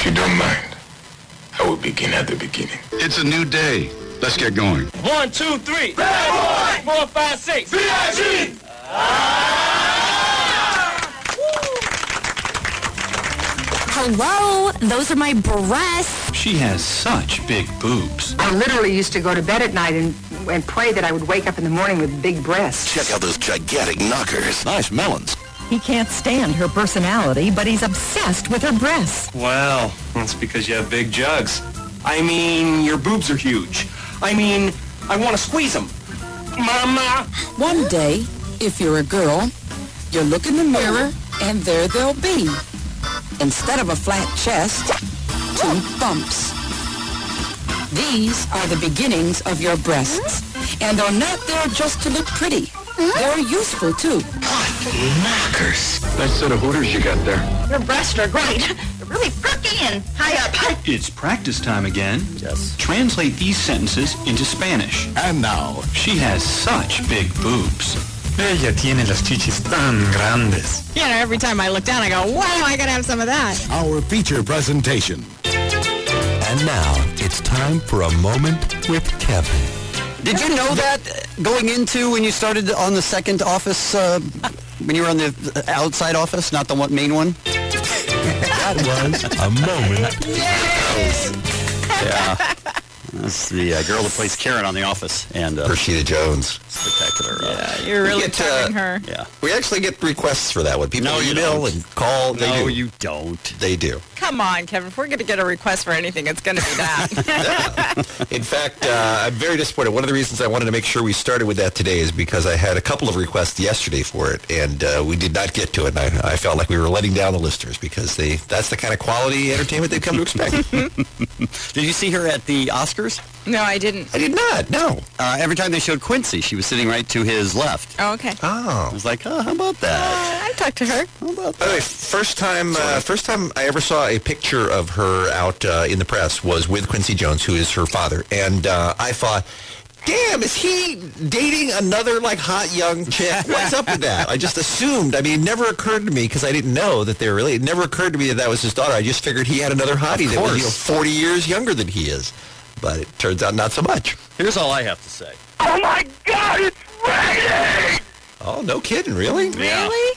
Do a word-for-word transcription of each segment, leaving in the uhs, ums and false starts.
If you don't mind, I will begin at the beginning. It's a new day. Let's get going. One, two, three. Bad boy. Four, five, six. V I G. Hello, those are my breasts. She has such big boobs. I literally used to go to bed at night and, and pray that I would wake up in the morning with big breasts. Check out those gigantic knockers. Nice melons. He can't stand her personality, but he's obsessed with her breasts. Well, that's because you have big jugs. I mean, your boobs are huge. I mean, I want to squeeze them. Mama! One day, if you're a girl, you look in the mirror and there they'll be. Instead of a flat chest, two bumps. These are the beginnings of your breasts. And they're not there just to look pretty. They're useful, too. What knockers? Nice set of hooters you got there. Your breasts are great. They're really perky and high up. It's practice time again. Yes. Translate these sentences into Spanish. And now, She has such big boobs. Ella tiene las chichis tan grandes. You know, every time I look down, I go, wow, I gotta have some of that. our feature presentation. And now, it's time for a moment with Kevin. Did you know that going into when you started on the second office, uh, when you were on the outside office, not the one, main one? That was a moment. Yes! Yeah. That's the uh, girl that plays Karen on The Office. And uh, Rashida Jones. Spectacular. Uh, Yeah, you're really get, charming uh, her. yeah. We actually get requests for that one. People No, you email don't. and call. They no, do. you don't. They do. Come on, Kevin. If we're going to get a request for anything, it's going to be that. In fact, uh, I'm very disappointed. One of the reasons I wanted to make sure we started with that today is because I had a couple of requests yesterday for it, and uh, we did not get to it. And I, I felt like we were letting down the listeners because they that's the kind of quality entertainment they've come to expect. Did you see her at the Oscars? No, I didn't. I did not, no. Uh, every time they showed Quincy, she was sitting right to his left. Oh, okay. Oh. I was like, oh, how about that? Uh, I talked to her. How about By the way, that? first time, uh, first time I ever saw a picture of her out uh, in the press was with Quincy Jones, who is her father, and uh, I thought, damn, is he dating another like hot young chick? What's up with that? I just assumed. I mean, it never occurred to me because I didn't know that they were related. It never occurred to me that that was his daughter. I just figured he had another hottie that was you know, forty years younger than he is, but it turns out not so much. Here's all I have to say. Oh, my God, it's raining! Oh, no kidding, really? Really?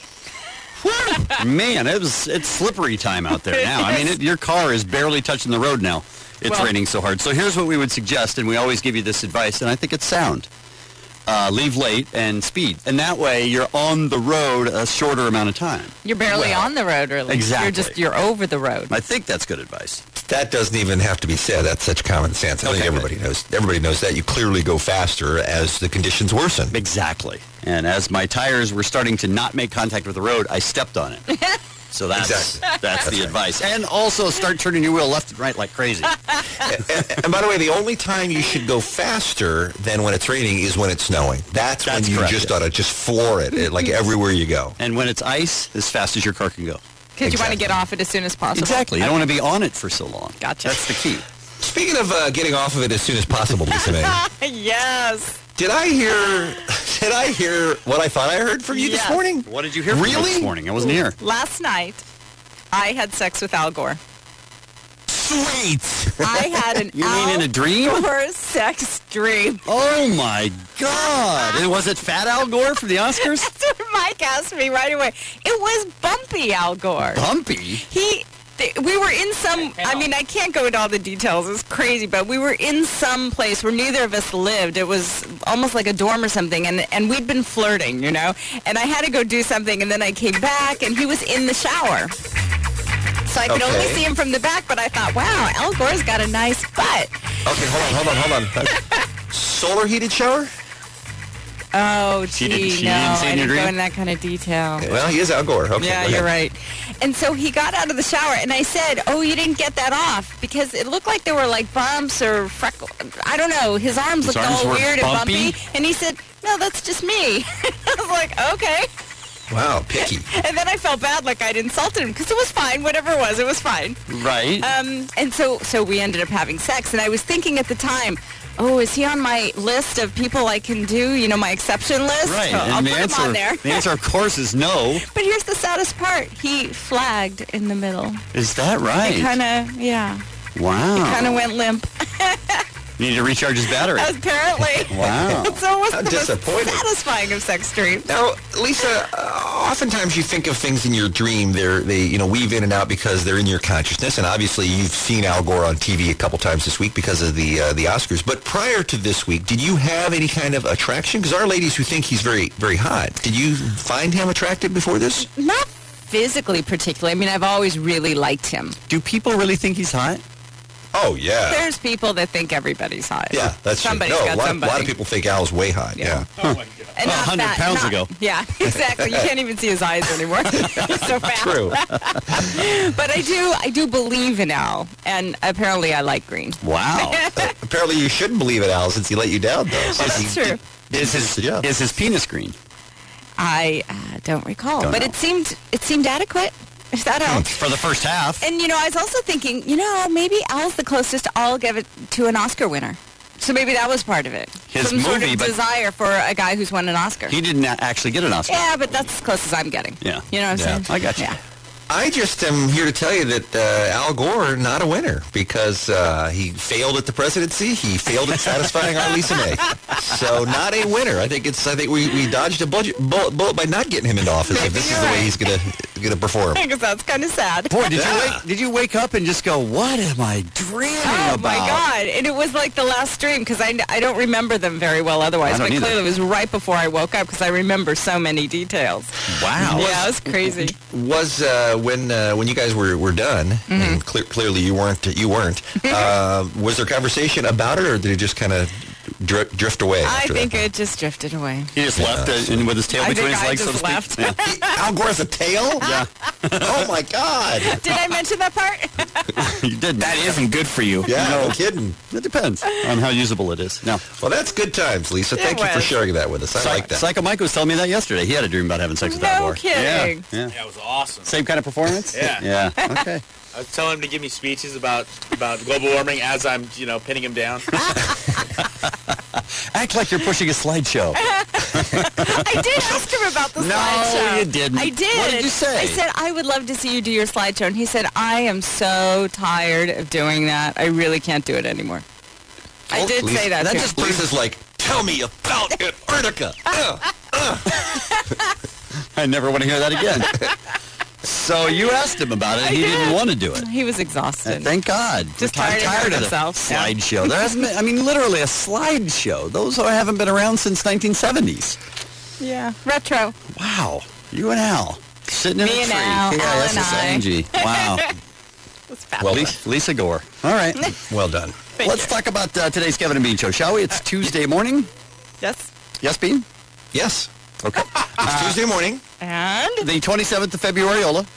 Man, it was it's slippery time out there now. I mean, it, your car is barely touching the road now. It's Well- raining so hard. So here's what we would suggest, and we always give you this advice, and I think it's sound. Uh, leave late and speed. And that way you're on the road a shorter amount of time. You're barely Well, on the road, really. exactly. You're just, you're over the road. I think that's good advice. That doesn't even have to be said. That's such common sense. I think Okay, everybody knows. Everybody knows that. You clearly go faster as the conditions worsen. Exactly. And as my tires were starting to not make contact with the road, I stepped on it. So that's Exactly. that's, the right. advice. And also start turning your wheel left and right like crazy. and, and, and by the way, the only time you should go faster than when it's raining is when it's snowing. That's, That's when you correct, just yes. ought to just floor it, it, like everywhere you go. And when it's ice, as fast as your car can go. Because you want to Exactly. get off it as soon as possible. Exactly. You don't want to be on it for so long. Gotcha. That's the key. Speaking of uh, getting off of it as soon as possible, Lisa May, Yes. did I hear? Did I hear what I thought I heard from you Yes. this morning? What did you hear from me Really? this morning? I wasn't here. Last night, I had sex with Al Gore. Sweet. I had an You Al mean in a dream? Gore sex dream. Oh, my God. And was it Fat Al Gore for the Oscars? That's what Mike asked me right away. It was bumpy Al Gore. Bumpy? He, th- we were in some, I mean, I can't go into all the details. It's crazy, but we were in some place where neither of us lived. It was almost like a dorm or something, and, and we'd been flirting, you know? And I had to go do something, and then I came back, and he was in the shower. So I could Okay. only see him from the back, but I thought, wow, Al Gore's got a nice butt. Okay, hold on, hold on, hold on. Solar heated shower? Oh, She gee, didn't- she no, didn't see it I in your didn't go dream? in that kind of detail. Well, he is Al Gore. Okay, Yeah, go you're ahead. right. And so he got out of the shower, and I said, oh, you didn't get that off, because it looked like there were, like, bumps or freckles. I don't know. His arms His looked arms all were weird bumpy? and bumpy. And he said, no, that's just me. I was like, okay. Wow, picky. And then I felt bad, like I'd insulted him, because it was fine. Whatever it was, it was fine. Right. Um, and so, so we ended up having sex, and I was thinking at the time, oh, is he on my list of people I can do, you know, my exception list? Right. So and I'll the put answer, him on there. the answer, of course, is no. But here's the saddest part. He flagged in the middle. Is that right? It kind of, yeah. Wow. It kind of went limp. You need to recharge his battery. Apparently. Wow. So it was How the most disappointing. satisfying of sex dreams. Now, Lisa, uh, oftentimes you think of things in your dream. They're, they, you know, weave in and out because they're in your consciousness. And obviously, you've seen Al Gore on T V a couple times this week because of the uh, the Oscars. But prior to this week, did you have any kind of attraction? Because there are ladies who think he's very, very hot. Did you find him attractive before this? Not physically, particularly. I mean, I've always really liked him. Do people really think he's hot? Oh, yeah. There's people that think everybody's hot. Yeah, that's Somebody's true. No, got a lot, somebody. a lot of people think Al's way hot. Yeah. And Well, not one hundred fat, pounds not- ago. Yeah, exactly. You can't even see his eyes anymore. He's so fat. True. But I do, I do believe in Al, and apparently I like green. Wow. Uh, apparently, you shouldn't believe in Al since he let you down, though. So That's he- true. Is his, Yeah. is his penis green? I uh, don't recall, Don't but know. it seemed, it seemed adequate. If that helps. For the first half. And, you know, I was also thinking, you know, maybe Al's the closest I'll give it to an Oscar winner. So maybe that was part of it. His Some sort movie, of but- desire for a guy who's won an Oscar. He didn't a- actually get an Oscar. Yeah, but that's as close as I'm getting. Yeah. You know what I'm Yeah. saying? I got you. Yeah. I just am here to tell you that uh, Al Gore not a winner because uh, he failed at the presidency. He failed at satisfying our Lisa May. So not a winner. I think it's. I think we, we dodged a budget, bullet, bullet by not getting him into office. If this is the way he's gonna gonna perform. Because that's kind of sad. Boy, did Yeah. you wake, did you wake up and just go, what am I dreaming Oh, about? my God. And it was like the last dream because I, I don't remember them very well otherwise. I don't But either. clearly it was right before I woke up because I remember so many details. Wow. Yeah, it was crazy. Was uh, when uh, when you guys were, were done, Mm-hmm. and cle- clearly you weren't. You weren't. Uh, was there conversation about it, or did it just kind of dri- drift away? I after think that? it just drifted away. He just left uh, and with his tail I between think his I legs, so to just speak. left. Yeah. Al Gore has a tail. Yeah. Oh my God. Did I mention that part? You did. That isn't good for you. Yeah, no kidding. It depends on how usable it is. No. Well, that's good times, Lisa. Thank you for was. sharing that with us. I like that. Psycho Mike was telling me that yesterday. He had a dream about having sex with Al No Gore. kidding. Yeah. yeah. Yeah, it was awesome. Same kind of performance? Yeah. Yeah. Okay. I was telling him to give me speeches about about global warming as I'm, you know, pinning him down. Act like you're pushing a slideshow. I did ask him about the No, slideshow. you didn't. I did. What did you say? I said, I would love to see you do your slideshow. And he said, I am so tired of doing that. I really can't do it anymore. I Oh, did Lisa- say that, That too. just Lisa's like, tell me about Antarctica. Uh, uh. I never want to hear that again. So you asked him about it. I He did. didn't want to do it. He was exhausted. Uh, thank God. Just I'm tired of tired hearing of the himself. Yeah. slideshow. There hasn't been, I mean, literally a slideshow. Those are, haven't been around since nineteen seventies. Yeah. Retro. Wow. You and Al. Sitting in Me a and tree. Al, K I Al S and S I I. N G. Wow. That's fabulous. Well Lisa, Lisa Gore. All right. Well done. Thank Let's you. talk about uh, today's Kevin and Bean show, shall we? It's Tuesday morning. Yes. Yes, Bean? Yes. Okay. It's Tuesday morning. And? The twenty-seventh of February, Ola.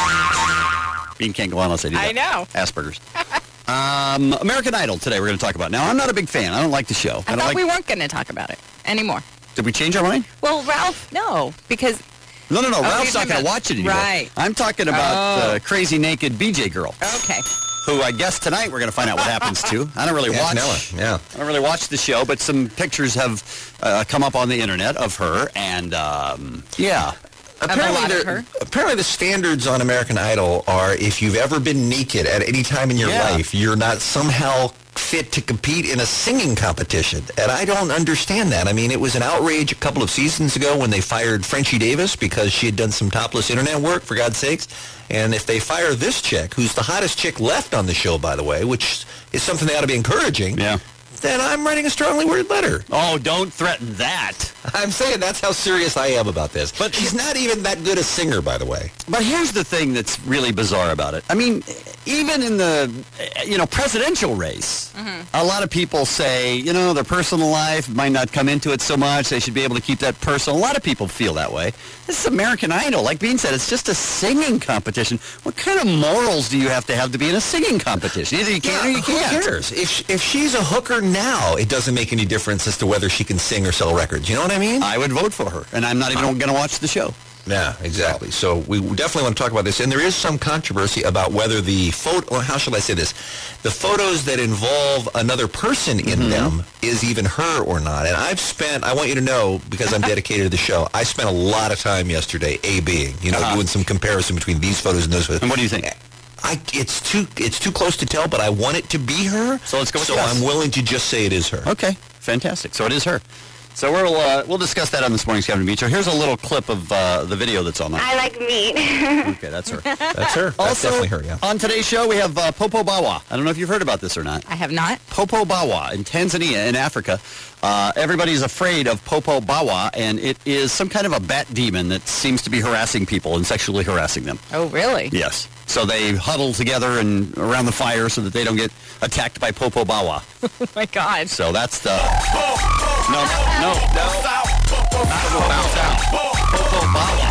Bean can't go on unless I do that. I know. Asperger's. um, American Idol today we're going to talk about. Now, I'm not a big fan. I don't like the show. I don't thought like... we weren't going to talk about it anymore. Did we change our mind? Well, Ralph, no. Because, No, no, no. Oh, Ralph's you're not talking going to about- watch it anymore. Right. I'm talking about Oh. the crazy naked B J girl, okay. who I guess tonight we're going to find out what happens to. I don't really Yeah, watch. Nella, yeah. I don't really watch the show, but some pictures have uh, come up on the internet of her, and um, yeah. Apparently, lot of the- her. apparently the standards on American Idol are if you've ever been naked at any time in your Yeah. life, you're not somehow fit to compete in a singing competition. And I don't understand that. I mean, it was an outrage a couple of seasons ago when they fired Frenchie Davis because she had done some topless internet work, for God's sakes. And if they fire this chick, who's the hottest chick left on the show, by the way, which is something they ought to be encouraging, Yeah. then I'm writing a strongly worded letter. Oh, don't threaten that. I'm saying that's how serious I am about this. But she's not even that good a singer, by the way. But here's the thing that's really bizarre about it. I mean, even in the, uh, you know, presidential race, a lot of people say, you know, their personal life might not come into it so much. They should be able to keep that personal. A lot of people feel that way. This is American Idol. Like Bean said, it's just a singing competition. What kind of morals do you have to have to be in a singing competition? Either you can or you Who can't. cares? If, if she's a hooker now, it doesn't make any difference as to whether she can sing or sell records. You know what I mean? I would vote for her, and I'm not even going to watch the show. Yeah, exactly. So we definitely want to talk about this. And there is some controversy about whether the photo, or how shall I say this, the photos that involve another person in mm-hmm. them is even her or not. And I've spent, I want you to know, because I'm dedicated to the show, I spent a lot of time yesterday A-Bing, you know, uh-huh. doing some comparison between these photos and those photos. And what do you think? I, it's too it's too close to tell, but I want it to be her. So let's go with So yes. I'm willing to just say it is her. Okay, fantastic. So it is her. So we'll uh, we'll discuss that on this morning's Kevin and Bean Show. Here's a little clip of uh, the video that's on there. I like meat. Okay, that's her. That's her. That's also, definitely her, yeah. On today's show, we have uh, Popo Bawa. I don't know if you've heard about this or not. I have not. Popo Bawa in Tanzania, in Africa. Uh, everybody's afraid of Popo Bawa, and it is some kind of a bat demon that seems to be harassing people and sexually harassing them. Oh, really? Yes. So they huddle together and around the fire so that they don't get attacked by Popo Bawa. Oh, my God. So that's the... No, no, no, no. Bounce out. Popo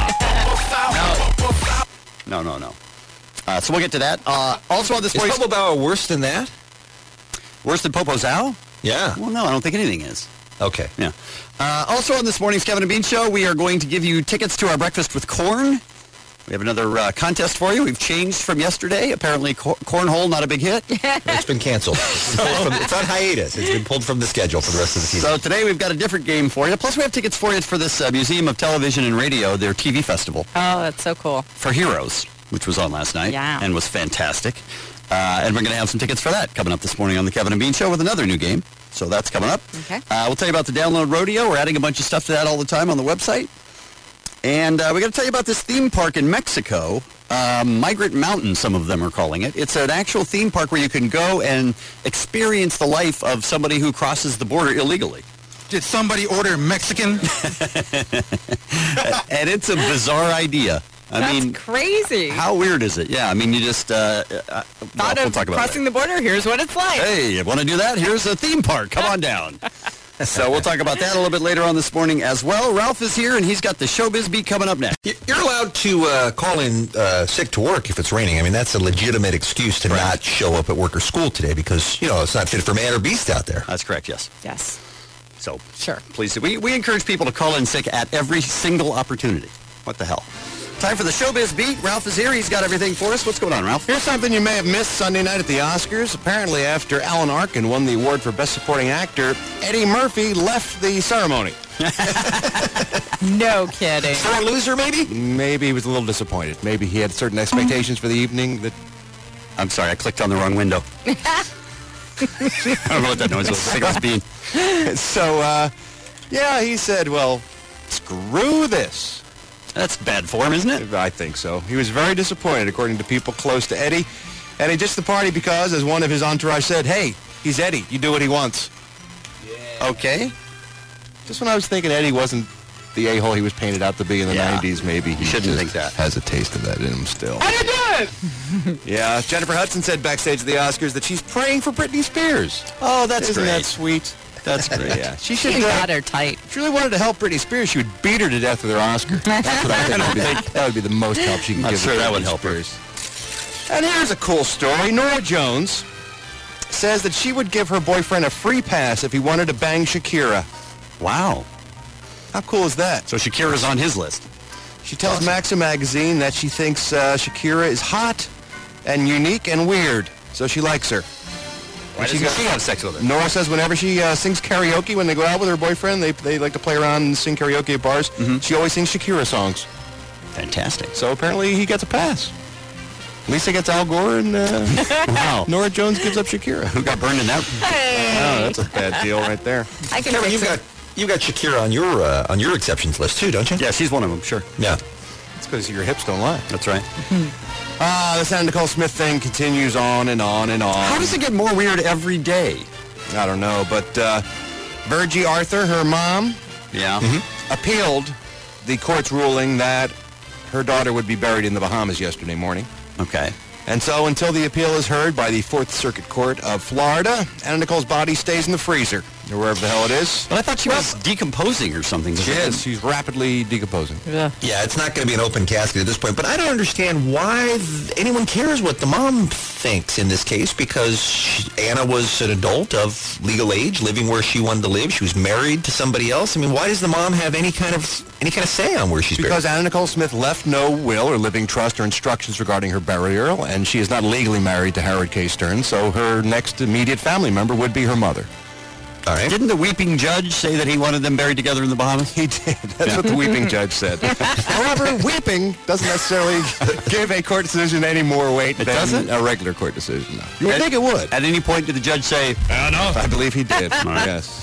Bawa. No, no, no. no. Uh, so we'll get to that. Uh, also on this... Is voice, Popo Bawa worse than that? Worse than Popo Zao? Yeah. Well, no, I don't think anything is. Okay. Yeah. Uh, also on this morning's Kevin and Bean Show, we are going to give you tickets to our Breakfast with Corn. We have another uh, contest for you. We've changed from yesterday. Apparently, cor- cornhole, not a big hit. It's been canceled. It's, been from, it's on hiatus. It's been pulled from the schedule for the rest of the season. So today we've got a different game for you. Plus, we have tickets for you for this uh, Museum of Television and Radio, their T V festival. Oh, that's so cool. For Heroes, which was on last night. Yeah. And was fantastic. Uh, and we're going to have some tickets for that coming up this morning on the Kevin and Bean Show with another new game. So that's coming up. Okay. Uh, we'll tell you about the Download Rodeo. We're adding a bunch of stuff to that all the time on the website. And uh, we're going to tell you about this theme park in Mexico, uh, Migrant Mountain, some of them are calling it. It's an actual theme park where you can go and experience the life of somebody who crosses the border illegally. Did somebody order Mexican? And it's a bizarre idea. I That's mean, crazy. How weird is it? Yeah, I mean, you just uh, uh, Thought well, we'll of talk about crossing that. the border. Here's what it's like. Hey, you want to do that? Here's a theme park. Come on down. So we'll talk about that a little bit later on this morning as well. Ralph is here, and he's got the Showbiz Beat coming up next. You're allowed to uh, call in uh, sick to work if it's raining. I mean, that's a legitimate excuse to Correct. not show up at work or school today because, you know, it's not fit for man or beast out there. That's correct, yes. Yes. So, Sure. please do. We, we encourage people to call in sick at every single opportunity. What the hell? Time for the Showbiz Beat. Ralph is here. He's got everything for us. What's going on, Ralph? Here's something you may have missed Sunday night at the Oscars. Apparently, after Alan Arkin won the award for Best Supporting Actor, Eddie Murphy left the ceremony. No kidding. Sore loser, maybe? Maybe he was a little disappointed. Maybe he had certain expectations for the evening that... I'm sorry, I clicked on the wrong window. I don't know what that noise was. I think it was Bean. So, uh, yeah, he said, well, screw this. That's bad form, isn't it? I think so. He was very disappointed, according to people close to Eddie. And he ditched the party because, as one of his entourage said, hey, he's Eddie. You do what he wants. Yeah. Okay. Just when I was thinking Eddie wasn't the a-hole he was painted out to be in the Yeah. nineties, maybe he You shouldn't just think that. has a taste of that in him still. How you doing? Yeah, Jennifer Hudson said backstage at the Oscars that she's praying for Britney Spears. Oh, that's Isn't great. that sweet? That's great. Yeah, she should. She Uh, got her tight. if she really wanted to help Britney Spears, she would beat her to death with her Oscar. That's what I think. Would be, that would be the most help she can I'm give. sure to that Britney would help her. Spears. And here's a cool story. Norah Jones says that she would give her boyfriend a free pass if he wanted to bang Shakira. Wow. How cool is that? So Shakira's on his list. She tells Maxim magazine that she thinks uh, Shakira is hot and unique and weird, so she likes her. Why And doesn't she she have sex with her? Nora says whenever she uh, sings karaoke, when they go out with her boyfriend, they, they like to play around and sing karaoke at bars. Mm-hmm. She always sings Shakira songs. Fantastic. So apparently he gets a pass. Lisa gets Al Gore, and uh, Wow. Nora Jones gives up Shakira. Who got burned in that? Oh, that's a bad deal right there. I can Kevin, fix you've it. got you got Shakira on your uh, on your exceptions list too, don't you? Yeah, she's one of them, sure. Yeah. It's because your hips don't lie. That's right. Ah, this Anna Nicole Smith thing continues on and on and on. How does it get more weird every day? I don't know, but uh, Virgie Arthur, her mom, Yeah. appealed the court's ruling that her daughter would be buried in the Bahamas yesterday morning. Okay. And so until the appeal is heard by the Fourth Circuit Court of Florida, Anna Nicole's body stays in the freezer or wherever the hell it is. But I thought she was decomposing or something. She is. She's rapidly decomposing. Yeah. Yeah, it's not going to be an open casket at this point. But I don't understand why th- anyone cares what the mom thinks in this case, because she, Anna was an adult of legal age, living where she wanted to live. She was married to somebody else. I mean, why does the mom have any kind of any kind of say on where she's buried? Because Anna Nicole Smith left no will or living trust or instructions regarding her burial, and she is not legally married to Howard K. Stern, so her next immediate family member would be her mother. All right. Didn't the weeping judge say that he wanted them buried together in the Bahamas? He did. That's yeah. what the weeping judge said. However, weeping doesn't necessarily give a court decision any more weight it than doesn't? a regular court decision. No. You would at, think it would. At any point did the judge say, I don't know? I believe he did. Yes.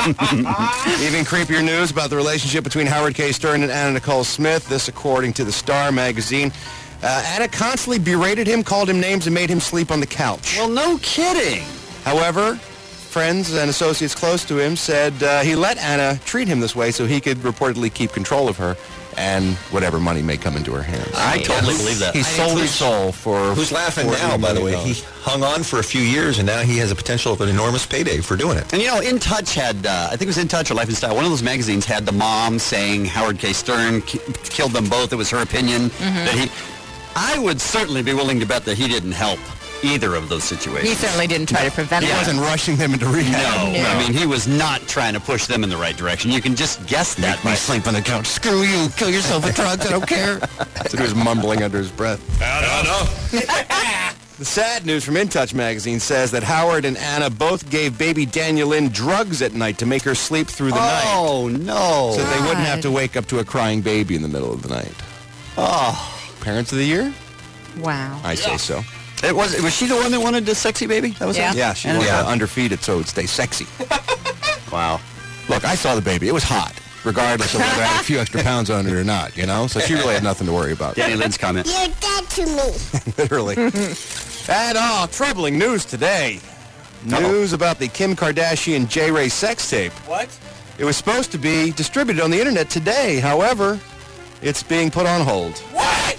Even creepier news about the relationship between Howard K. Stern and Anna Nicole Smith. This according to the Star magazine. Uh, Anna constantly berated him, called him names, and made him sleep on the couch. Well, no kidding. However, friends and associates close to him said uh, he let Anna treat him this way so he could reportedly keep control of her and whatever money may come into her hands. I totally believe that. He sold his soul for... Who's laughing now, by the way? He hung on for a few years, and now he has a potential of an enormous payday for doing it. And, you know, In Touch had, uh, I think it was In Touch or Life and Style, one of those magazines had the mom saying Howard K. Stern ki- killed them both. It was her opinion Mm-hmm. that he... I would certainly be willing to bet that he didn't help either of those situations. He certainly didn't try to prevent He that. wasn't rushing them into rehab. No, no, I mean, he was not trying to push them in the right direction. You can just guess that. Make me sleep on the couch. Screw you. Kill yourself with drugs. I don't care. That's what he was mumbling under his breath. I don't know. The sad news from In Touch magazine says that Howard and Anna both gave baby Daniel Lynn drugs at night to make her sleep through the night. Oh, no. So they wouldn't have to wake up to a crying baby in the middle of the night. Oh. Parents of the year? Wow. I say so. It was was she the one that wanted the sexy baby? That was Yeah. it? Yeah, she wanted to underfeed it so it would stay sexy. Wow. Look, I saw the baby. It was hot, regardless of whether I had a few extra pounds on it or not, you know? So she really had nothing to worry about. Danny Lynn's comment. You're dead to me. Literally. And all troubling news today. Uh-oh. News about the Kim Kardashian J-Ray sex tape. What? It was supposed to be distributed on the internet today. However, it's being put on hold. What?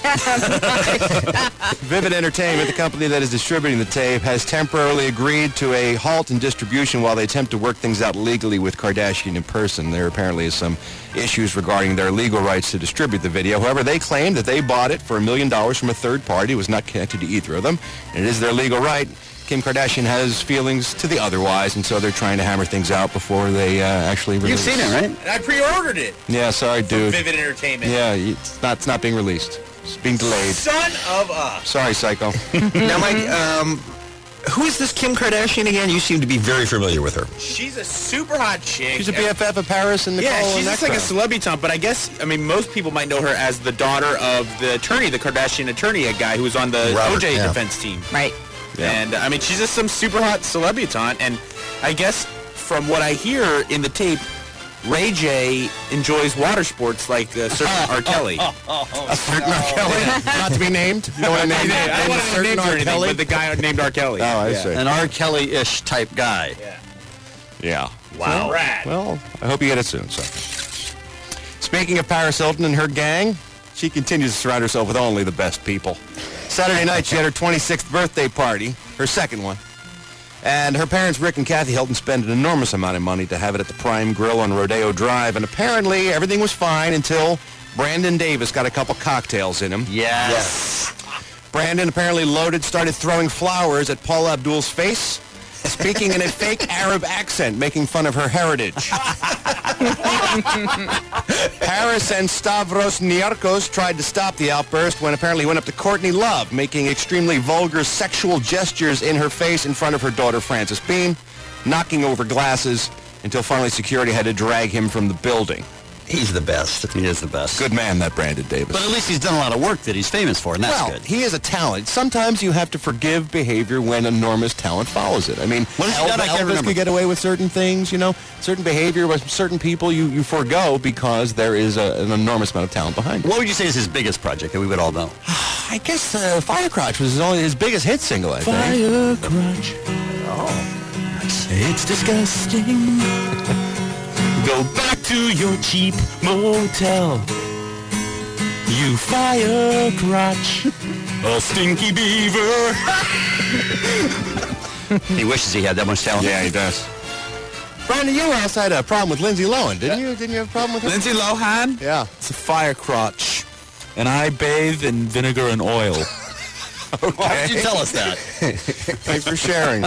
Vivid Entertainment, the company that is distributing the tape, has temporarily agreed to a halt in distribution while they attempt to work things out legally with Kardashian in person. There apparently is some issues regarding their legal rights to distribute the video. However, they claim that they bought it for a million dollars from a third party who was not connected to either of them, and it is their legal right. Kim Kardashian has feelings to the otherwise, and so they're trying to hammer things out before they uh, actually release. You've seen it, right? And I pre-ordered it. Yeah, sorry, dude. Vivid Entertainment. Yeah, it's not, it's not being released. It's being delayed. Son of a... Sorry, Psycho. Now, Mike, um, who is this Kim Kardashian again? You seem to be very familiar with her. She's a super hot chick. She's a B F F of Paris and Nicole. Yeah, she's and just that like a crowd. celebrity, but I guess, I mean, most people might know her as the daughter of the attorney, the Kardashian attorney, a guy who was on the Robert, O J yeah. defense team. Right. Yeah. And, I mean, she's just some super hot celebutant, and I guess from what I hear in the tape, Ray J enjoys water sports like a certain R. Kelly. A certain R. Kelly? Not to be named? You don't want to name, I name don't a want to certain name R. or anything, Kelly? but the guy named R. Kelly. Oh, I yeah. see. An R. Kelly-ish type guy. Yeah. Yeah. Wow. Rad. Well, I hope you get it soon, so. Speaking of Paris Hilton and her gang, she continues to surround herself with only the best people. Saturday night, she had her twenty-sixth birthday party, her second one. And her parents, Rick and Kathy Hilton, spent an enormous amount of money to have it at the Prime Grill on Rodeo Drive. And apparently, everything was fine until Brandon Davis got a couple cocktails in him. Yes. yes. Brandon apparently loaded, started throwing flowers at Paula Abdul's face, speaking in a fake Arab accent, making fun of her heritage. Paris and Stavros Niarchos tried to stop the outburst when apparently he went up to Courtney Love, making extremely vulgar sexual gestures in her face in front of her daughter Frances Bean, knocking over glasses until finally security had to drag him from the building. He's the best. He is the best. Good man, that Brandon Davis. But at least he's done a lot of work that he's famous for, and that's well, good. he is a talent. Sometimes you have to forgive behavior when enormous talent follows it. I mean, What has he Elvis, done? I can't Elvis remember. could get away with certain things, you know, certain behavior with certain people you, you forego because there is a, an enormous amount of talent behind it. What would you say is his biggest project that we would all know? I guess uh, Firecrotch was his, only, his biggest hit single, I think. Firecrotch. Oh. Say it's disgusting. Go back to your cheap motel. You firecrotch. A stinky beaver. He wishes he had that much talent. Yeah, he does. Brandon, you also had a problem with Lindsay Lohan, didn't you? Didn't you have a problem with her? Lindsay Lohan? Yeah. It's a fire crotch. And I bathe in vinegar and oil. Okay. Why did you tell us that? Thanks for sharing.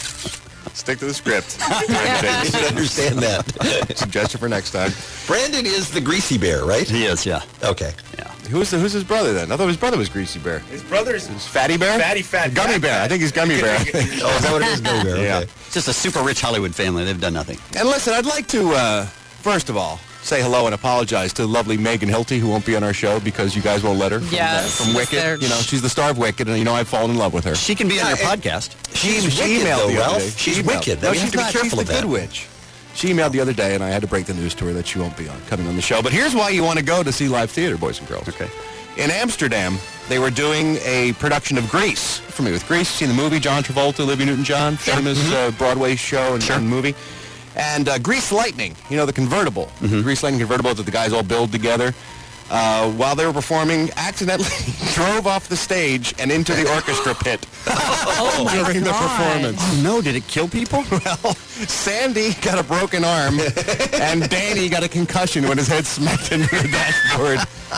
Stick to the script. You should understand that. Suggestion for next time. Brandon is the greasy bear, right? He is, yeah. Okay. Yeah. Who's the, who's his brother then? I thought his brother was Greasy Bear. His brother's Is Fatty Bear? Fatty Fat. Gummy Fat Bear. Fat. I think he's Gummy Bear. Oh, is that what it is? Gummy bear. Yeah. Okay. Just a super rich Hollywood family. They've done nothing. And listen, I'd like to, uh, first of all, say hello and apologize to lovely Megan Hilty, who won't be on our show because you guys won't let her. From, Yes, uh, from Wicked. they're- You know, she's the star of Wicked, and you know I've fallen in love with her. She can be on your podcast. She's she wicked, emailed though, the other Ralph. day. She's She emailed. wicked. No, You she's have to be not. careful she's of the that. good witch. She emailed the other day, and I had to break the news to her that she won't be on coming on the show. But here's why you want to go to see live theater, boys and girls. Okay. In Amsterdam, they were doing a production of Grease. Familiar with Grease? Seen the movie? John Travolta, Olivia Newton-John, famous uh, Broadway show and, and movie. And uh, Grease Lightning, you know, the convertible. The Grease Lightning convertible that the guys all build together. Uh, while they were performing, accidentally drove off the stage and into the orchestra pit Oh, my during the God. performance. Oh, no. Did it kill people? Well, Sandy got a broken arm, and Danny got a concussion when his head smacked into the dashboard.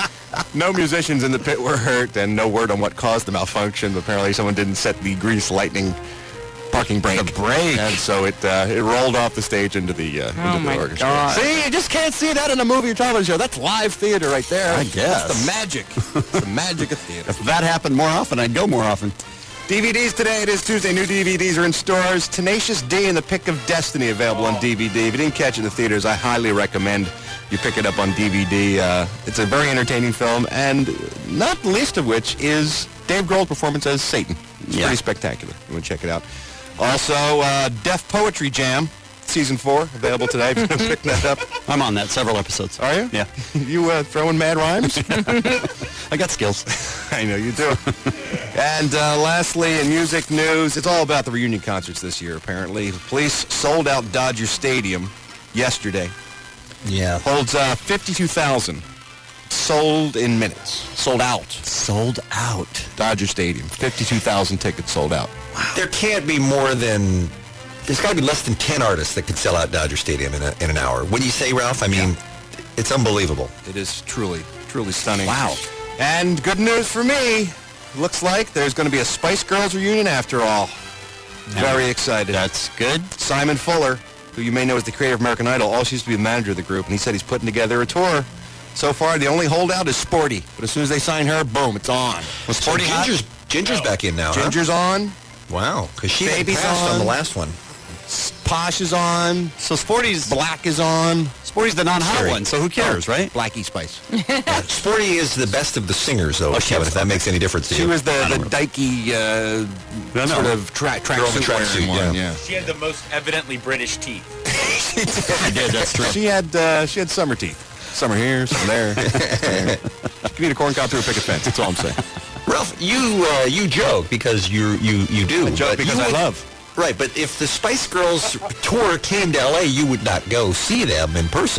No musicians in the pit were hurt, and no word on what caused the malfunction. But apparently, someone didn't set the Grease Lightning parking brake. The brake. And so it uh, it rolled off the stage into the uh, Oh, into my the orchestra. God. See, you just can't see that in a movie or television show. That's live theater right there. I guess. That's the magic. It's the magic of theater. If that happened more often, I'd go more often. D V Ds today. It is Tuesday. New D V Ds are in stores. Tenacious D and The Pick of Destiny available on D V D. If you didn't catch it in the theaters, I highly recommend you pick it up on D V D. Uh, it's a very entertaining film, and not least of which is Dave Grohl's performance as Satan. It's Yeah. pretty spectacular. You want to check it out. Also, uh, Deaf Poetry Jam, season four, available today. If you want to pick that up. I'm on that several episodes. Are you? Yeah. You uh, throwing mad rhymes? I got skills. I know you do. And uh, lastly, in music news, it's all about the reunion concerts this year, apparently. The Police sold out Dodger Stadium yesterday. Yeah. Holds uh, fifty-two thousand. Sold in minutes. Sold out. Sold out. Dodger Stadium. fifty-two thousand tickets sold out. There can't be more than... There's got to be less than ten artists that could sell out Dodger Stadium in, a, in an hour. What do you say, Ralph? I mean, it's unbelievable. It is truly, truly stunning. Wow. And good news for me. Looks like there's going to be a Spice Girls reunion after all. Very excited. That's good. Simon Fuller, who you may know as the creator of American Idol, also used to be the manager of the group, and he said he's putting together a tour. So far, the only holdout is Sporty. But as soon as they sign her, boom, it's on. Was So Sporty hot? Ginger's, Ginger's back in now, huh? Ginger's on. Wow, because she had Baby's passed on. on. the last one. Posh is on. So Sporty's Black is on. Sporty's the non-hot Sorry. one, so who cares, right? Blackie Spice. Yeah, Sporty is the best of the singers, though, Oh, Kevin, if that makes any difference to She you. was the, I the don't dykey uh, No, no. sort of tra- track Girl in the suit tracksuit, wearing one. yeah. Yeah. She had the most evidently British teeth. I did, that's true. She had uh, she had summer teeth. Some are here, some there. there. She could eat a corn cob through a picket fence. That's all I'm saying. Ralph, you uh, you joke because you you you do. I joke but because you I would- love. Right, but if the Spice Girls tour came to L A, you would not go see them in person.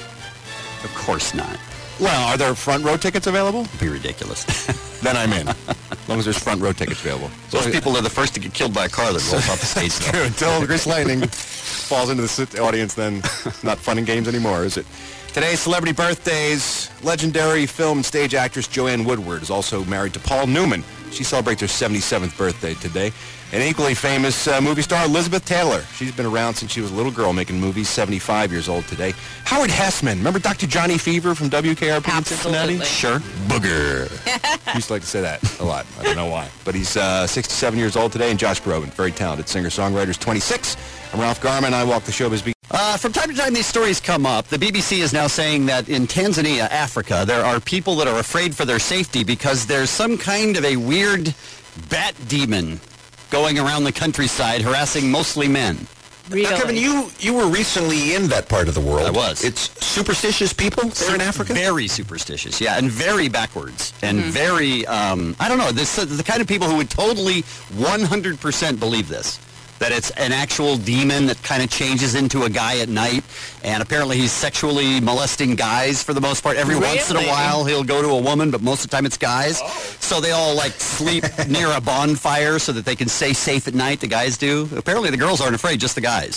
Of course not. Well, are there front row tickets available? It'd be ridiculous. Then I'm in. As long as there's front row tickets available. Those people are the first to get killed by a car that rolls off the stage. True. Until Chris Lightning falls into the sit- audience, then it's not fun and games anymore, is it? Today's celebrity birthdays. Legendary film and stage actress Joanne Woodward is also married to Paul Newman. She celebrates her seventy-seventh birthday today. An equally famous uh, movie star, Elizabeth Taylor. She's been around since she was a little girl making movies, seventy-five years old today. Howard Hessman. Remember Doctor Johnny Fever from W K R P in Cincinnati? Sure. Booger. He used to like to say that a lot. I don't know why. But he's uh, sixty-seven years old today, and Josh Groban, very talented singer-songwriter, is twenty-six. I'm Ralph Garman. I walk the showbiz beat. Uh, from time to time, these stories come up. The B B C is now saying that in Tanzania, Africa, there are people that are afraid for their safety because there's some kind of a weird bat demon going around the countryside harassing mostly men. Really? Now, Kevin, you, you were recently in that part of the world. I was. It's superstitious people there in Africa? Very superstitious, yeah, and very backwards, and very, um, I don't know, this the kind of people who would totally one hundred percent believe this. That it's an actual demon that kind of changes into a guy at night, and apparently he's sexually molesting guys for the most part. Every once in a Really? while he'll go to a woman, but most of the time it's guys. So they all like sleep near a bonfire so that they can stay safe at night, the guys do. Apparently the girls aren't afraid, just the guys.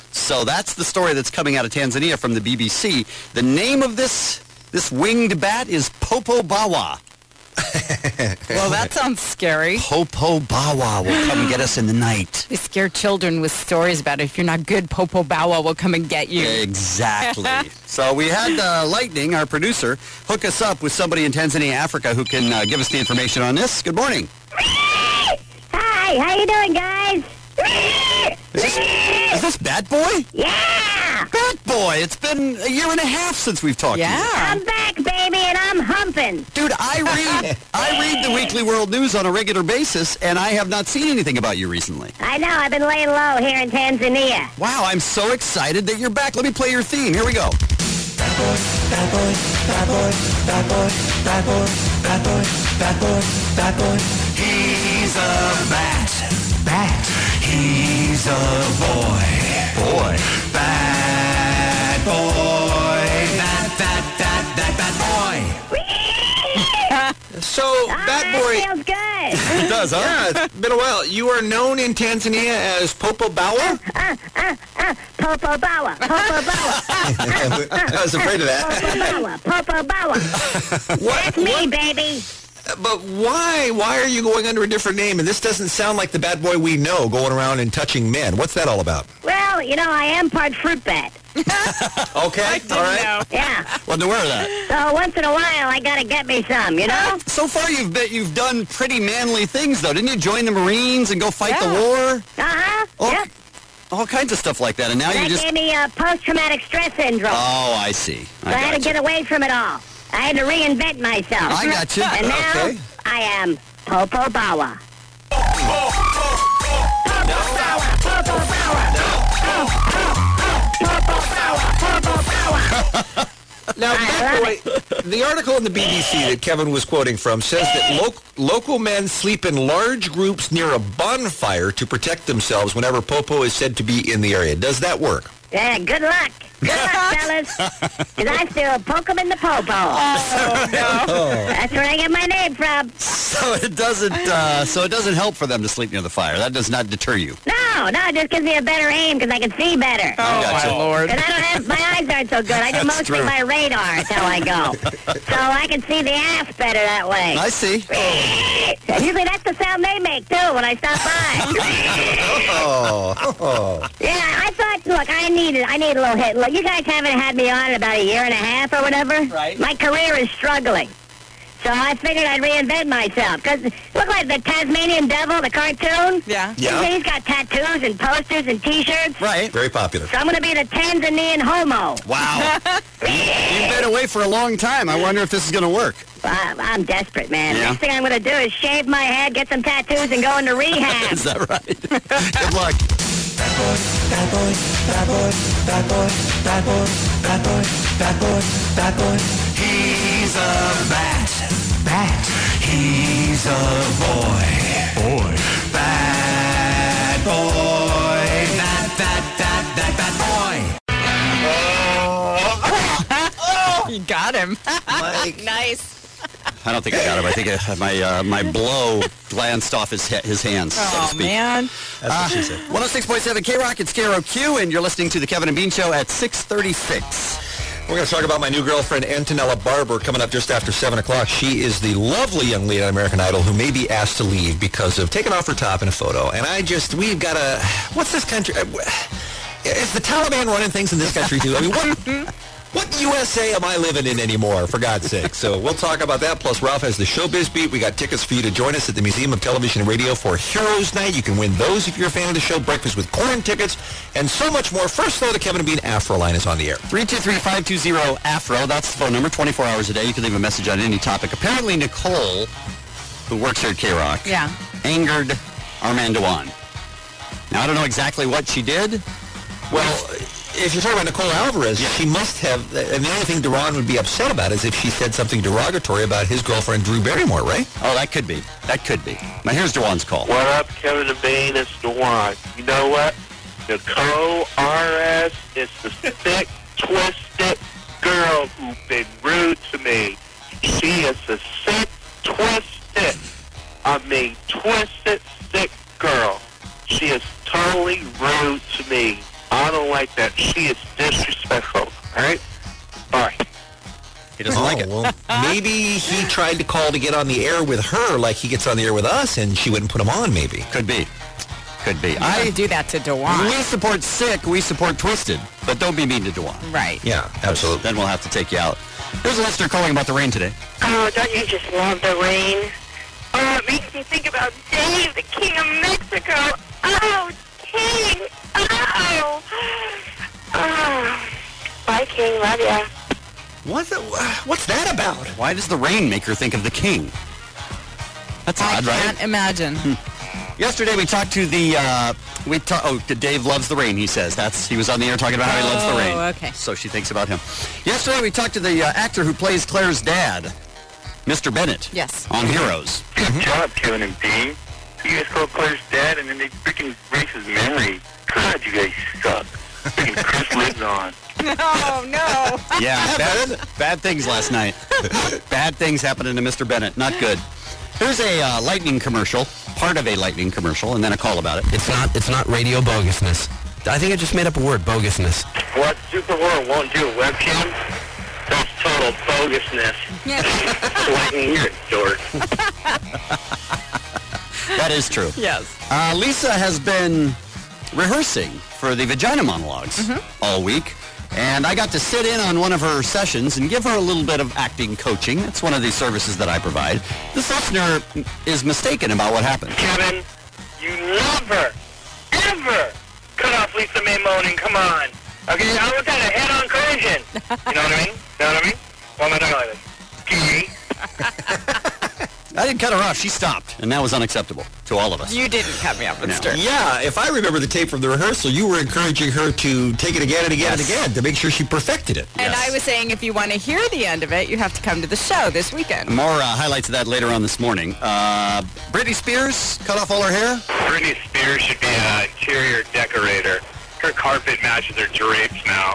So that's the story that's coming out of Tanzania from the B B C. The name of this this winged bat is Popo Bawa. Well, that sounds scary. Popo Bawa will come and get us in the night. They scare children with stories about if you're not good, Popo Bawa will come and get you. Exactly. So we had uh, Lightning, our producer, hook us up with somebody in Tanzania, Africa, who can uh, give us the information on this. Good morning. Hi, how you doing, guys? Is this, is this Bat Boy? Yeah! Bat Boy! It's been a year and a half since we've talked Yeah. to you. I'm back, baby, and I'm humping. Dude, I read I read the Weekly World News on a regular basis, and I have not seen anything about you recently. I know, I've been laying low here in Tanzania. Wow, I'm so excited that you're back. Let me play your theme. Here we go. Bad boy, bad boy, bad boy, bad boy, bad boy, bad boy, bad boy, bad boy. He's a bat. Bat. He's a boy. Boy. Bad boy. That, that, that, that, bad boy. So, Oh, Bat that Boy, feels good. It does, huh? yeah, it's been a while. You are known in Tanzania as Popo Bawa? Uh, uh, uh, Popo Bawa, Popo Bawa. I was afraid of that. Popo Bawa, Popo Bawa. What- That's me, what- baby. But why? Why are you going under a different name? And this doesn't sound like the Bad Boy we know, going around and touching men. What's that all about? Well, you know, I am part fruit bat. Okay, all right. Yeah. Wasn't aware of that. So once in a while, I gotta get me some, you know? So far, you've been, you've done pretty manly things, though. Didn't you join the Marines and go fight Yeah. the war? Uh-huh. Oh, Yep. All kinds of stuff like that. And now That you just... gave me uh, post-traumatic stress syndrome. Oh, I see. So I had to gotcha. get away from it all. I had to reinvent myself. I got you. And now Okay. I am Popo Bawa. Now, Bat Boy, the article in the B B C that Kevin was quoting from says that lo- local men sleep in large groups near a bonfire to protect themselves whenever Popo is said to be in the area. Does that work? Yeah, good luck. Good luck, fellas. Because I still poke 'em in the popo. Oh, no. That's where I get my name from. So it doesn't. Uh, so it doesn't help for them to sleep near the fire. That does not deter you. No, no, it just gives me a better aim because I can see better. Oh, Gotcha. my Lord. Because I don't have, my eyes aren't so good. I do That's mostly true. my radar. That's how I go. So I can see the ass better that way. I see. And usually that's the sound they make, too, when I stop by. Oh, oh. Yeah, I thought, look, I needed, I need a little hit. Look, you guys haven't had me on in about a year and a half or whatever. Right. My career is struggling. So I figured I'd reinvent myself. Because look like the Tasmanian Devil, the cartoon. Yeah. Yeah. He's got tattoos and posters and T-shirts. Right. Very popular. So I'm going to be the Tanzanian homo. Wow. You've been away for a long time. I wonder if this is going to work. I, I'm desperate, man. Yeah. Next thing I'm going to do is shave my head, get some tattoos, and go into rehab. Is that right? Good luck. Bad boy, bad boy, bad boy, bad boy, bad boy, bad boy, bad boy, bad boy. He's a bat. Bat. He's a boy. Boy. Bad boy. That, that, that, that, bad boy. You got him. Mike. Nice. I don't think I got him. I think uh, my uh, my blow glanced off his he- his hands, so to Oh, speak. man. That's what she said. one oh six point seven K-Rock, it's K R O Q, and you're listening to the Kevin and Bean Show at six thirty-six. We're going to talk about my new girlfriend, Antonella Barber, coming up just after seven o'clock. She is the lovely young lady on American Idol who may be asked to leave because of taking off her top in a photo. And I just, we've got to, what's this country? uh, Is the Taliban running things in this country, too? I mean, what... What U S A am I living in anymore, for God's sake? So we'll talk about that. Plus, Ralph has the Showbiz Beat. We got tickets for you to join us at the Museum of Television and Radio for Heroes Night. You can win those if you're a fan of the show. Breakfast with Corn tickets, and so much more. First, though, the Kevin and Bean Afro line is on the air. three two three, five two zero, A F R O. That's the phone number, twenty-four hours a day. You can leave a message on any topic. Apparently, Nicole, who works here at K-Rock, Yeah. angered Armando Juan. Now, I don't know exactly what she did. Well, if you're talking about Nicole Alvarez, she must have, and the only thing Duran would be upset about is if she said something derogatory about his girlfriend, Drew Barrymore, right? Oh, that could be. That could be. Now, here's Duran's call. What up, Kevin and Bean? It's Dewan. You know what? Nicole R S is the sick, twisted girl who's been rude to me. She is a sick, twisted, I mean, twisted, sick girl. She is totally rude to me. I I don't like that. She is disrespectful. All right? Bye. He doesn't oh, like it. Well, maybe he tried to call to get on the air with her like he gets on the air with us, and she wouldn't put him on, maybe. Could be. Could be. You I do that to Dewan. We support Sick, we support Twisted, but don't be mean to Dewan. Right. Yeah, absolutely. Then we'll have to take you out. Here's a listener calling about the rain today. Oh, don't you just love the rain? Oh, it makes me think about Dave, the King of Mexico. Oh, King. Oh. Oh. Bye, King. Love ya. What's, that, what's that about? Why does the rain make her think of the king? That's I odd, right? I can't imagine. Hmm. Yesterday we talked to the, uh, we ta- oh, Dave loves the rain, he says. That's, he was on the air talking about how he loves the rain. Oh, okay. So she thinks about him. Yesterday we talked to the uh, actor who plays Claire's dad, Mister Bennett. Yes. On Heroes. Good job, Kevin and Dean. You guys called Claire's dad, and then they freaking erased his memory. God, you guys suck. Freaking Chris lives on. No, no. Yeah, bad, bad things last night. Bad things happening to Mister Bennett. Not good. Here's a uh, lightning commercial, part of a lightning commercial, and then a call about it. It's not. It's not radio bogusness. I think I just made up a word, bogusness. What Superworld won't do, webcam? That's total bogusness. Lightning here, dork. That is true. Yes. Uh, Lisa has been rehearsing for the Vagina Monologues mm-hmm. all week. And I got to sit in on one of her sessions and give her a little bit of acting coaching. That's one of the services that I provide. This listener is mistaken about what happened. Kevin, you never, ever cut off Lisa May moaning. Come on. Okay, I want that a head-on collision. You know what I mean? You know what I mean? Why am I talking like this? I didn't cut her off. She stopped. And that was unacceptable to all of us. You didn't cut me off, Mister No. Yeah, if I remember the tape from the rehearsal, you were encouraging her to take it again and again yes. and again to make sure she perfected it. And yes. I was saying if you want to hear the end of it, you have to come to the show this weekend. More uh, highlights of that later on this morning. Uh, Britney Spears cut off all her hair. Britney Spears should be an interior decorator. Her carpet matches her drapes now.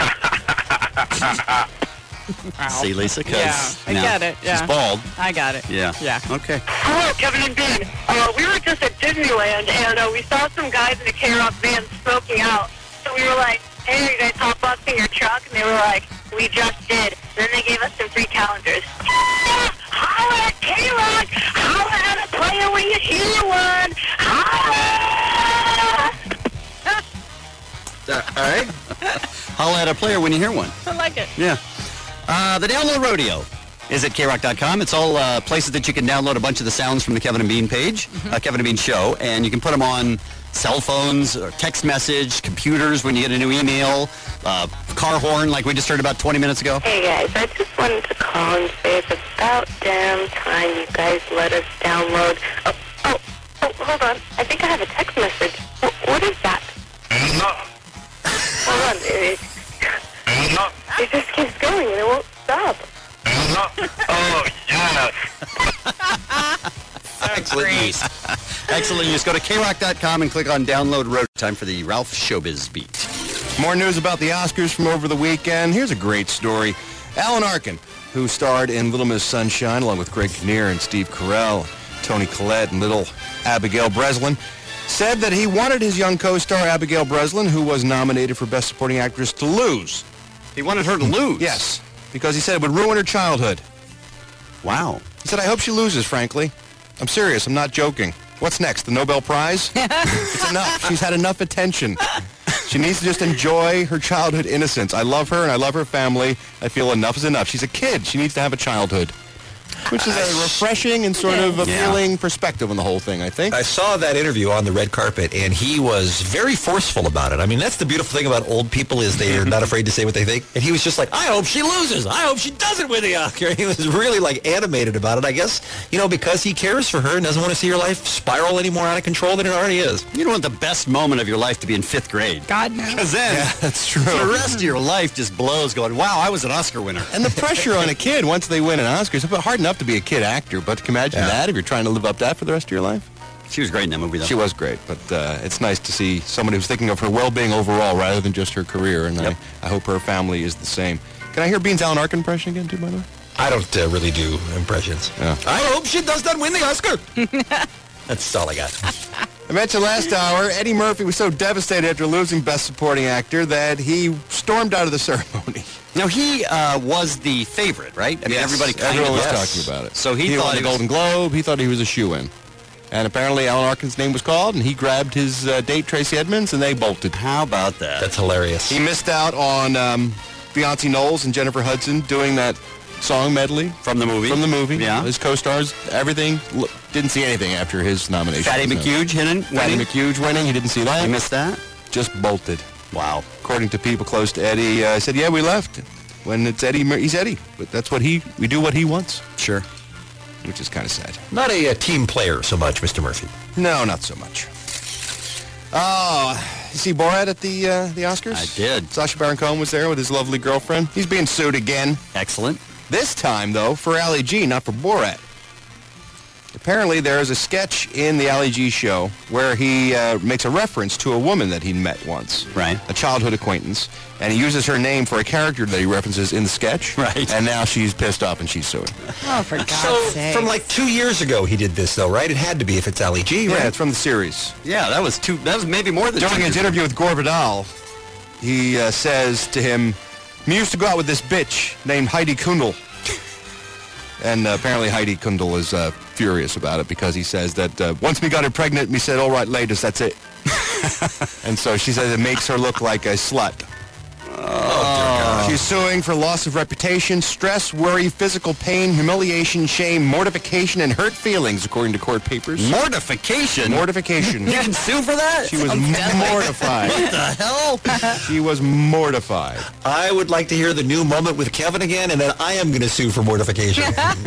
Wow. See, Lisa? Yeah, I now, get it. Yeah. She's bald. I got it. Yeah. Yeah. Okay. Hello, Kevin and Dean. Uh, we were just at Disneyland, and uh, we saw some guys in a K-Rock van smoking out. So we were like, hey, are you guys hotboxing your truck? And they were like, we just did. And then they gave us some free calendars. Holla at K-Rock! Holla at a player when you hear one! Holla! Uh, all right. Holla at a player when you hear one. I like it. Yeah. Uh, the Download Rodeo is at K rock dot com. It's all uh, places that you can download a bunch of the sounds from the Kevin and Bean page, mm-hmm. uh, Kevin and Bean show, and you can put them on cell phones or text message, computers when you get a new email, uh, car horn like we just heard about twenty minutes ago. Hey guys, I just wanted to call and say it's about damn time you guys let us download. Oh, oh, oh, hold on. I think I have a text message. What, what is that? Hold on. It, it just keeps going and it won't stop. Oh, yes. Excellent use. Excellent use. Go to K rock dot com and click on Download Road. Time for the Ralph Showbiz Beat. More news about the Oscars from over the weekend. Here's a great story. Alan Arkin, who starred in Little Miss Sunshine along with Greg Kinnear and Steve Carell, Toni Collette, and little Abigail Breslin, said that he wanted his young co-star Abigail Breslin, who was nominated for Best Supporting Actress, to lose. He wanted her to lose? Yes, because he said it would ruin her childhood. Wow. He said, I hope she loses, frankly. I'm serious. I'm not joking. What's next? The Nobel Prize? It's enough. She's had enough attention. She needs to just enjoy her childhood innocence. I love her and I love her family. I feel enough is enough. She's a kid. She needs to have a childhood. Which is a refreshing and sort of appealing yeah. perspective on the whole thing, I think. I saw that interview on the red carpet, and he was very forceful about it. I mean, that's the beautiful thing about old people is they're not afraid to say what they think. And he was just like, I hope she loses. I hope she doesn't win the Oscar. He was really, like, animated about it, I guess, you know, because he cares for her and doesn't want to see her life spiral any more out of control than it already is. You don't want the best moment of your life to be in fifth grade. God knows. Because then yeah, that's true. the rest of your life just blows going, wow, I was an Oscar winner. And the pressure on a kid once they win an Oscar, it's hard enough to be a kid actor. But can you imagine yeah. that if you're trying to live up to that for the rest of your life? She was great in that movie, though. She was great, but uh, it's nice to see someone who's thinking of her well-being overall rather than just her career, and yep. I, I hope her family is the same. Can I hear Bean's Alan Arkin impression again, too, by the way? I don't uh, really do impressions. Yeah. I hope she does not win the Oscar. That's all I got. I mentioned last hour, Eddie Murphy was so devastated after losing Best Supporting Actor that he stormed out of the ceremony. Now, he uh, was the favorite, right? I mean, Yes, everybody kind everyone of was yes. talking about it. So he, he thought won the he Golden was, Globe. He thought he was a shoo-in. And apparently Alan Arkin's name was called, and he grabbed his uh, date, Tracy Edmonds, and they bolted. How about that? That's hilarious. He missed out on um, Beyonce Knowles and Jennifer Hudson doing that song medley. From the movie? From the movie. Yeah. His co-stars, everything. Look, didn't see anything after his nomination. Fatty So- McHugh winning? Fatty winning? McHugh winning. He didn't see that. You missed that? Just bolted. Wow. According to people close to Eddie, uh, said, yeah, we left. When it's Eddie, Mur- he's Eddie. But that's what he, we do what he wants. Sure. Which is kind of sad. Not a, a team player so much, Mister Murphy. No, not so much. Oh, you see Borat at the uh, the Oscars? I did. Sacha Baron Cohen was there with his lovely girlfriend. He's being sued again. Excellent. This time, though, for Ali G, not for Borat. Apparently, there is a sketch in the Ali G show where he uh, makes a reference to a woman that he met once. Right. A childhood acquaintance. And he uses her name for a character that he references in the sketch. Right. And now she's pissed off and she's suing. Oh, for God's So sake. from like two years ago he did this, though, right? It had to be if it's Ali G, right? Yeah, it's from the series. Yeah, that was two. That was maybe more than During two his years interview with Gore Vidal, he uh, says to him, "Me used to go out with this bitch named Heidi Kundal." And uh, apparently Heidi Kundal is uh, furious about it because he says that uh, once me got her pregnant, me said, all right, ladies, that's it. And so she says it makes her look like a slut. Oh, she's suing for loss of reputation, stress, worry, physical pain, humiliation, shame, mortification, and hurt feelings, according to court papers. Mortification? Mortification. You can sue for that? She was mortified. What the hell? She was mortified. I would like to hear the new moment with Kevin again, and then I am going to sue for mortification.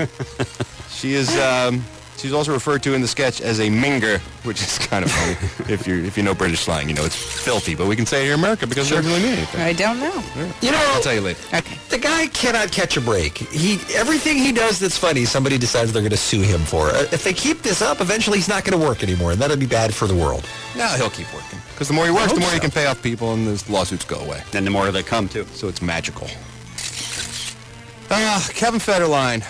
She is. Um, she's also referred to in the sketch as a minger, which is kind of funny. if you if you know British slang, you know it's filthy. But we can say it here in America because it doesn't really mean anything. I don't know. You know, I'll tell you later. Okay. The guy cannot catch a break. He everything he does that's funny, somebody decides they're going to sue him for. Uh, if they keep this up, eventually he's not going to work anymore, and that'll be bad for the world. No, he'll keep working. Because the more he works, the more so. he can pay off people, and the lawsuits go away. And the more they come, too. So it's magical. Ah, Kevin Federline.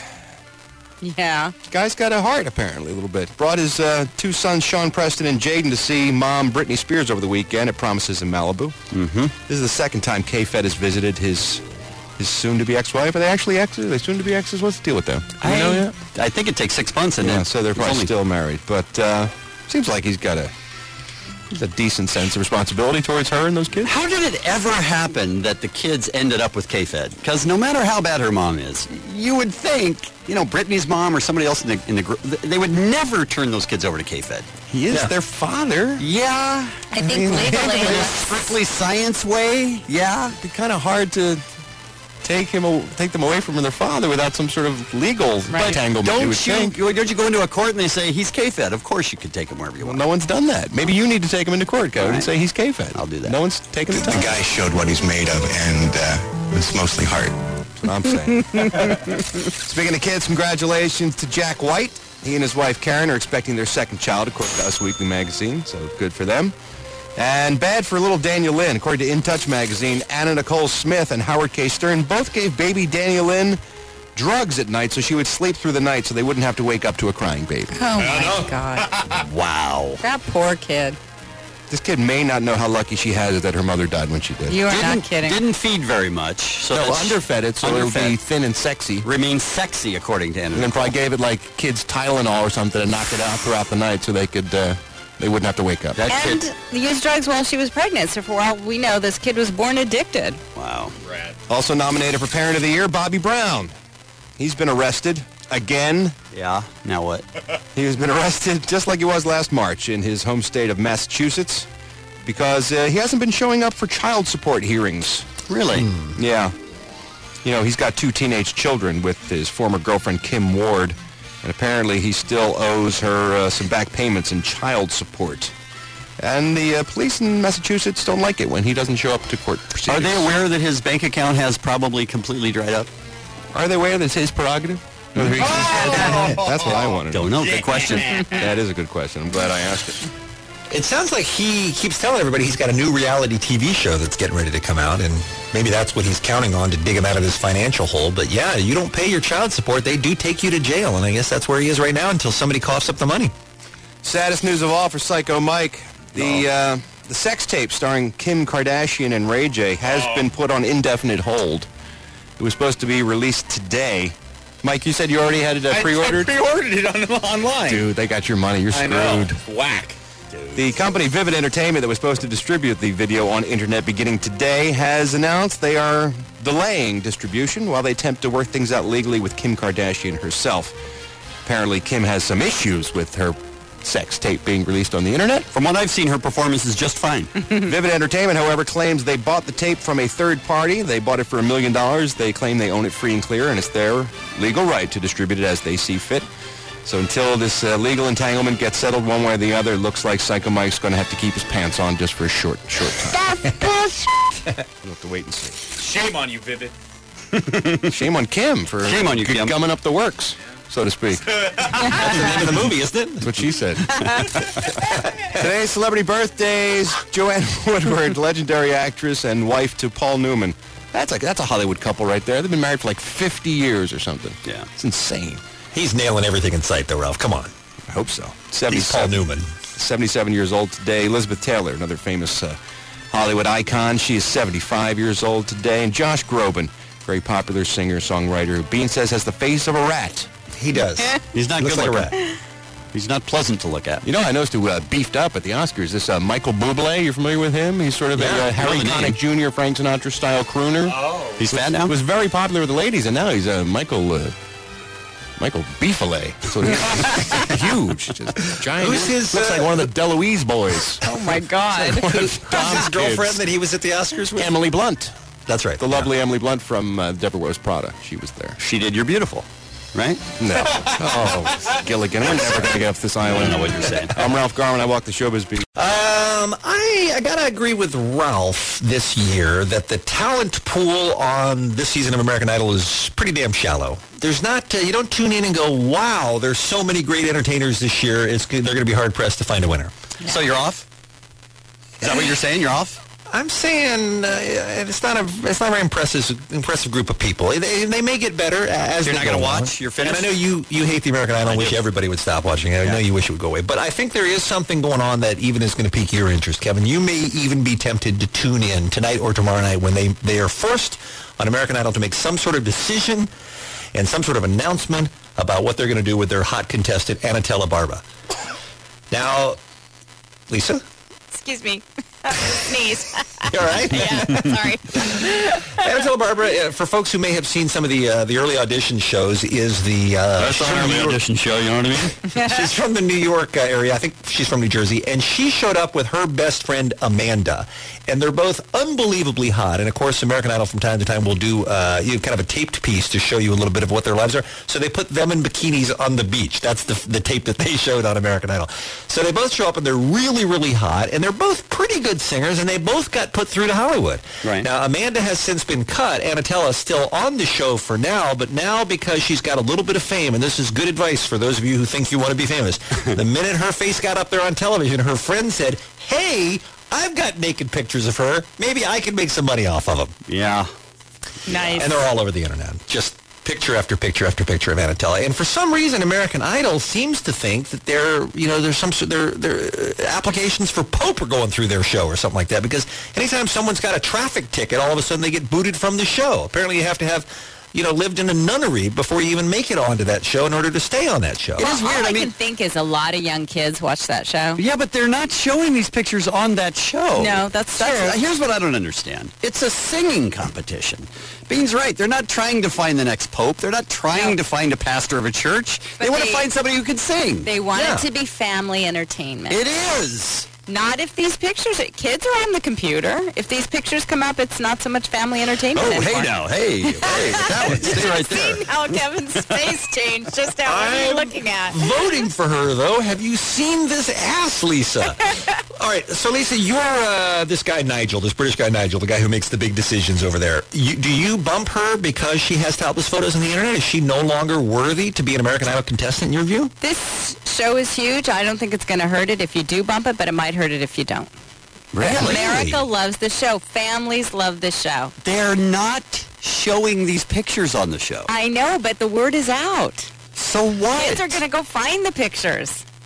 Yeah. Guy's got a heart, apparently, a little bit. Brought his uh, two sons, Sean Preston and Jaden, to see mom, Britney Spears, over the weekend at Promises in Malibu. Mm-hmm. This is the second time K-Fed has visited his his soon-to-be ex-wife. Are they actually exes? Are they soon-to-be exes? What's the deal with them? Do you I, know yet? I think it takes six months. And Yeah, then so they're it's probably only- still married. But uh, seems like he's got a he's a decent sense of responsibility towards her and those kids. How did it ever happen that the kids ended up with K-Fed? Because no matter how bad her mom is, you would think, you know, Brittany's mom or somebody else in the in the group, they would never turn those kids over to K-Fed. He is Yeah. their father. Yeah. I think legally, In a unless- strictly science way, yeah. It'd be kind of hard to take him, a- take them away from their father without some sort of legal entanglement. Don't you would you, think. don't you go into a court and they say he's K-Fed? Of course you can take him wherever you Well, want. no one's done that. Maybe you need to take him into court, Kevin, and Right. say he's K-Fed. I'll do that. No one's taken the The time. guy showed what he's made of, and uh, it's mostly heart. That's what I'm saying. Speaking of kids, congratulations to Jack White. He and his wife Karen are expecting their second child, according to Us Weekly magazine, so good for them. And bad for little Daniel Lynn. According to In Touch magazine, Anna Nicole Smith and Howard K. Stern both gave baby Daniel Lynn drugs at night so she would sleep through the night so they wouldn't have to wake up to a crying baby. Oh, my God. Wow. That poor kid. This kid may not know how lucky she has that her mother died when she did. You are Didn't, not kidding. didn't feed very much. So No, that's underfed it so it'll be underfed. thin and sexy. Remains sexy, according to Anna. And then probably gave it like kids Tylenol or something and knocked it out throughout the night so they could uh, they wouldn't have to wake up. That And kid. used drugs while she was pregnant. So for all we know, this kid was born addicted. Wow. Also nominated for Parent of the Year, Bobby Brown. He's been arrested again. Yeah. Now what? He has been arrested just like he was last March in his home state of Massachusetts because uh, he hasn't been showing up for child support hearings. Really? Yeah. You know, he's got two teenage children with his former girlfriend, Kim Ward, and apparently he still owes her uh, some back payments in child support. And the uh, police in Massachusetts don't like it when he doesn't show up to court Are proceedings. they aware that his bank account has probably completely dried up? Are they aware that it's his prerogative? Whether he- That's what I want to know. Don't know. Good question. That is a good question. I'm glad I asked it. It sounds like he keeps telling everybody he's got a new reality T V show that's getting ready to come out, and maybe that's what he's counting on to dig him out of his financial hole. But yeah, you don't pay your child support, they do take you to jail, and I guess that's where he is right now until somebody coughs up the money. Saddest news of all for Psycho Mike. The Oh. uh, the sex tape starring Kim Kardashian and Ray J has been put on indefinite hold. It was supposed to be released today. Mike, you said you already had it uh, I- pre-ordered? I pre-ordered it on, online. Dude, they got your money. You're I screwed. know. Whack. The company Vivid Entertainment that was supposed to distribute the video on internet beginning today has announced they are delaying distribution while they attempt to work things out legally with Kim Kardashian herself. Apparently, Kim has some issues with her sex tape being released on the internet. From what I've seen, her performance is just fine. Vivid Entertainment, however, claims they bought the tape from a third party. They bought it for a million dollars. They claim they own it free and clear, and it's their legal right to distribute it as they see fit. So until this uh, legal entanglement gets settled one way or the other, it looks like Psycho Mike's going to have to keep his pants on just for a short, short time. That's bullshit. We'll have to wait and see. Shame on you, Vivid. Shame on Kim for Shame on you, g- Kim. gumming up the works, so to speak. That's the name of the movie, isn't it? That's what she said. Today's celebrity birthdays: Joanne Woodward, legendary actress and wife to Paul Newman. That's like that's a Hollywood couple right there. They've been married for like fifty years or something. Yeah. It's insane. He's nailing everything in sight, though, Ralph. Come on. I hope so. He's Paul Newman. seventy-seven years old today. Elizabeth Taylor, another famous uh, Hollywood icon. She is seventy-five years old today. And Josh Groban, very popular singer, songwriter, who Bean says has the face of a rat. He does. He's not Looks good like a looking. He's not pleasant to look at. You know, I noticed who uh, beefed up at the Oscars. This uh, Michael Bublé, you familiar with him? He's sort of Yeah, a uh, Harry know the name. Connick Junior, Frank Sinatra-style crooner. Oh. He's fat now? Was very popular with the ladies, and now he's uh, Michael... Uh, Michael Beefalay. So he's huge. Just giant. Who's his, Looks uh, like one of the DeLuise boys. Oh, my God. One of Who's Dom's his girlfriend kids. that he was at the Oscars with? Emily Blunt. That's right. The lovely Emily Blunt from uh, Deborah Wears Prada. She was there. She did You're Beautiful, right? No. Oh, Gilligan. I'm never going to get off this island. I don't know what you're saying. I'm Ralph Garman. I walk the showbiz beat. Um, I, I gotta agree with Ralph this year that the talent pool on this season of American Idol is pretty damn shallow. There's not, uh, you don't tune in and go, wow, there's so many great entertainers this year, it's, they're going to be hard-pressed to find a winner. So you're off? Is that what you're saying? You're off? I'm saying uh, it's not a it's not a very impressive impressive group of people. They, they may get better as You're they not go gonna along. watch? You're finished? And I know you, you hate the American Idol and wish everybody would stop watching it. I know you wish it would go away. But I think there is something going on that even is going to pique your interest, Kevin. You may even be tempted to tune in tonight or tomorrow night when they, they are forced on American Idol to make some sort of decision and some sort of announcement about what they're going to do with their hot contestant, Anatella Barba. Now, Lisa? Excuse me. Sneeze. You all right? Yeah, sorry. Anatella Barba, uh, for folks who may have seen some of the uh, the early audition shows, is the... Uh, That's she's our from New York- audition show, you know what I mean? She's from the New York uh, area. I think she's from New Jersey. And she showed up with her best friend, Amanda. And they're both unbelievably hot. And, of course, American Idol from time to time will do uh, you know, kind of a taped piece to show you a little bit of what their lives are. So they put them in bikinis on the beach. That's the, the tape that they showed on American Idol. So they both show up, and they're really, really hot. And they're both pretty good singers, and they both got put through to Hollywood. Right. Now, Amanda has since been cut. Anatella is still on the show for now, but now because she's got a little bit of fame, and this is good advice for those of you who think you want to be famous, the minute her face got up there on television, her friend said, hey, I've got naked pictures of her. Maybe I can make some money off of them. Yeah. Nice. And they're all over the internet. Just picture after picture after picture of Anatella. And for some reason, American Idol seems to think that there, you know, there's some their their applications for Pope are going through their show or something like that. Because anytime someone's got a traffic ticket, all of a sudden they get booted from the show. Apparently, you have to have, you know, lived in a nunnery before you even make it onto that show in order to stay on that show. It is weird. All I, I can think is a lot of young kids watch that show. Yeah, but they're not showing these pictures on that show. No, that's That's, true. here's what I don't understand. It's a singing competition. Bean's right. They're not trying to find the next pope. They're not trying No. to find a pastor of a church. But they want they- to find somebody who can sing. They want Yeah. it to be family entertainment. It is. Not if these pictures, kids are on the computer. If these pictures come up, it's not so much family entertainment Oh, anymore. hey now. Hey. Hey. That one. Stay right there. Seen how Kevin's face changed just now. What are you looking at? Voting for her, though. Have you seen this ass, Lisa? All right, so Lisa, you're uh, this guy Nigel, this British guy Nigel, the guy who makes the big decisions over there. You, do you bump her because she has topless photos on the internet? Is she no longer worthy to be an American Idol contestant in your view? This show is huge. I don't think it's going to hurt it if you do bump it, but it might hurt it if you don't. Really? America loves the show. Families love the show. They're not showing these pictures on the show. I know, but the word is out. So what? Kids are going to go find the pictures.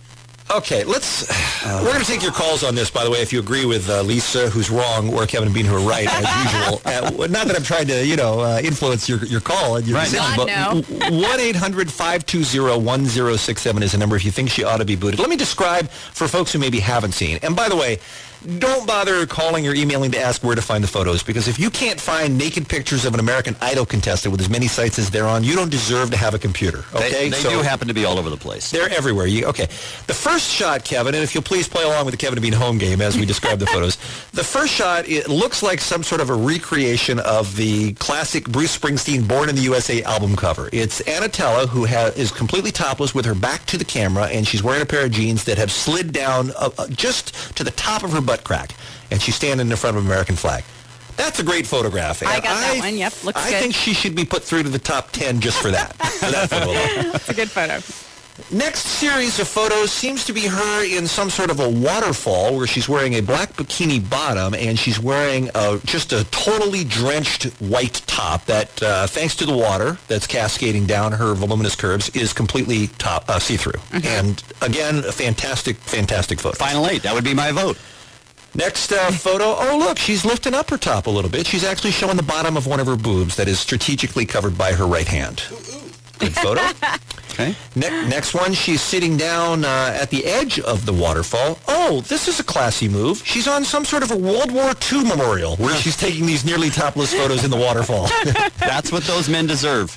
Okay, let's. Uh, we're going to take your calls on this, by the way, if you agree with uh, Lisa, who's wrong, or Kevin and Bean, who are right, as usual. Uh, not that I'm trying to, you know, uh, influence your your call and your Right. decision, God, but one eight hundred five two zero one zero six seven is the number if you think she ought to be booted. Let me describe for folks who maybe haven't seen. And by the way, don't bother calling or emailing to ask where to find the photos, because if you can't find naked pictures of an American Idol contestant with as many sites as they're on, you don't deserve to have a computer. Okay, They, they So- do happen to be all over the place. they're everywhere. You, okay. The first shot, Kevin, and if you'll please play along with the Kevin and Bean home game as we describe the photos. The first shot, it looks like some sort of a recreation of the classic Bruce Springsteen Born in the U S A album cover. It's Anatella, who ha- is completely topless with her back to the camera, and she's wearing a pair of jeans that have slid down uh, uh, just to the top of her butt crack. And she's standing in front of an American flag. That's a great photograph. I And got that one. Yep, looks I good. think she should be put through to the top ten just for that. for that photo alone. That's a good photo. Next series of photos seems to be her in some sort of a waterfall where she's wearing a black bikini bottom and she's wearing a, just a totally drenched white top that, uh, thanks to the water that's cascading down her voluminous curves, is completely top, uh, see-through. Mm-hmm. And again, a fantastic, fantastic photo. Final eight. That would be my vote. Next uh, photo, oh, look, she's lifting up her top a little bit. She's actually showing the bottom of one of her boobs that is strategically covered by her right hand. Good photo. Okay. Ne- next one, she's sitting down uh, at the edge of the waterfall. Oh, this is a classy move. She's on some sort of a World War Two memorial where she's taking these nearly topless photos in the waterfall. That's what those men deserve.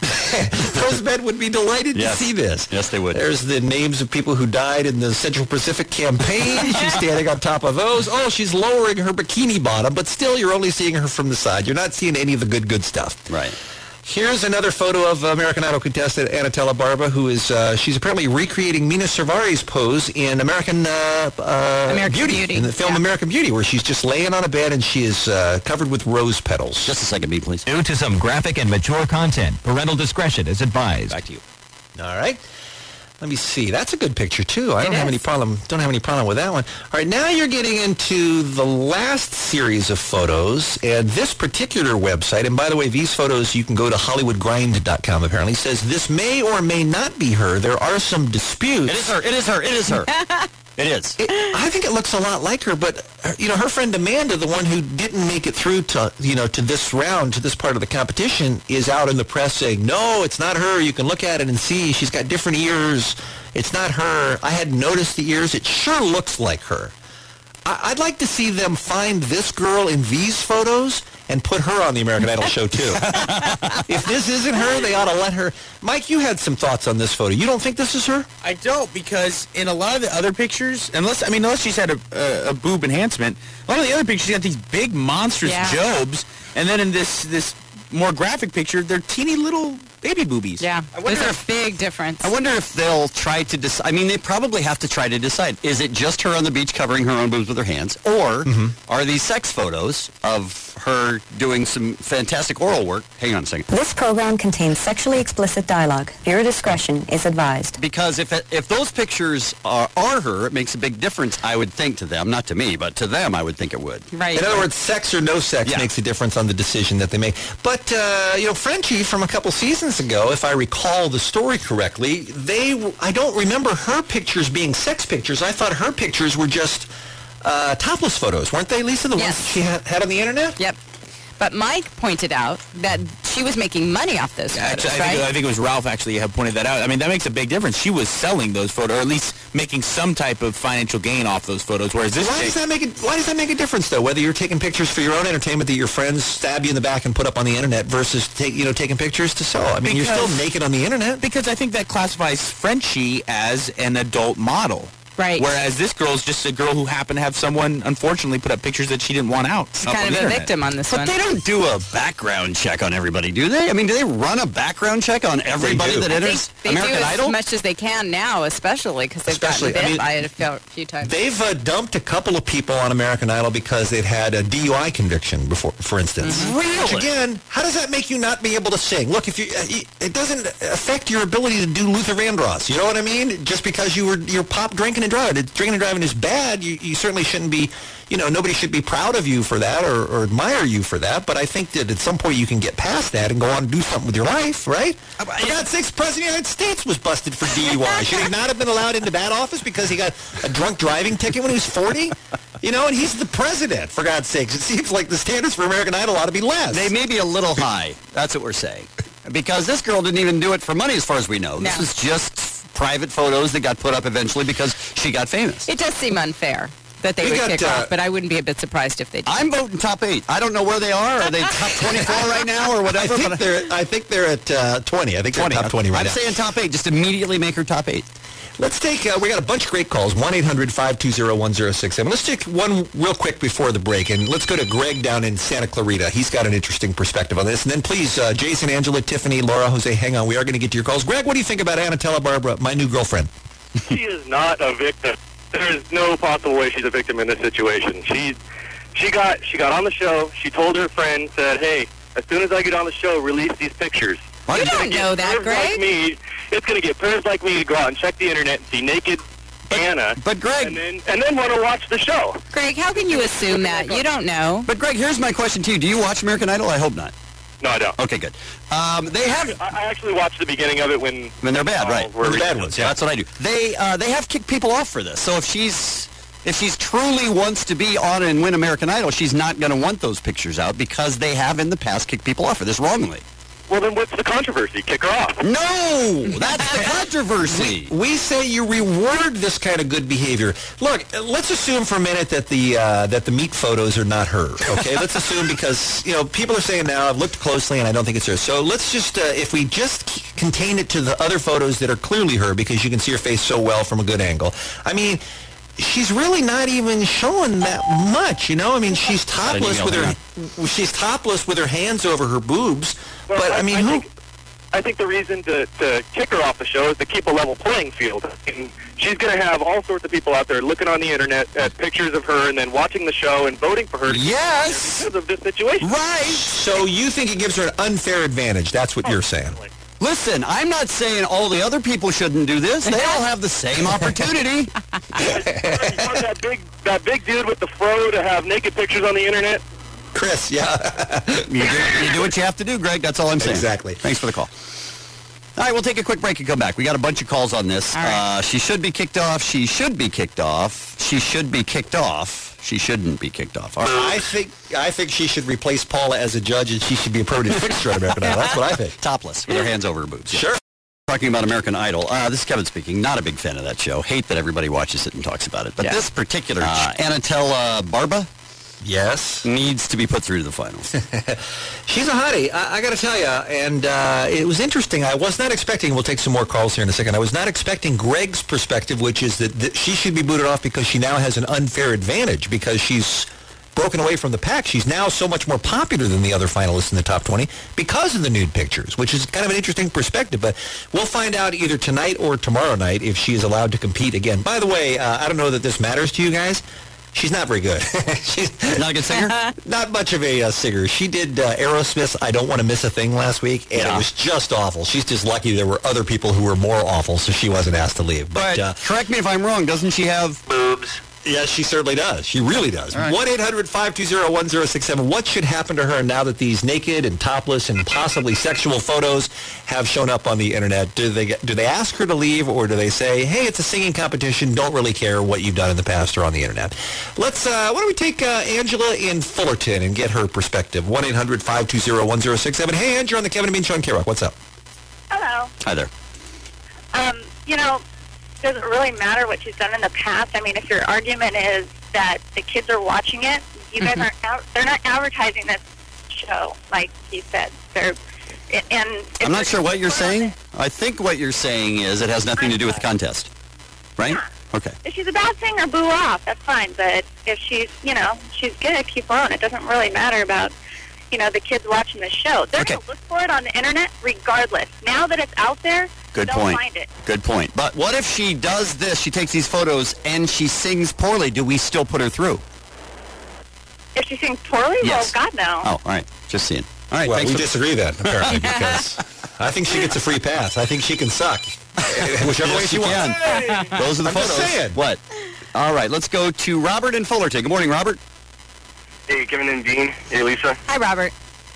Those men would be delighted Yes. to see this. Yes, they would. There's the names of people who died in the Central Pacific Campaign. She's standing on top of those. Oh, she's lowering her bikini bottom, but still you're only seeing her from the side. You're not seeing any of the good, good stuff. Right. Here's another photo of American Idol contestant Anatella Barba, who is, uh, she's apparently recreating Mina Servari's pose in American, uh, uh, American Beauty, Beauty, in the film yeah. American Beauty, where she's just laying on a bed and she is uh, covered with rose petals. Just a second, B, please. Due to some graphic and mature content, parental discretion is advised. Back to you. All right. Let me see. That's a good picture too. I It don't have is. any problem. Don't have any problem with that one. All right, now you're getting into the last series of photos, and this particular website. And by the way, these photos you can go to Hollywood Grind dot com. Apparently, says this may or may not be her. There are some disputes. It is her. It is her. It is her. It is. It, I think it looks a lot like her, but uh, you know, her friend Amanda, the one who didn't make it through to you know to this round, to this part of the competition, is out in the press saying, "No, it's not her. You can look at it and see she's got different ears. It's not her. I hadn't noticed the ears. It sure looks like her." I, I'd like to see them find this girl in these photos and put her on the American Idol show too. If this isn't her, they ought to let her. Mike, you had some thoughts on this photo. You don't think this is her? I don't, because in a lot of the other pictures, unless I mean, unless she's had a, a, a boob enhancement, a lot of the other pictures she's got these big monstrous Yeah. jobs, and then in this this more graphic picture, they're teeny little baby boobies. Yeah, I wonder there's if- a big difference. I wonder if they'll try to decide. I mean, they probably have to try to decide. Is it just her on the beach covering her own boobs with her hands? Or are these sex photos of her doing some fantastic oral work? Hang on a second. This program contains sexually explicit dialogue. Viewer discretion is advised. Because if it, if those pictures are, are her, it makes a big difference, I would think, to them. Not to me, but to them, I would think it would. Right. In other words, sex or no sex Yeah. makes a difference on the decision that they make. But, uh, you know, Frenchie from a couple seasons ago, if I recall the story correctly, they, I don't remember her pictures being sex pictures. I thought her pictures were just uh, topless photos, weren't they, Lisa? The Yes. ones she had, had on the internet? Yep. But Mike pointed out that she was making money off those photos, Actually, I right? think, I think it was Ralph actually had pointed that out. I mean, that makes a big difference. She was selling those photos, or at least making some type of financial gain off those photos. Whereas this, Why does that make it? Why does that make a difference, though? Whether you're taking pictures for your own entertainment that your friends stab you in the back and put up on the internet, versus take, you know taking pictures to sell. I mean, you're still Because- naked on the internet. because I think that classifies Frenchie as an adult model. Right. Whereas this girl's just a girl who happened to have someone, unfortunately, put up pictures that she didn't want out. She's up kind on of the a internet. victim on this But one. they don't do a background check on everybody, do they? I mean, do they run a background check on everybody do. that I enters think they American do Idol? as much as they can now, especially because they've Especially, I gotten bit mean, by it a few, few times. They've uh, dumped a couple of people on American Idol because they've had a D U I conviction before, for instance. Really? Which again, how does that make you not be able to sing? Look, if you, uh, it doesn't affect your ability to do Luther Vandross. You know what I mean? Just because you were you're pop drinking and driving, drinking and driving is bad. You, you certainly shouldn't be you know, nobody should be proud of you for that or, or admire you for that. But I think that at some point you can get past that and go on and do something with your life, right? For God's sakes, the President of the United States was busted for D U I. Should he not have been allowed into that office because he got a drunk driving ticket when he was forty? You know, and he's the president, for God's sakes. It seems like the standards for American Idol ought to be less. They may be a little high. That's what we're saying. Because this girl didn't even do it for money, as far as we know. No. This was just private photos that got put up eventually because she got famous. It does seem unfair that they We would got, kick uh, off, but I wouldn't be a bit surprised if they did. I'm voting top eight. I don't know where they are. Are they top twenty-four right now or whatever? I think But they're, I think they're at uh, twenty. I think they're top twenty right I'm now. saying top eight. Just immediately make her top eight. Let's take, uh, we got a bunch of great calls, one eight hundred five two zero one zero six seven. Let's take one real quick before the break, and let's go to Greg down in Santa Clarita. He's got an interesting perspective on this. And then please, uh, Jason, Angela, Tiffany, Laura, Jose, hang on. We are going to get to your calls. Greg, what do you think about Anatella Barbara, my new girlfriend? She is not a victim. There is no possible way she's a victim in this situation. She, she got, she got on the show. She told her friend, said, "Hey, as soon as I get on the show, release these pictures." You don't know that, Greg. Like me, it's going to get pervs like me to go out and check the internet and see naked Anna. But Greg, and then and then want to watch the show. Greg, how can you assume that? You don't know. But Greg, here's my question to you. Do you watch American Idol? I hope not. No, I don't. Okay, good. Um, they have. I, I actually watched the beginning of it when when they're bad, uh, right? we're The bad ones. Yeah, that's what I do. They uh, they have kicked people off for this. So if she's if she's truly wants to be on and win American Idol, she's not going to want those pictures out because they have in the past kicked people off for this wrongly. Well, then what's the controversy? Kick her off. No, that's the controversy. We, we say you reward this kind of good behavior. Look, let's assume for a minute that the uh, that the meat photos are not her. Okay, let's assume because you know people are saying now I've looked closely and I don't think it's her. So let's just uh, if we just c- contain it to the other photos that are clearly her because you can see her face so well from a good angle. I mean. She's really not even showing that much, you know. I mean, she's topless with her. She's topless with her hands over her boobs. Well, but I, I mean, I who? think, I think the reason to, to kick her off the show is to keep a level playing field. And she's going to have all sorts of people out there looking on the internet at pictures of her and then watching the show and voting for her. Yes. Because of this situation. Right. So you think it gives her an unfair advantage? That's what you're saying. Listen, I'm not saying all the other people shouldn't do this. They all have the same opportunity. You want that big that big dude with the fro to have naked pictures on the internet? Chris, yeah. you, do, you do what you have to do, Greg. That's all I'm saying. Exactly. Thanks for the call. All right, we'll take a quick break and come back. We got a bunch of calls on this. Right. Uh, she should be kicked off. She should be kicked off. She should be kicked off. She shouldn't be kicked off. All right. I think I think she should replace Paula as a judge, and she should be a permanent fixture on American Idol. That's what I think. Topless, with her hands over her boobs. Yeah. Sure. Talking about American Idol. Uh, this is Kevin speaking. Not a big fan of that show. Hate that everybody watches it and talks about it. But Yeah. this particular uh, Anatella Barba Yes. needs to be put through to the finals. She's a hottie, I, I got to tell you. And uh, it was interesting. I was not expecting, we'll take some more calls here in a second. I was not expecting Greg's perspective, which is that, that she should be booted off because she now has an unfair advantage because she's broken away from the pack. She's now so much more popular than the other finalists in the top twenty because of the nude pictures, which is kind of an interesting perspective. But we'll find out either tonight or tomorrow night if she is allowed to compete again. By the way, uh, I don't know that this matters to you guys. She's not very good. She's not a good singer? Not much of a uh, singer. She did uh, Aerosmith's I Don't Want to Miss a Thing last week, and Yeah. it was just awful. She's just lucky there were other people who were more awful, so she wasn't asked to leave. But, But uh, correct me if I'm wrong. Doesn't she have boobs? Yes, she certainly does. She really does. All right. one eight hundred five two zero one zero six seven. What should happen to her now that these naked and topless and possibly sexual photos have shown up on the internet? Do they get, do they ask her to leave, or do they say, hey, it's a singing competition, don't really care what you've done in the past or on the internet? Let's, uh, why don't we take uh, Angela in Fullerton and get her perspective? one eight hundred five two zero one zero six seven. Hey, Angela, on the Kevin and Bean Show on K-Rock. What's up? Hello. Hi there. Um, you know, doesn't really matter what she's done in the past. I mean, if your argument is that the kids are watching it, you guys aren't out, they're not advertising this show, like he said. They're and if I'm not they're sure what you're put on saying. it- I think what you're saying is it has nothing to do with the contest. Right? Okay. If she's a bad singer, boo off. That's fine. But if she's, you know, she's good, keep her on. It doesn't really matter about, you know, the kids watching the show. They're Okay. going to look for it on the internet regardless. Now that it's out there, Good they'll point. find it. Good point. But what if she does this, she takes these photos, and she sings poorly? Do we still put her through? If she sings poorly, Yes. well, God, no. Oh, all right. Just seeing. All right. Well, thanks we for- disagree then, apparently, because I think she gets a free pass. I think she can suck. Whichever way Yes, she you wants. can. Those are the I'm photos. just saying. What? All right, let's go to Robert in Fullerton. Good morning, Robert. Hey, Kevin and Dean. Hey, Lisa. Hi, Robert.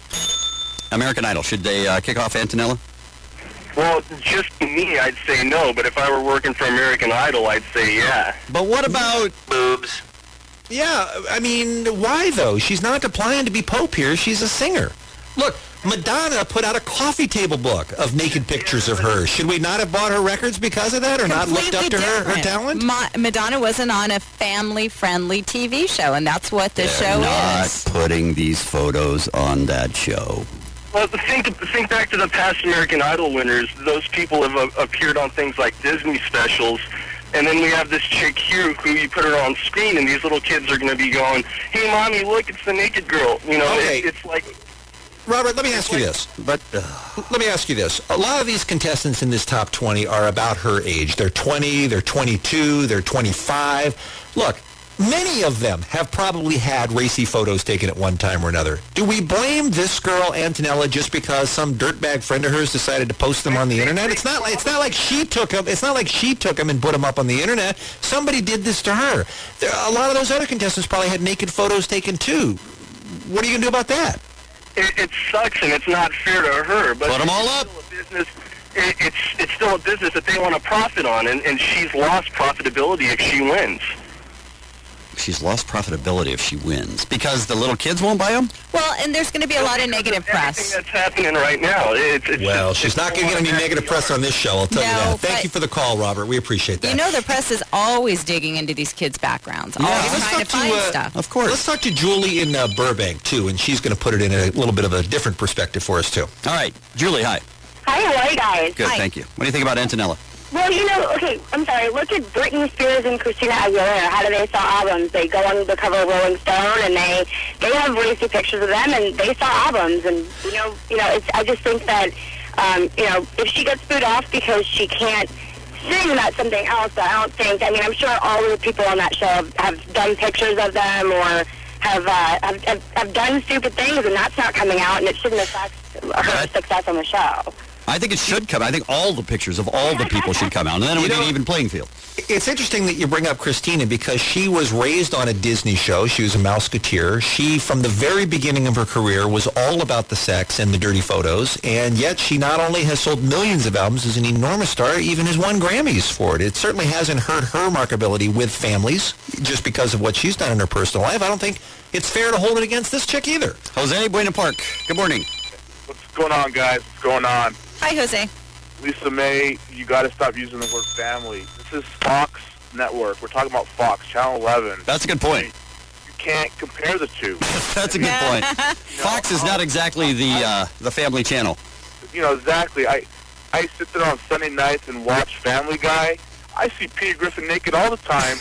American Idol. Should they uh, kick off Antonella? Well, just me, I'd say no. But if I were working for American Idol, I'd say yeah. But what about boobs? Yeah, I mean, why though? She's not applying to be Pope here. She's a singer. Look, Madonna put out a coffee table book of naked pictures of her. Should we not have bought her records because of that, or not looked up to her, her talent? Ma- Madonna wasn't on a family-friendly T V show, and that's what this They're show not is. putting these photos on that show. Well, think think back to the past American Idol winners. Those people have uh, appeared on things like Disney specials. And then we have this chick here who you put her on screen, and these little kids are going to be going, hey, Mommy, look, it's the naked girl. You know, Okay. it, it's like... Robert, let me ask you this. But uh, let me ask you this. A lot of these contestants in this top twenty are about her age. They're twenty, they're twenty-two, they're twenty-five. Look, many of them have probably had racy photos taken at one time or another. Do we blame this girl, Antonella, just because some dirtbag friend of hers decided to post them on the internet? It's not. It's not like she took them. It's not like she took them and put them up on the internet. Somebody did this to her. There, a lot of those other contestants probably had naked photos taken too. What are you gonna do about that? It, it sucks, and it's not fair to her. But Put them all it's up. still a business. It, it's it's still a business that they want to profit on, and, and she's lost profitability if she wins. She's lost profitability if she wins because the little kids won't buy them. Well, and there's going to be a lot of negative press. That's happening right now. It's, it's Well, just, she's not going to get any negative press on this show, I'll tell you No, that. Thank but- you for the call, Robert. We appreciate that. You know the press is always digging into these kids' backgrounds, Yeah, always let's trying to talk find uh, stuff. Of course. Let's talk to Julie in uh, Burbank, too, and she's going to put it in a little bit of a different perspective for us, too. All right, Julie, hi. Hi, how are you guys? Good, thank you. What do you think about Antonella? Well, you know, okay, I'm sorry. Look at Britney Spears and Christina Aguilera. How do they sell albums? They go on the cover of Rolling Stone, and they they have racy pictures of them, and they sell albums. And you know, you know, it's, I just think that, um, you know, if she gets booed off because she can't sing, that's something else. But I don't think. I mean, I'm sure all of the people on that show have, have done pictures of them or have, uh, have have have done stupid things, and that's not coming out, and it shouldn't affect her success on the show. I think it should come. I think all the pictures of all the people should come out, and then it would be an even playing field. It's interesting that you bring up Christina because she was raised on a Disney show. She was a Mouseketeer. She, from the very beginning of her career, was all about the sex and the dirty photos, and yet she not only has sold millions of albums, is an enormous star, even has won Grammys for it. It certainly hasn't hurt her marketability with families just because of what she's done in her personal life. I don't think it's fair to hold it against this chick either. Jose, Buena Park, good morning. What's going on, guys? What's going on? Hi, Jose. Lisa May, you got to stop using the word family. This is Fox Network. We're talking about Fox, Channel eleven. That's a good point. You can't compare the two. That's a good point. Fox is not exactly the uh, the family channel. You know, exactly. I, I sit there on Sunday nights and watch Family Guy. I see Peter Griffin naked all the time,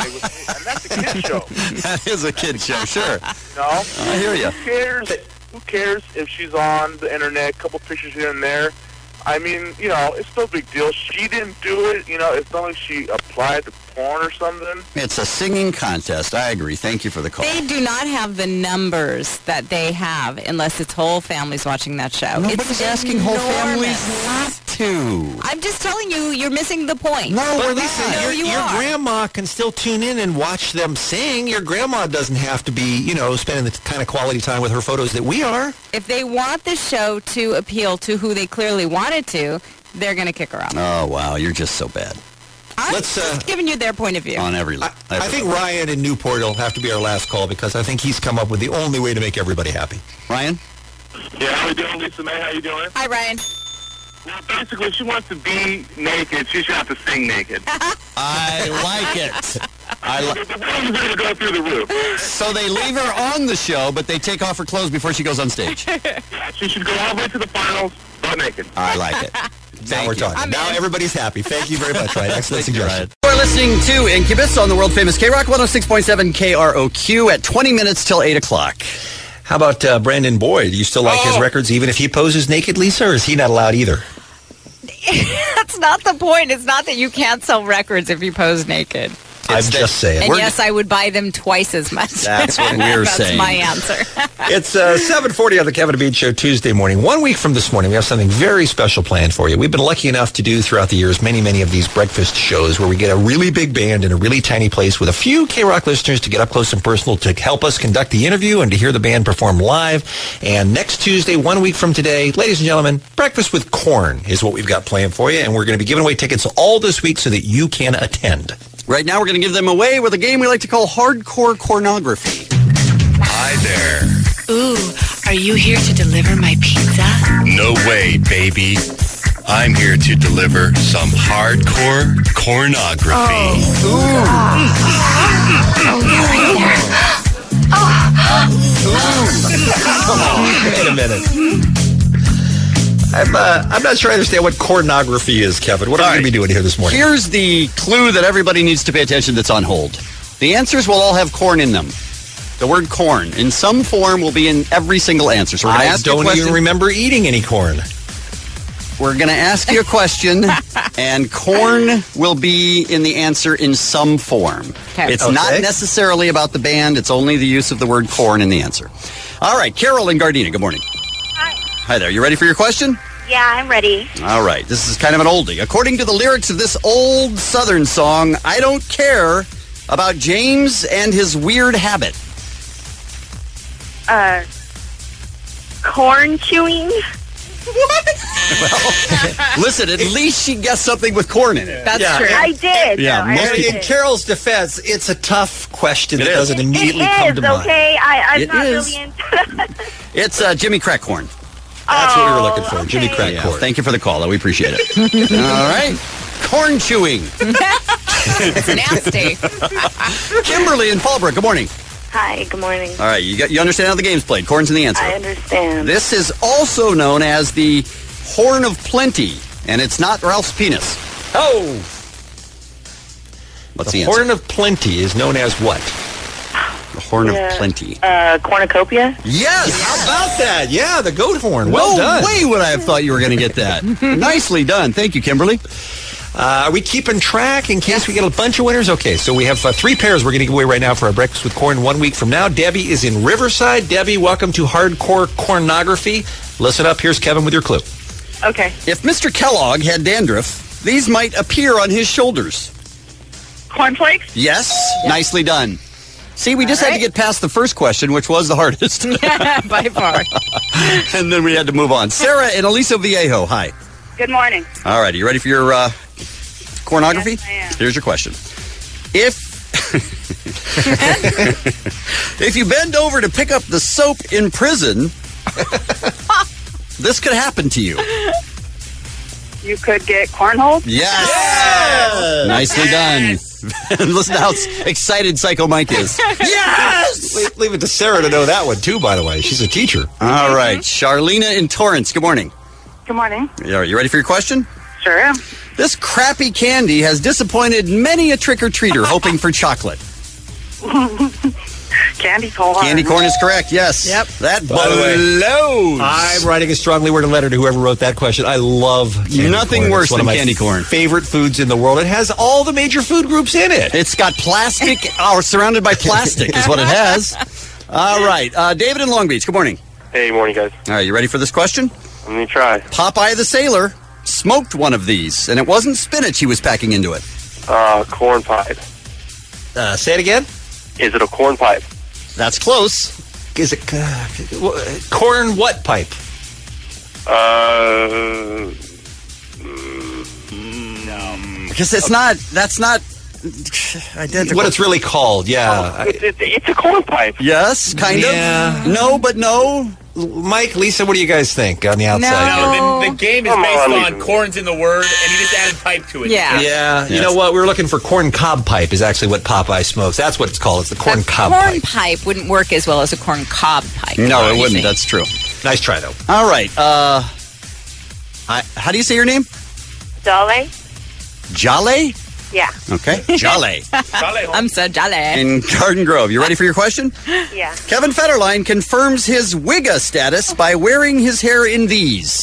and that's a kid show. That is a kid show, sure. You know? I hear you. Who cares? Who cares if she's on the internet, a couple pictures here and there? I mean, you know, it's no big deal. She didn't do it. You know, it's not like she applied to porn or something. It's a singing contest. I agree. Thank you for the call. They do not have the numbers that they have unless it's whole families watching that show. Nobody's it's asking whole enormous. families not to. I'm just telling you, you're missing the point. No, but listen, no, your, you your are. grandma can still tune in and watch them sing. Your grandma doesn't have to be, you know, spending the kind of quality time with her photos that we are. If they want the show to appeal to who they clearly want it to, they're going to kick her out. Oh, wow. You're just so bad. I'm Let's, just uh, giving you their point of view. On every I, I think Ryan in Newport will have to be our last call because I think he's come up with the only way to make everybody happy. Ryan? Yeah, how you doing, Lisa May? How you doing? Hi, Ryan. Well, basically, if she wants to be naked, she should have to sing naked. I like it. I li- The volume's going to go through the roof. so they leave her on the show, but they take off her clothes before she goes on stage. She should go all the way to the finals, butt naked. I like it. Now we're talking. I'm Now in. everybody's happy. Thank you very much, Ryan. Excellent Thank you, suggestion. Ryan. We're listening to Incubus on the world-famous K-Rock one oh six point seven K R O Q at twenty minutes till eight o'clock. How about uh, Brandon Boyd? Do you still like Oh. his records even if he poses naked, Lisa, or is he not allowed either? That's not the point. It's not that you can't sell records if you pose naked. I'm just saying. And We're- yes, I would buy them twice as much. That's what we're That's saying. my answer. It's uh, seven forty on the Kevin and Bean Show Tuesday morning. One week from this morning, we have something very special planned for you. We've been lucky enough to do throughout the years many, many of these breakfast shows where we get a really big band in a really tiny place with a few K-Rock listeners to get up close and personal to help us conduct the interview and to hear the band perform live. And next Tuesday, one week from today, ladies and gentlemen, Breakfast with Corn is what we've got planned for you. And we're going to be giving away tickets all this week so that you can attend. Right now, we're going to give them away with a game we like to call Hardcore Cornography. Hi there. Ooh, are you here to deliver my pizza? No way, baby. I'm here to deliver some hardcore cornography. Oh, yeah, right there. Come on, wait a minute. I'm, uh, I'm not sure I understand what cornography is, Kevin. What are we going to be doing here this morning? Here's the clue that everybody needs to pay attention that's on hold. The answers will all have corn in them. The word corn, in some form, will be in every single answer. So we're going to I ask you a don't question. even remember eating any corn. We're going to ask you a question, and corn will be in the answer in some form. Okay. It's Okay. not necessarily about the band. It's only the use of the word corn in the answer. All right, Carol and Gardena, good morning. Hi. Hi there. You ready for your question? Yeah, I'm ready. All right. This is kind of an oldie. According to the lyrics of this old Southern song, I don't care about James and his weird habit. Uh, corn chewing? Well, listen, at least she guessed something with corn in it. That's Yeah. true. I did. Yeah, No, I most really In did. Carol's defense, it's a tough question It that is. doesn't immediately it come is, to mind. okay? I, I'm It not is. really into It's uh, Jimmy Crack Corn. That's what we were Oh, looking for, Jimmy okay. Crack Yeah, Corn. thank you for the call. We appreciate it. All right. Corn chewing. It's nasty. Kimberly and Fallbrook, good morning. Hi, good morning. All right, you got, you understand how the game's played. Corn's in the answer. I understand. This is also known as the Horn of Plenty, and it's not Ralph's penis. Oh! What's the the, answer? Horn of Plenty is known as what? The Horn Yeah. of Plenty. Uh, cornucopia? Yes! How about that? Yeah, the goat horn. Well no done. way would I have thought you were going to get that. Nicely done. Thank you, Kimberly. Uh, are we keeping track in case we get a bunch of winners? Okay, so we have uh, three pairs we're going to give away right now for our Breakfast with Corn one week from now. Debbie is in Riverside. Debbie, welcome to Hardcore Cornography. Listen up. Here's Kevin with your clue. Okay. If Mister Kellogg had dandruff, these might appear on his shoulders. Cornflakes? Yes? Nicely done. See, we just had to get past the first question, which was the hardest. By far. And then we had to move on. Sarah and Aliso Viejo, hi. Good morning. All right, are you ready for your uh, cornography? Yes, I am. Here's your question. If if you bend over to pick up the soap in prison, this could happen to you. You could get cornhole? Yes. Nicely done. Listen to how excited Psycho Mike is. Yes! leave, leave it to Sarah to know that one, too, by the way. She's a teacher. All right, Charlena in Torrance, good morning. Good morning. Are you ready for your question? Sure am. This crappy candy has disappointed many a trick-or-treater hoping for chocolate. Candy corn. Candy corn is correct, yes. Yep. That By the way, blows. I'm writing a strongly worded letter to whoever wrote that question. I love candy Nothing corn. worse It's one than of my candy corn. favorite foods in the world. It has all the major food groups in it. It's got plastic, or surrounded by plastic is what it has. All right, uh, David in Long Beach, good morning. Hey, morning, guys. All right, you ready for this question? Let me try. Popeye the Sailor smoked one of these, and it wasn't spinach he was packing into it. Uh, corn pipe. Uh, say it again. Is it a corn pipe? That's close. Is it uh, corn what pipe? Uh, Because it's not, that's not identical. What it's really called, yeah. It's, it's, it's a corn pipe. Yes, kind Yeah. of. No, but no. Mike, Lisa, what do you guys think on the outside? No, the, the game is Come based on, on Lisa. corn's in the word, and he just added pipe to it. Yeah. Yeah, you Yes. know what? We were looking for corn cob pipe is actually what Popeye smokes. That's what it's called. It's the corn a cob corn pipe. pipe wouldn't work as well as a corn cob pipe. No, What it do you wouldn't. think? That's true. Nice try, though. All right. Uh, I, how do you say your name? Dolly? Jale? Yeah. Okay. Jale. I'm so jolly. In Garden Grove. You ready for your question? Yeah. Kevin Federline confirms his Wigga status by wearing his hair in these.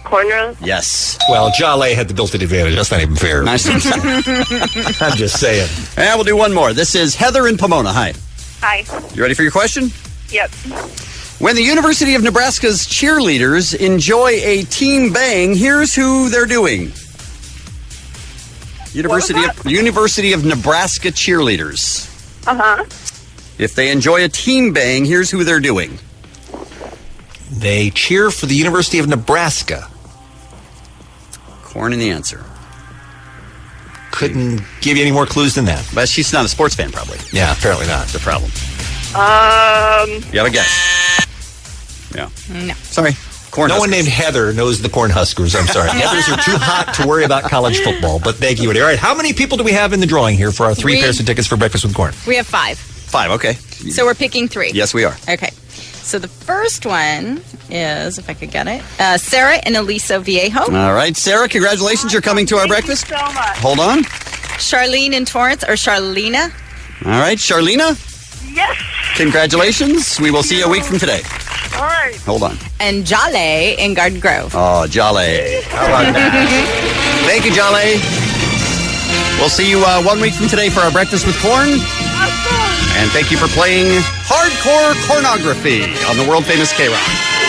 cornrows? Yes. Well, Jale had the built-in advantage. That's not even fair. Nice. I'm just saying. And we'll do one more. This is Heather in Pomona. Hi. Hi. You ready for your question? Yep. When the University of Nebraska's cheerleaders enjoy a team bang, here's who they're doing. University of, University of Nebraska cheerleaders. Uh-huh. If they enjoy a team bang, here's who they're doing. They cheer for the University of Nebraska. Corn in the answer. Couldn't give you any more clues than that. But she's not a sports fan, probably. Yeah, apparently not. That's the problem. Um. You have a guess? Yeah. No. Sorry. Corn no Huskers. one named Heather knows the Cornhuskers. I'm sorry. Heathers are too hot to worry about college football. But thank you. All right. How many people do we have in the drawing here for our three We- pairs of tickets for Breakfast with Corn? We have five. Five, okay. So we're picking three. Yes, we are. Okay. So the first one is, if I could get it, uh, Sarah and Elisa Viejo. All right, Sarah, congratulations. You're coming to our breakfast. so much. Hold on. Charlene in Torrance, or Charlena. All right, Charlena, Yes. congratulations. We will see you a week from today. All right. Hold on. And Jale in Garden Grove. Oh, Jale. How about that? Thank you, Jale. We'll see you uh, one week from today for our Breakfast with Corn. And thank you for playing Hardcore Cornography on the world-famous K-Rock.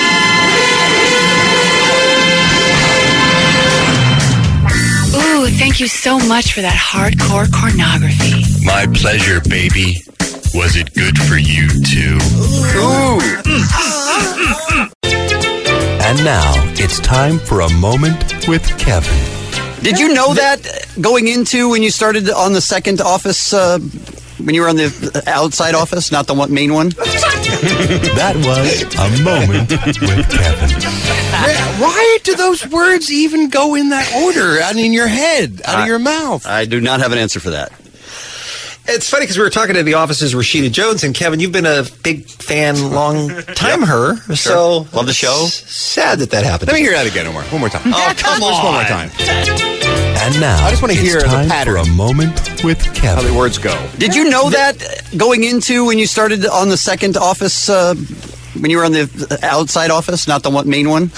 Ooh, thank you so much for that hardcore cornography. My pleasure, baby. Was it good for you, too? And now it's time for a moment with Kevin. Did you know that going into when you started on the second office, uh, when you were on the outside office, not the one, main one? That was a moment with Kevin. Why do those words even go in that order? Out in your head, out I- of your mouth? I do not have an answer for that. It's funny because we were talking to the office's Rashida Jones, and Kevin, you've been a big fan, long time her. So love the show. it's sad that that happened. Let me hear that again, Omar. One more time. Oh, come Just on. one more time. And now I just want to it's hear the time pattern. for a moment with How Kevin. the words go. Did you know that going into when you started on the second office, uh, when you were on the outside office, not the one, main one?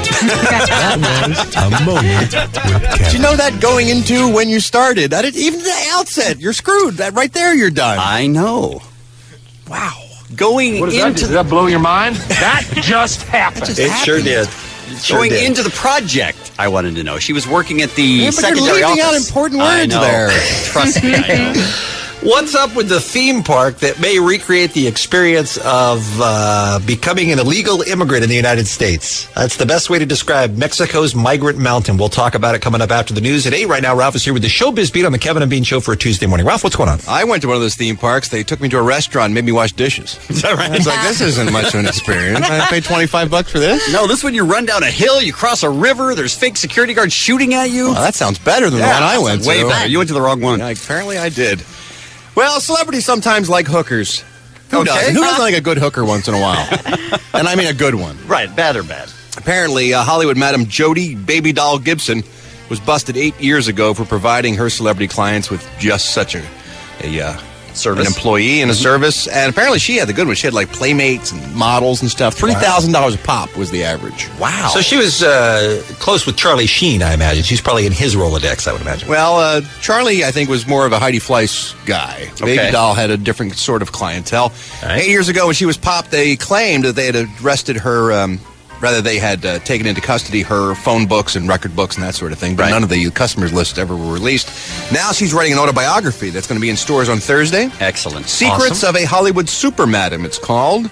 That was a moment with Kevin. Did you know that going into when you started? I didn't, even the outset, you're screwed. That right there, you're done. I know. Wow. Going What does that do? into Did that blow your mind? That just happened. just It sure happened. did. It sure Going did. into the project, I wanted to know. She was working at the Yeah, but you're secondary leaving office. out important I words know. there. Trust me, I know. What's up with the theme park that may recreate the experience of uh, becoming an illegal immigrant in the United States? That's the best way to describe Mexico's Migrant Mountain. We'll talk about it coming up after the news at eight. Right now, Ralph is here with the Showbiz Beat on the Kevin and Bean Show for a Tuesday morning. Ralph, what's going on? I went to one of those theme parks. They took me to a restaurant and made me wash dishes. Is that right? It's like, this isn't much of an experience. I paid twenty-five bucks for this? No, this one you run down a hill, you cross a river, there's fake security guards shooting at you. Well, that sounds better than Yeah, the one I that went sounds to. way better. You went to the wrong one. Yeah, apparently I did. Well, celebrities sometimes like hookers. Who Okay. doesn't? Who doesn't like a good hooker once in a while? And I mean a good one. Right, bad or bad. Apparently, uh, Hollywood Madam Jody Baby Doll Gibson was busted eight years ago for providing her celebrity clients with just such a, a uh, Service. an employee and a service. And apparently she had the good one. She had like playmates and models and stuff. three thousand dollars a pop was the average. Wow. So she was uh, close with Charlie Sheen, I imagine. She's probably in his Rolodex, I would imagine. Well, uh, Charlie, I think, was more of a Heidi Fleiss guy. Okay. Baby Doll had a different sort of clientele. right. Eight years ago when she was popped, they claimed that they had arrested her, um, rather they had uh, taken into custody her phone books and record books and that sort of thing, but Right. none of the customers lists ever were released. Now she's writing an autobiography that's going to be in stores on Thursday. Excellent. Secrets of a Hollywood Super Madam, it's called.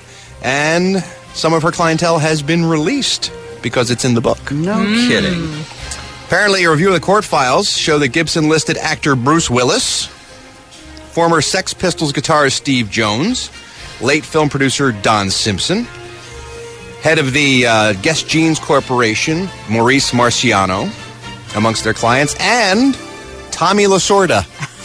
And some of her clientele has been released because it's in the book. No kidding. Apparently, a review of the court files show that Gibson listed actor Bruce Willis, former Sex Pistols guitarist Steve Jones, late film producer Don Simpson, head of the uh, Guess Jeans Corporation, Maurice Marciano, amongst their clients, and Tommy Lasorda.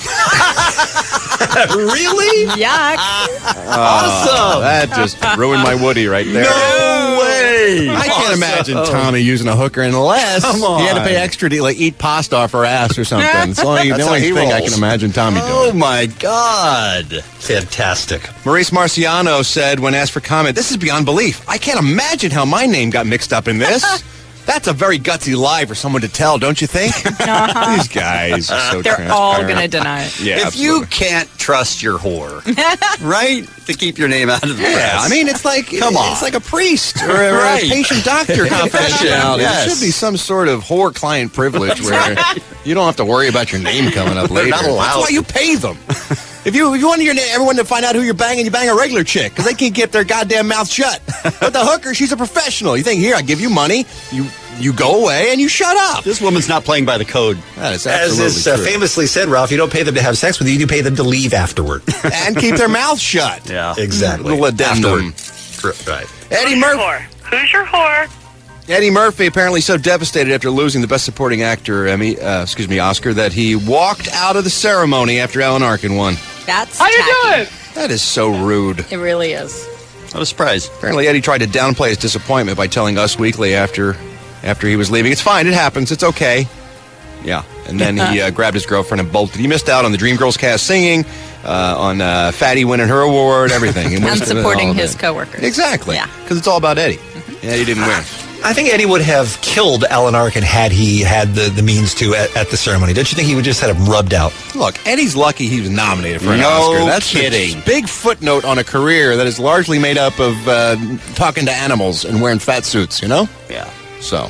Really? Yuck. Awesome. That just ruined my Woody right there. No way. I can't imagine Tommy using a hooker unless Come he had to on. pay extra to like eat pasta off her ass or something. It's the only, the That's only how he thing I rolls. can imagine Tommy doing. Oh, my God. Fantastic. Maurice Marciano said when asked for comment, "This is beyond belief. I can't imagine how my name got mixed up in this." That's a very gutsy lie for someone to tell, don't you think? Uh-huh. These guys are so They're all transparent. going to deny it. Yeah, if absolutely. you can't trust your whore, right, to keep your name out of the press. Yeah, I mean, it's like Come on. it's like a priest or a, or a Right. patient-doctor confidentiality. Yes. There should be some sort of whore-client privilege where you don't have to worry about your name coming up They're later. not allowed. That's why you pay them. If you if you want your, everyone to find out who you're banging, you bang a regular chick because they can't keep their goddamn mouth shut. But the hooker, she's a professional. You think, here, I give you money, you you go away and you shut up. This woman's not playing by the code. That is As absolutely is uh, true. famously said, Ralph, you don't pay them to have sex with you, you pay them to leave afterward. And keep their mouth shut. Yeah. Exactly. Little addendum. Afterward. Right. Eddie Who's your Murphy. whore? Who's your whore? Eddie Murphy apparently so devastated after losing the Best Supporting Actor Emmy, uh, excuse me, Oscar, that he walked out of the ceremony after Alan Arkin won. That's How you tacky. doing? That is so rude. It really is. I was surprised. Apparently, Eddie tried to downplay his disappointment by telling Us Weekly after after he was leaving, "It's fine, it happens, it's okay." Yeah, and then he uh, grabbed his girlfriend and bolted. He missed out on the Dreamgirls cast singing, uh, on uh, Fatty winning her award, everything, And wasted all supporting of his it. coworkers. Exactly. Yeah. Because it's all about Eddie. And Eddie didn't win. I think Eddie would have killed Alan Arkin had he had the, the means to at, at the ceremony. Don't you think he would just have him rubbed out? Look, Eddie's lucky he was nominated for an No Oscar. That's kidding. a big footnote on a career that is largely made up of uh, talking to animals and wearing fat suits, you know? Yeah. So,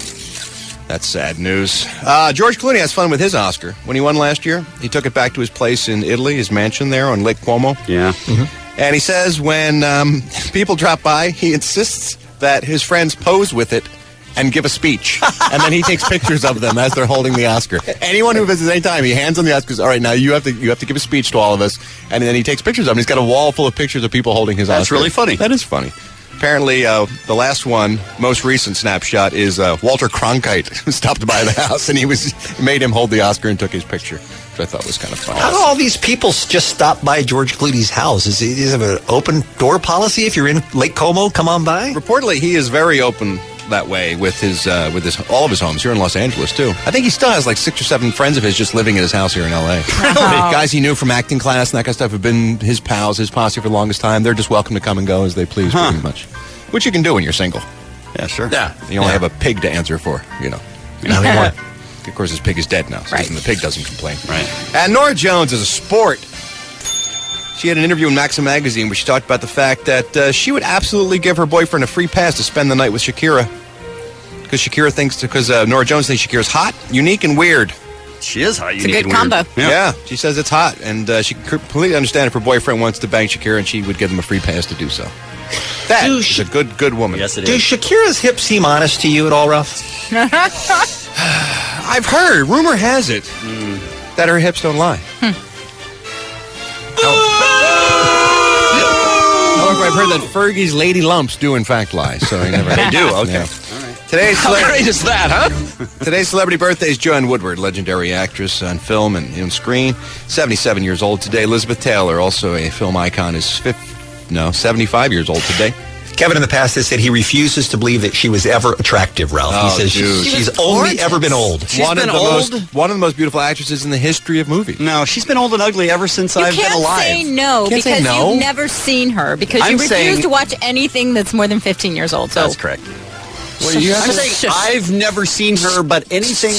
that's sad news. Uh, George Clooney has fun with his Oscar. When he won last year, he took it back to his place in Italy, his mansion there on Lake Como. Yeah. And he says when um, people drop by, he insists that his friends pose with it and give a speech. And then he takes pictures of them as they're holding the Oscar. Anyone who visits any time, he hands them the Oscars. All right, now you have to you have to give a speech to all of us. And then he takes pictures of them. He's got a wall full of pictures of people holding his Oscar. That's really funny. That is funny. Apparently, uh, the last one, most recent snapshot, is uh, Walter Cronkite, who stopped by the house, and he was made him hold the Oscar and took his picture, which I thought was kind of funny. How do all these people s- just stop by George Clooney's house? Is it is it an open door policy? If you're in Lake Como, come on by? Reportedly, he is very open that way with his uh, with his all of his homes here in Los Angeles too. I think he still has like six or seven friends of his just living at his house here in L A. Guys he knew from acting class and that kind of stuff have been his pals, his posse for the longest time. They're just welcome to come and go as they please, Huh. pretty much. Which you can do when you're single. Yeah, sure. Yeah, you only Yeah. have a pig to answer for, you know. Now they want- Of course, his pig is dead now, so Right. even the pig doesn't complain. Right. And Norah Jones is a sport. She had an interview in Maxim magazine where she talked about the fact that uh, she would absolutely give her boyfriend a free pass to spend the night with Shakira. Because Shakira thinks, because uh, Norah Jones thinks Shakira's hot, unique, and weird. She is hot. It's a good combo. Yeah. She says it's hot, and uh, she can completely understand if her boyfriend wants to bang Shakira, and she would give him a free pass to do so. That Do is Sha- a good, good woman. Yes, it Do is. Shakira's hips seem honest to you at all, Ralph? I've heard, rumor has it, that her hips don't lie. However, I've heard that Fergie's lady lumps do in fact lie, so I never. They do, okay. Yeah. Today's How great is that, huh? Today's celebrity birthday is Joanne Woodward, legendary actress on film and on screen. seventy-seven years old today. Elizabeth Taylor, also a film icon, is fifty, no, seventy-five years old today. Kevin in the past has said he refuses to believe that she was ever attractive, Ralph. Oh, he says dude. she, She she's was only gorgeous. ever been old. She's one been of the old? most one of the most beautiful actresses in the history of movies. No, she's been old and ugly ever since You I've can't been alive. say no Can't say because no. you've never seen her because I'm you refuse saying- to watch anything that's more than fifteen years old. So That's correct. What do you have I'm to- saying I've never seen her, but anything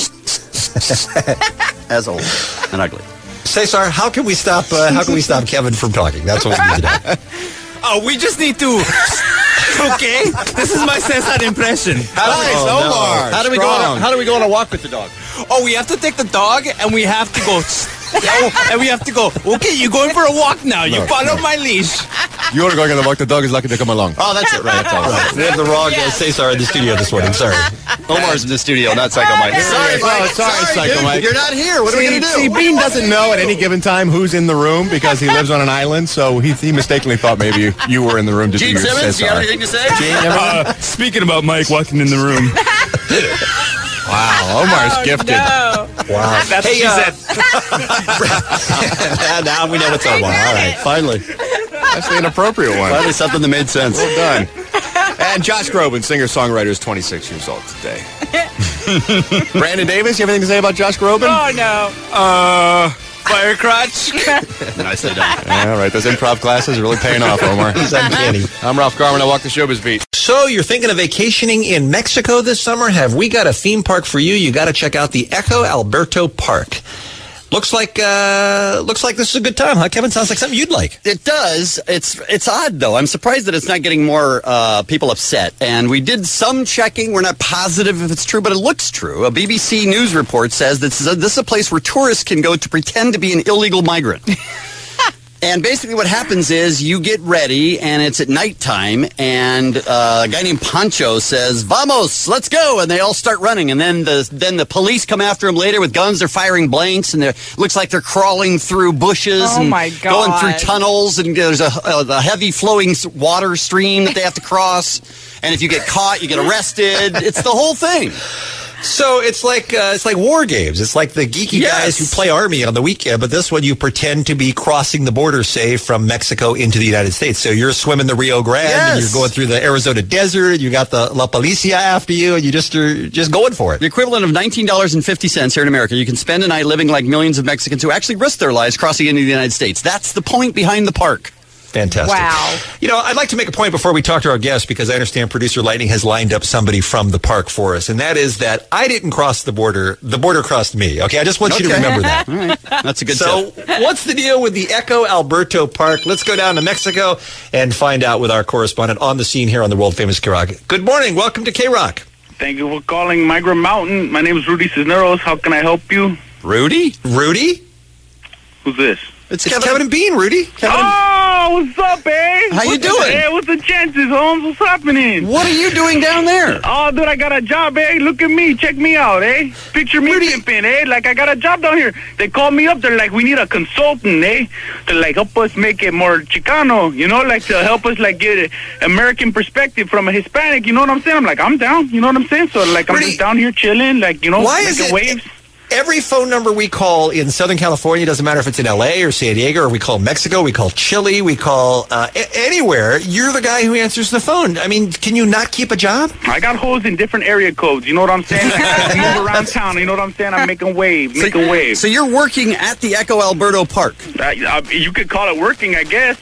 as old and ugly. Cesar, how can we stop? Uh, how can we stop Kevin from talking? That's what we need to know. Oh, we just need to. Okay, this is my Cesar impression. How do we, Oh, no. Omar, How do we go? On strong. a, how do we go on a walk with the dog? Oh, we have to take the dog, and we have to go. Oh, and we have to go. Okay, you're going for a walk now. You No, follow no. my leash. You're going to walk. The dog is lucky to come along. Oh, that's it, right? That's all right. We have the wrong uh, Cesar in the studio this morning. Sorry. Omar's in the studio, not Psycho Mike. Sorry, oh, sorry, Psycho dude. Mike. You're not here. What are we See, going to do? see, Bean doesn't know at any given time who's in the room because he lives on an island, so he, he mistakenly thought maybe you, you were in the room to Gene do your Simmons, do you have anything to say? Uh, speaking about Mike walking in the room. Wow, Omar's Oh, gifted. no. Wow. That's Hey, what she uh, said. now we know what's on. All right. Finally. That's the inappropriate one. Finally something that made sense. Well done. And Josh Groban, singer-songwriter, is twenty-six years old today. Brandon Davis, you have anything to say about Josh Groban? Oh no. Uh, fire crotch. Nicely done. All right, those improv classes are really paying off, Omar. He's uncanny. I'm Ralph Garman. I walk the showbiz beat. So So you're thinking of vacationing in Mexico this summer? Have we got a theme park for you? You got to check out the Echo Alberto Park. Looks like uh, looks like this is a good time, huh, Kevin? Sounds like something you'd like. It does. It's it's odd, though. I'm surprised that it's not getting more uh, people upset. And we did some checking. We're not positive if it's true, but it looks true. A B B C News report says this is a, this is a place where tourists can go to pretend to be an illegal migrant. And basically what happens is you get ready, and it's at nighttime, and uh, a guy named Pancho says, "Vamos, let's go," and they all start running. And then the then the police come after him later with guns. They're firing blanks, and it looks like they're crawling through bushes Oh, and my going through God. tunnels, and there's a, a, a heavy flowing s- water stream that they have to cross. And if you get caught, you get arrested. It's the whole thing. So it's like uh, it's like war games. It's like the geeky Yes. guys who play Army on the weekend, but this one you pretend to be crossing the border, say, from Mexico into the United States. So you're swimming the Rio Grande, and Yes. you're going through the Arizona desert, and you got the La Policia after you, and you just are just going for it. The equivalent of nineteen dollars and fifty cents here in America. You can spend a night living like millions of Mexicans who actually risk their lives crossing into the United States. That's the point behind the park. Fantastic. Wow. You know, I'd like to make a point before we talk to our guest, because I understand producer Lightning has lined up somebody from the park for us, and that is that I didn't cross the border. The border crossed me. Okay, I just want you to Okay. remember that. All right. That's a good So, tip. what's the deal with the Echo Alberto Park? Let's go down to Mexico and find out with our correspondent on the scene here on the world famous K-Rock. Good morning. Welcome to K-Rock. Thank you for calling Migrant Mountain. My name is Rudy Cisneros. How can I help you? Rudy? Rudy? Who's this? It's, it's Kevin, Kevin and Bean, Rudy. Kevin oh, what's up, eh? How you What's doing? The, hey, what's the chances, Holmes? What's happening? What are you doing down there? Oh, dude, I got a job, eh? Look at me. Check me out, eh? Picture me pimping, eh? Like, I got a job down here. They call me up. They're like, we need a consultant, eh? To, like, help us make it more Chicano, you know? Like, to help us, like, get an American perspective from a Hispanic, you know what I'm saying? I'm like, I'm down, you know what I'm saying? So, like, I'm Rudy, just down here chilling, like, you know, why making is it waves. every phone number we call in Southern California, doesn't matter if it's in L A or San Diego, or we call Mexico, we call Chile, we call uh, a- anywhere, you're the guy who answers the phone. I mean, can you not keep a job? I got hoes in different area codes. You know what I'm saying? I move around town. You know what I'm saying? I'm making waves, making waves. So you're working at the Echo Alberto Park? Uh, uh, you could call it working, I guess.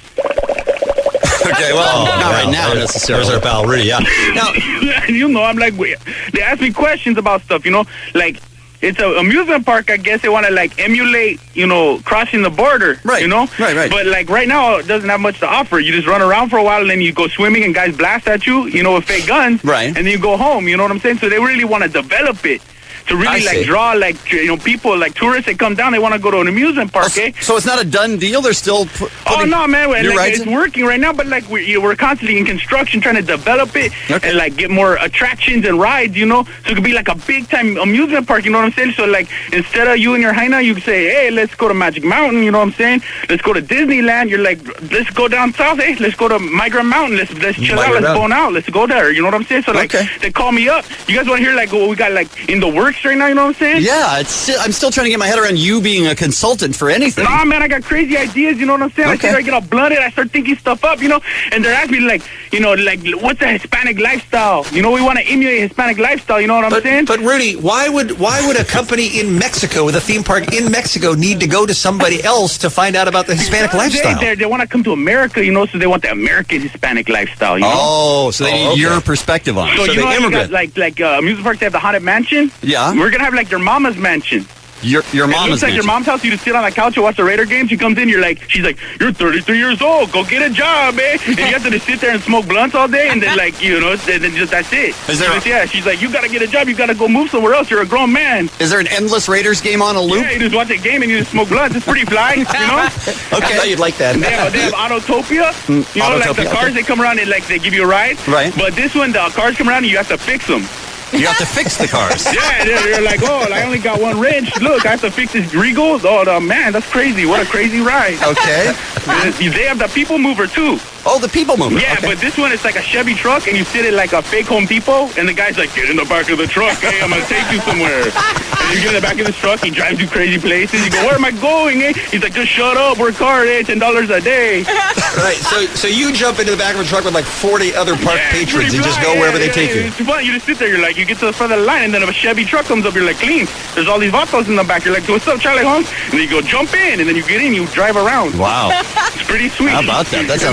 Okay, well, Oh, not well, right now there- necessarily. There's our pal, Rudy, yeah. Now, you know, I'm like, wait. They ask me questions about stuff, you know? Like, it's an amusement park, I guess. They want to, like, emulate, you know, crossing the border, Right, you know? right, right. But, like, right now, it doesn't have much to offer. You just run around for a while, and then you go swimming, and guys blast at you, you know, with fake guns. Right. And then you go home, you know what I'm saying? So they really want to develop it. To I really, see. like, draw, like, you know, people, like, tourists that come down, they want to go to an amusement park, eh? So it's not a done deal? They're still pu- Oh, putting no, man. Like, your rights it's in? working right now, but, like, we're, you know, we're constantly in construction trying to develop it Okay. and, like, get more attractions and rides, you know? So it could be, like, a big-time amusement park, you know what I'm saying? So, like, instead of you and your hyena, you could say, hey, let's go to Magic Mountain, you know what I'm saying? Let's go to Disneyland. You're like, let's go down south, eh? Let's go to Migrant Mountain. Let's, let's chill Migrant out. Let's Mountain. bone out. Let's go there, you know what I'm saying? So, like, Okay. they call me up. You guys want to hear, like, what we got, like, in the works right now, you know what I'm saying? Yeah, it's still, I'm still trying to get my head around you being a consultant for anything. Nah, man, I got crazy ideas, you know what I'm saying? Okay. I, start, I get all blunted, I start thinking stuff up, you know? And they're asking me, like, you know, like, what's a Hispanic lifestyle? You know, we want to emulate Hispanic lifestyle, you know what I'm but, saying? but Rudy, why would why would a company in Mexico with a theme park in Mexico need to go to somebody else to find out about the Hispanic lifestyle? They, they want to come to America, you know, so they want the American Hispanic lifestyle, you know? Oh, so they Oh, need okay. your perspective on it. So, so you they know how you immigrant. got, like, like uh, amusement parks, they have the haunted mansion? Yeah. We're going to have, like, their mama's mansion. Your, your It mama's looks like your mansion. mom's house. You just sit on the couch and watch the Raider game. She comes in, you're like, she's like, you're thirty-three years old. Go get a job, eh? And you have to just sit there and smoke blunts all day, and then, like, you know, and then just that's it. Is there Just, yeah, she's like, you got to get a job. You got to go move somewhere else. You're a grown man. Is there an endless Raiders game on a loop? Yeah, you just watch a game and you just smoke blunts. It's pretty fly, you know? I thought you'd like that. They have, they have Autotopia. You know, like the Autotopia, cars, okay. they come around and, like, they give you a ride. Right. But this one, the cars come around and you have to fix them. You have to fix the cars. Yeah, they're, they're like, oh, I only got one wrench. Look, I have to fix this Regal. Oh, the, man, that's crazy. What a crazy ride. Okay. They have the People Mover, too. Oh, the people mover. Yeah, Okay. but this one is like a Chevy truck, and you sit in like a fake Home Depot, and the guy's like, get in the back of the truck. Hey, I'm going to take you somewhere. And you get in the back of this truck, he drives you crazy places. You go, where am I going, eh? He's like, just shut up, work hard, eh? ten dollars a day. Right, so so you jump into the back of a truck with like forty other park Yeah, it's patrons pretty and just fly, go yeah, wherever they yeah, take yeah, you. It's fun. You just sit there. You're like, you get to the front of the line, and then if a Chevy truck comes up, you're like, clean. There's all these vatos in the back. You're like, what's up, Charlie Holmes? And then you go, jump in, and then you get in, you drive around. Wow. It's pretty sweet. How about that? That sounds And then- great.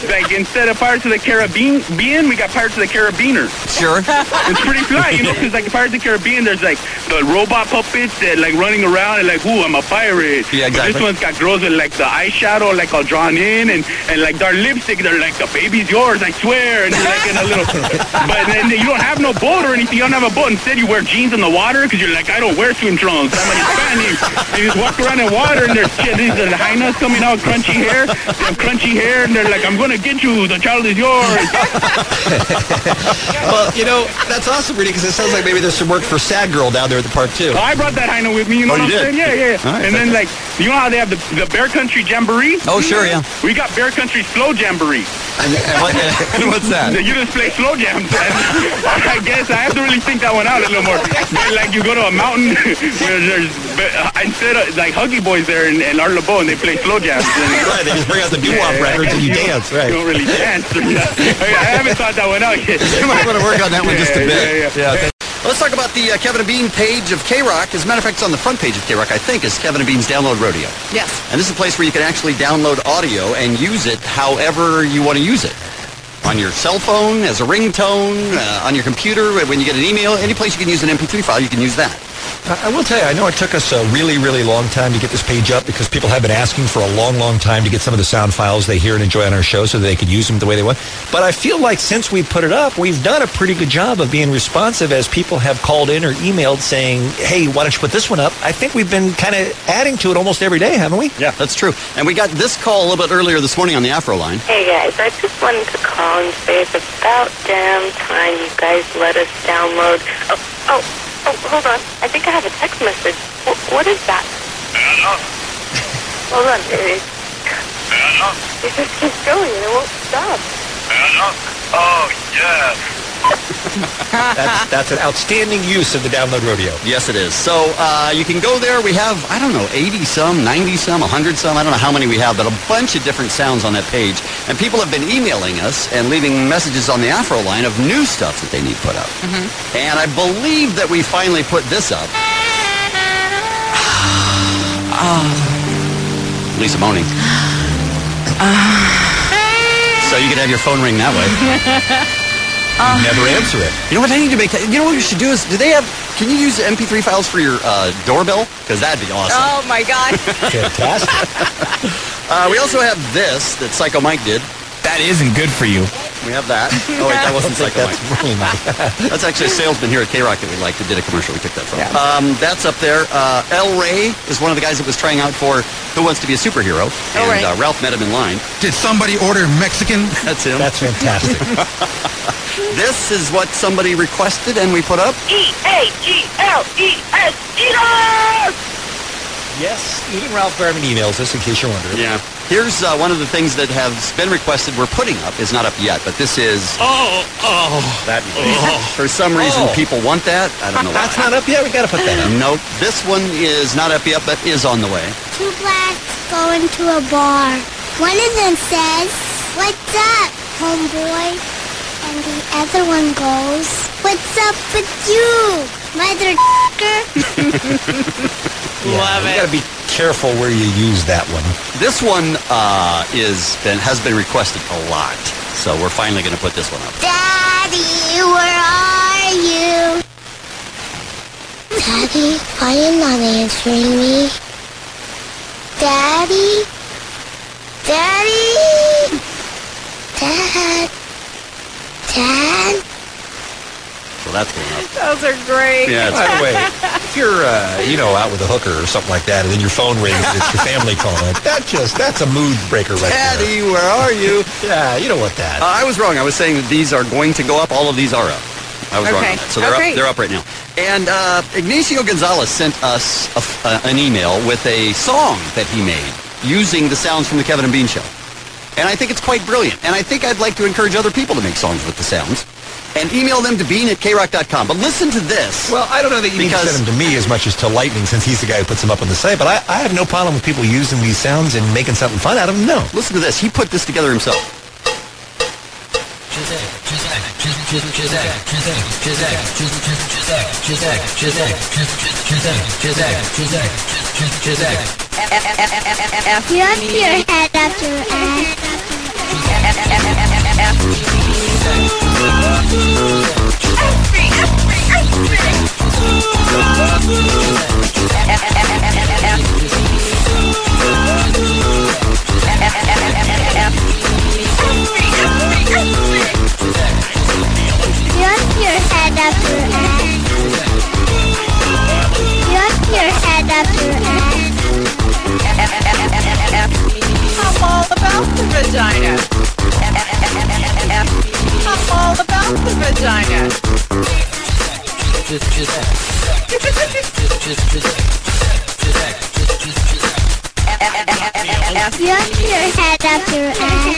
like instead of Pirates of the Caribbean, being, we got Pirates of the Carabiner. Sure. It's pretty fly, you know, because like Pirates of the Caribbean, there's like the robot puppets that like running around and like, ooh, I'm a pirate. Yeah, exactly. But this one's got girls with like the eyeshadow like all drawn in and, and like their lipstick, they're like, the baby's yours, I swear. And you're like in a little, but then you don't have no boat or anything, you don't have a boat. Instead, you wear jeans in the water because you're like, I don't wear swim trunks. I'm an Hispanic. And you just walk around in water and there's these are the hyenas coming out, crunchy hair. They have crunchy hair and they're like, I'm going to get you, the child is yours. Well, you know, that's awesome, Rudy, because it sounds like maybe there's some work for Sad Girl down there at the park, too. Oh, I brought that hyena with me, you know Oh, what you I'm did? saying? Yeah, yeah, yeah. All right, and then, like, you know how they have the, the Bear Country Jamboree? Oh, sure, yeah. We got Bear Country Slow Jamboree. And, and, what, and what's that? You just play slow jams. I guess I have to really think that one out a little more. But, like, you go to a mountain where there's, uh, instead of, like, Huggy Boys there in, in Art Laboe, and they play slow jams. And, Right, they just bring out the doo-wop records and you dance, right. You don't really dance. I haven't thought that one out yet. You might want to work on that one just a Yeah, bit. yeah, yeah. Let's talk about the uh, Kevin and Bean page of K-Rock. As a matter of fact, it's on the front page of K-Rock, I think, is Kevin and Bean's Download Rodeo. Yes. And this is a place where you can actually download audio and use it however you want to use it. On your cell phone, as a ringtone, uh, on your computer, when you get an email, any place you can use an M P three file, you can use that. I I will tell you, I know it took us a really, really long time to get this page up because people have been asking for a long, long time to get some of the sound files they hear and enjoy on our show so that they could use them the way they want. But I feel like since we put it up, we've done a pretty good job of being responsive as people have called in or emailed saying, hey, why don't you put this one up? I think we've been kind of adding to it almost every day, haven't we? Yeah, that's true. And we got this call a little bit earlier this morning on the Afro line. Hey guys, I just wanted to call and say it's about damn time you guys let us download. Oh, oh, oh, hold on. I think I have a text message. W- what is that? Hello? Hold on. It, Hello? it just keeps going and it won't stop. Hello? Oh, yeah. That's, that's an outstanding use of the Download Rodeo. Yes, it is. So uh, you can go there. We have, I don't know, eighty-some, ninety-some, one hundred some. I don't know how many we have, but a bunch of different sounds on that page. And people have been emailing us and leaving messages on the Afro line of new stuff that they need put up. Mm-hmm. And I believe that we finally put this up. oh. Lisa moaning. So you can have your phone ring that way. Uh, you never answer it. You know what? I need to make that. You know what you should do is, do they have, can you use M P three files for your uh, doorbell? Because that'd be awesome. Oh, my God. Fantastic. uh, we also have this that Psycho Mike did. That isn't good for you. We have that. Oh, wait, that wasn't Psycho Mike. That's really nice. That's actually a salesman here at K-Rock that we liked that did a commercial. We took that from. Yeah. Um, that's up there. Uh, El Rey is one of the guys that was trying out for Who Wants to Be a Superhero. El and Rey. uh, Ralph met him in line. Did somebody order Mexican? That's him. That's fantastic. This is what somebody requested and we put up. E A G L E S, Eaters! Yes, Eating Ralph Garman emails us in case you're wondering. Yeah. Here's uh, one of the things that has been requested. We're putting up. Is not up yet, but this is. Oh, oh. That. For some reason, Oh. people want that. I don't know why. That's not up yet? We got to put that up. Nope. This one is not up yet, but is on the way. Two blacks go into a bar. One of them says, "What's up, homeboy?" And the other one goes, "What's up with you, mother Yeah, Love you it. got to be careful where you use that one. This one uh, is been has been requested a lot, so we're finally going to put this one up. Daddy, where are you? Daddy, why are you not answering me? Daddy? Daddy? Dad? Dad? So that's going up. Those are great. Yeah, it's By the way, if you're, uh, you know, out with a hooker or something like that, and then your phone rings, it's your family calling. That just, that's a mood breaker right Daddy, where are you? there. Yeah, you don't want that. Uh, I was wrong. I was saying that these are going to go up. All of these are up. I was wrong Okay. on that. So they're Oh, up. great. They're up right now. And uh, Ignacio Gonzalez sent us a, uh, an email with a song that he made using the sounds from the Kevin and Bean Show. And I think it's quite brilliant. And I think I'd like to encourage other people to make songs with the sounds. And email them to bean at k rock dot com. But listen to this. Well, I don't know that you need to Because- send them to me as much as to Lightning, since he's the guy who puts them up on the site. But I, I have no problem with people using these sounds and making something fun out of them. No. Listen to this. He put this together himself. You have your head up your ass. Just your head up your ass. Just your head up your ass. I'm all about the vagina. I'm all about the vagina. Just, just, just, just, just, Just your head up your ass.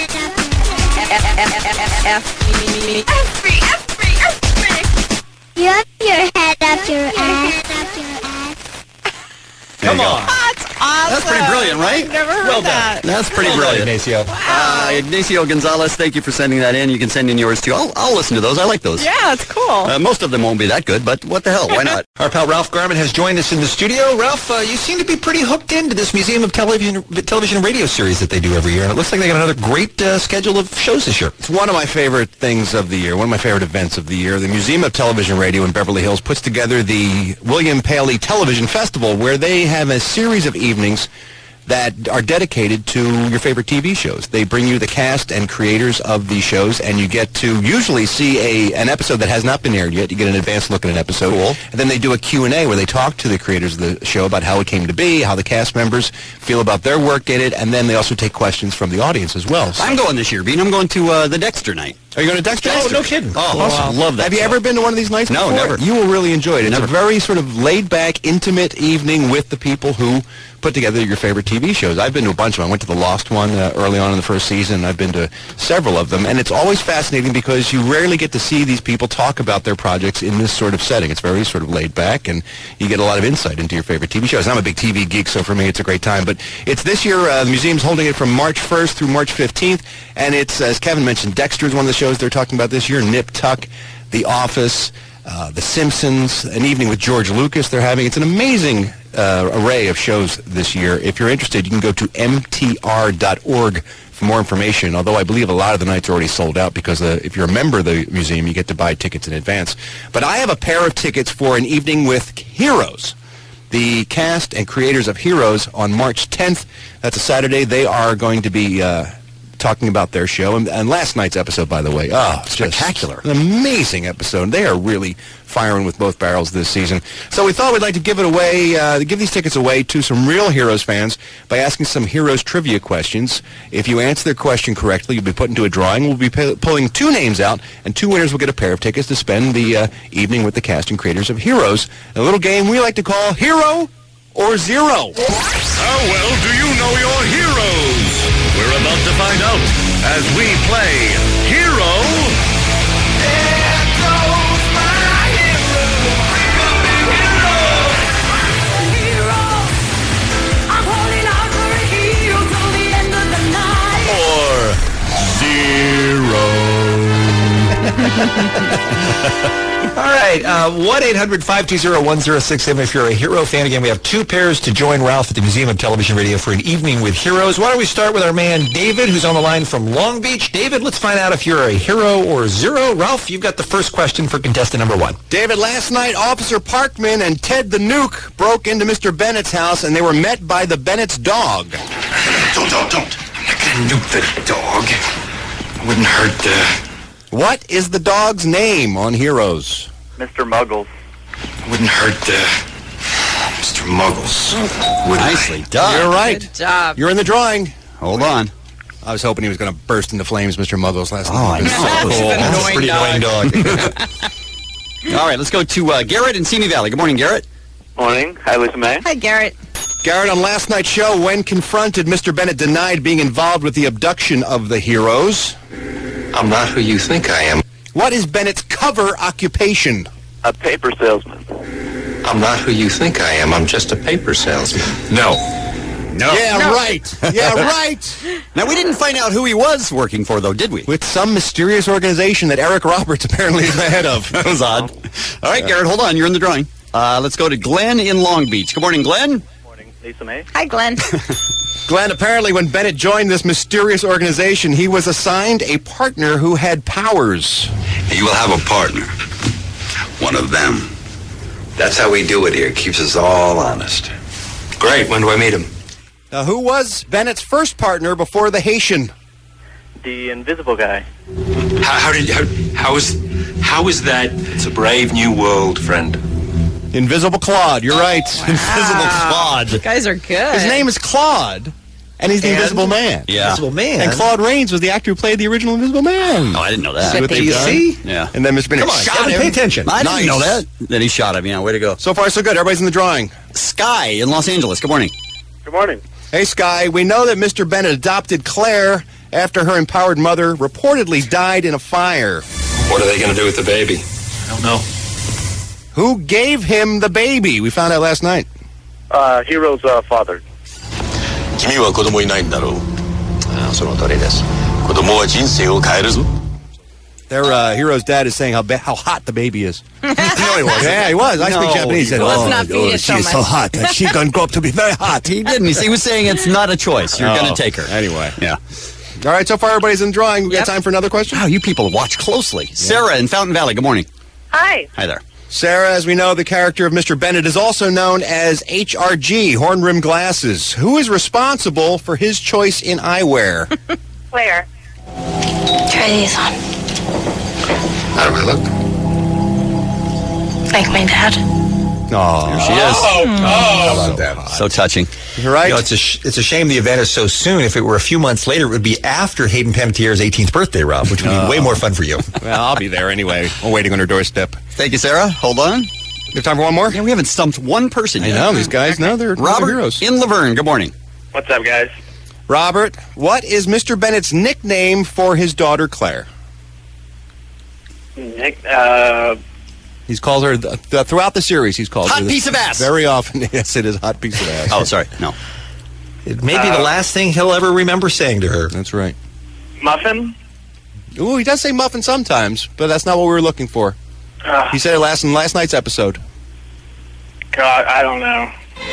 Just your head up your ass. Come on. That's awesome. That's pretty brilliant, right? I've never heard Well that. done. That's pretty Well done, brilliant. Ignacio. Uh, Ignacio Gonzalez, thank you for sending that in. You can send in yours too. I'll, I'll listen to those. I like those. Yeah, it's cool. Uh, most of them won't be that good, but what the hell? Why not? Our pal Ralph Garman has joined us in the studio. Ralph, uh, you seem to be pretty hooked into this Museum of Television Television and Radio series that they do every year, and it looks like they got another great uh, schedule of shows this year. It's one of my favorite things of the year, one of my favorite events of the year. The Museum of Television and Radio in Beverly Hills puts together the William Paley Television Festival, where they have a series of evenings that are dedicated to your favorite T V shows. They bring you the cast and creators of these shows, and you get to usually see a an episode that has not been aired yet. You get an advanced look at an episode. Cool. And then they do a Q and A where they talk to the creators of the show about how it came to be, how the cast members feel about their work in it, and then they also take questions from the audience as well. So I'm going this year, Bean. I'm going to uh, the Dexter night. Are you going to Dexter? Dexter. Oh, no kidding. Oh, Awesome. love that Have you show. ever been to one of these nights No, before? never. You will really enjoy it. It's Never. a very sort of laid-back, intimate evening with the people who put together your favorite T V shows. I've been to a bunch of them. I went to the Lost one uh, early on in the first season. I've been to several of them, and it's always fascinating because you rarely get to see these people talk about their projects in this sort of setting. It's very sort of laid back, and you get a lot of insight into your favorite T V shows. And I'm a big T V geek, so for me it's a great time. But it's this year, uh, the museum's holding it from March first through March fifteenth, and it's, as Kevin mentioned, Dexter is one of the shows they're talking about this year, Nip Tuck, The Office, uh, The Simpsons, an evening with George Lucas they're having. It's an amazing uh, array of shows this year. If you're interested, you can go to M T R dot org for more information, although I believe a lot of the nights are already sold out because uh, if you're a member of the museum, you get to buy tickets in advance. But I have a pair of tickets for an evening with Heroes, the cast and creators of Heroes, on March tenth. That's a Saturday. They are going to be uh, talking about their show. And, and last night's episode, by the way, oh, spectacular. An amazing episode. They are really firing with both barrels this season. So we thought we'd like to give it away, uh, give these tickets away to some real Heroes fans by asking some Heroes trivia questions. If you answer their question correctly, you'll be put into a drawing. We'll be p- pulling two names out, and two winners will get a pair of tickets to spend the uh, evening with the cast and creators of Heroes. A little game we like to call Hero or Zero. How well do you know your heroes? We're about to find out as we play Hero. There goes my hero. Hero. I'm holding out for a hero till the end of the night. Or Zero. All right, uh, one eight hundred five two zero one zero six seven if you're a Hero fan. Again, we have two pairs to join Ralph at the Museum of Television Radio for an evening with Heroes. Why don't we start with our man David, who's on the line from Long Beach. David, let's find out if you're a hero or zero. Ralph, you've got the first question for contestant number one. David, last night, Officer Parkman and Ted the Nuke broke into Mister Bennett's house, and they were met by the Bennett's dog. Don't, don't, don't. I'm not going to nuke the dog. I wouldn't hurt the... What is the dog's name on Heroes? Mister Muggles. I wouldn't hurt the... Mister Muggles. Wouldn't Nicely done. You're right. Good job. You're in the drawing. Hold on. I was hoping he was going to burst into flames, Mister Muggles, last Oh, night. I know. So cool. He's an That's a annoying pretty dog. annoying dog. All right, let's go to uh, Garrett in Simi Valley. Good morning, Garrett. Morning. Hi, Lisa May. Hi, Garrett. Garrett, on last night's show, when confronted, Mister Bennett denied being involved with the abduction of the Heroes. I'm not who you think I am. What is Bennett's cover occupation? A paper salesman. I'm not who you think I am. I'm just a paper salesman. No. No. Yeah, No. right. Yeah, right. Now, we didn't find out who he was working for, though, did we? With some mysterious organization that Eric Roberts apparently is the head of. That was odd. All right, Garrett, hold on. You're in the drawing. Uh, let's go to Glenn in Long Beach. Good morning, Glenn. Lisa May. Hi, Glenn. Glenn, apparently when Bennett joined this mysterious organization, he was assigned a partner who had powers. You will have a partner. One of them. That's how we do it here. Keeps us all honest. Great. When do I meet him? Now, who was Bennett's first partner before the Haitian? The invisible guy. How, how did how, how is how is that? It's a brave new world, friend. Invisible Claude. You're right. Wow. Invisible Claude. You guys are good. His name is Claude, and he's the And- Invisible Man. Yeah. Invisible Man. And Claude Rains was the actor who played the original Invisible Man. Oh, I didn't know that. See what Do they've you done? see? Yeah. And then Mister Bennett Come on, shot Kevin, him. pay attention. I Nice. didn't know that. Then he shot him. Yeah, way to go. So far, so good. Everybody's in the drawing. Sky in Los Angeles. Good morning. Good morning. Hey, Sky, we know that Mister Bennett adopted Claire after her empowered mother reportedly died in a fire. What are they going to do with the baby? I don't know. Who gave him the baby? We found out last night. Uh, Hero's uh, father. 君は子供いないんだろう。ああ、その通りです。子供は人生を変えるぞ。 Their uh, hero's dad is saying how ba- how hot the baby is. No, he wasn't. Yeah, he was. I No, speak Japanese. He said, Let's oh, not feed oh, it she so is so much. hot. And she's going to grow up to be very hot. He didn't. He was saying it's not a choice. You're Oh, going to take her. Anyway. Yeah. All right, so far everybody's in the drawing. We Yep. got time for another question? Wow, you people watch closely. Sarah in Fountain Valley. Good morning. Hi. Hi there. Sarah, as we know, the character of Mister Bennett is also known as H R G, horn-rimmed glasses. Who is responsible for his choice in eyewear? Claire. Try these on. How do I look? Like my dad. Oh, There she is. How about that? So touching. You're right. You know, it's a sh- it's a shame the event is so soon. If it were a few months later, it would be after Hayden Panettiere's eighteenth birthday, Rob, which would be way more fun for you. Well, I'll be there anyway. We're waiting on her doorstep. Thank you, Sarah. Hold on. You have time for one more? Yeah, we haven't stumped one person I yet. know, these guys, no, they're, they're Robert heroes. in Laverne. Good morning. What's up, guys? Robert, what is Mister Bennett's nickname for his daughter, Claire? Nick, uh, He's called her, th- th- throughout the series, he's called Hot her. this piece of ass. Very often, yes, it is hot piece of ass. Oh, sorry. No. It may be the last thing he'll ever remember saying to her. That's right. Muffin? Ooh, he does say muffin sometimes, but that's not what we were looking for. Uh, He said it last in last night's episode. God, I don't know.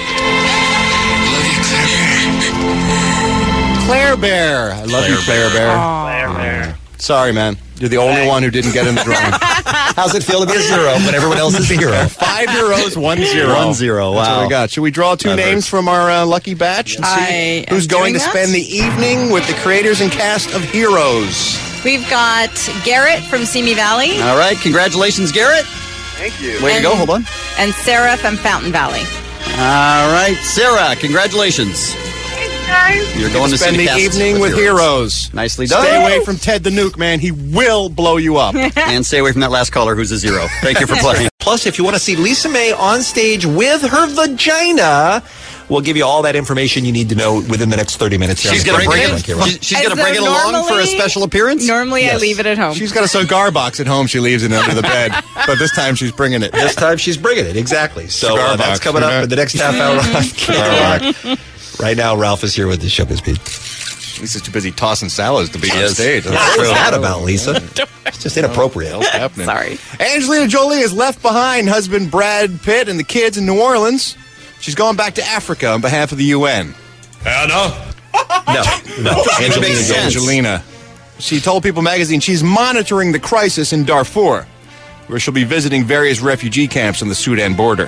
Claire Bear. I love you, Claire Bear. Claire Bear. Sorry, man. You're the only one who didn't get in the drawing. How's it feel to be a zero when everyone else is a hero? Five zeros, one zero. One zero. That's what Wow. we got. Should we draw two That names hurts. from our uh, lucky batch and see I am who's going to doing that. spend the evening with the creators and cast of Heroes? We've got Garrett from Simi Valley All right. Congratulations, Garrett. Thank you. Way to go. Hold on. and Sarah from Fountain Valley. All right. Sarah, congratulations. Guys. You're going to see spend the cast evening with heroes. Nicely done. Stay away from Ted the Nuke, man. He will blow you up. And stay away from that last caller who's a zero. Thank you for playing. Plus, if you want to see Lisa May on stage with her vagina, we'll give you all that information you need to know within the next thirty minutes. here She's on going the to bring Program it. Here, Rob. She's, she's going to So bring it along for a normally- special appearance. Normally, I Yes. leave it at home. She's got a cigar box at home. She leaves it under the bed. But this time she's bringing it. This time she's bringing it, exactly. So Cigar uh, that's box, coming yeah. up in the next half hour on K R O C. Right now, Ralph is here with the Showbiz Beat. Lisa's too busy tossing salads to be on is. stage. What's that about, Lisa? It's just inappropriate. What's happening? Sorry. Angelina Jolie has left behind husband Brad Pitt and the kids in New Orleans. She's going back to Africa on behalf of the U N. Anna? No, no. Angelina makes Jolie. sense. Angelina. She told People magazine she's monitoring the crisis in Darfur, where she'll be visiting various refugee camps on the Sudan border.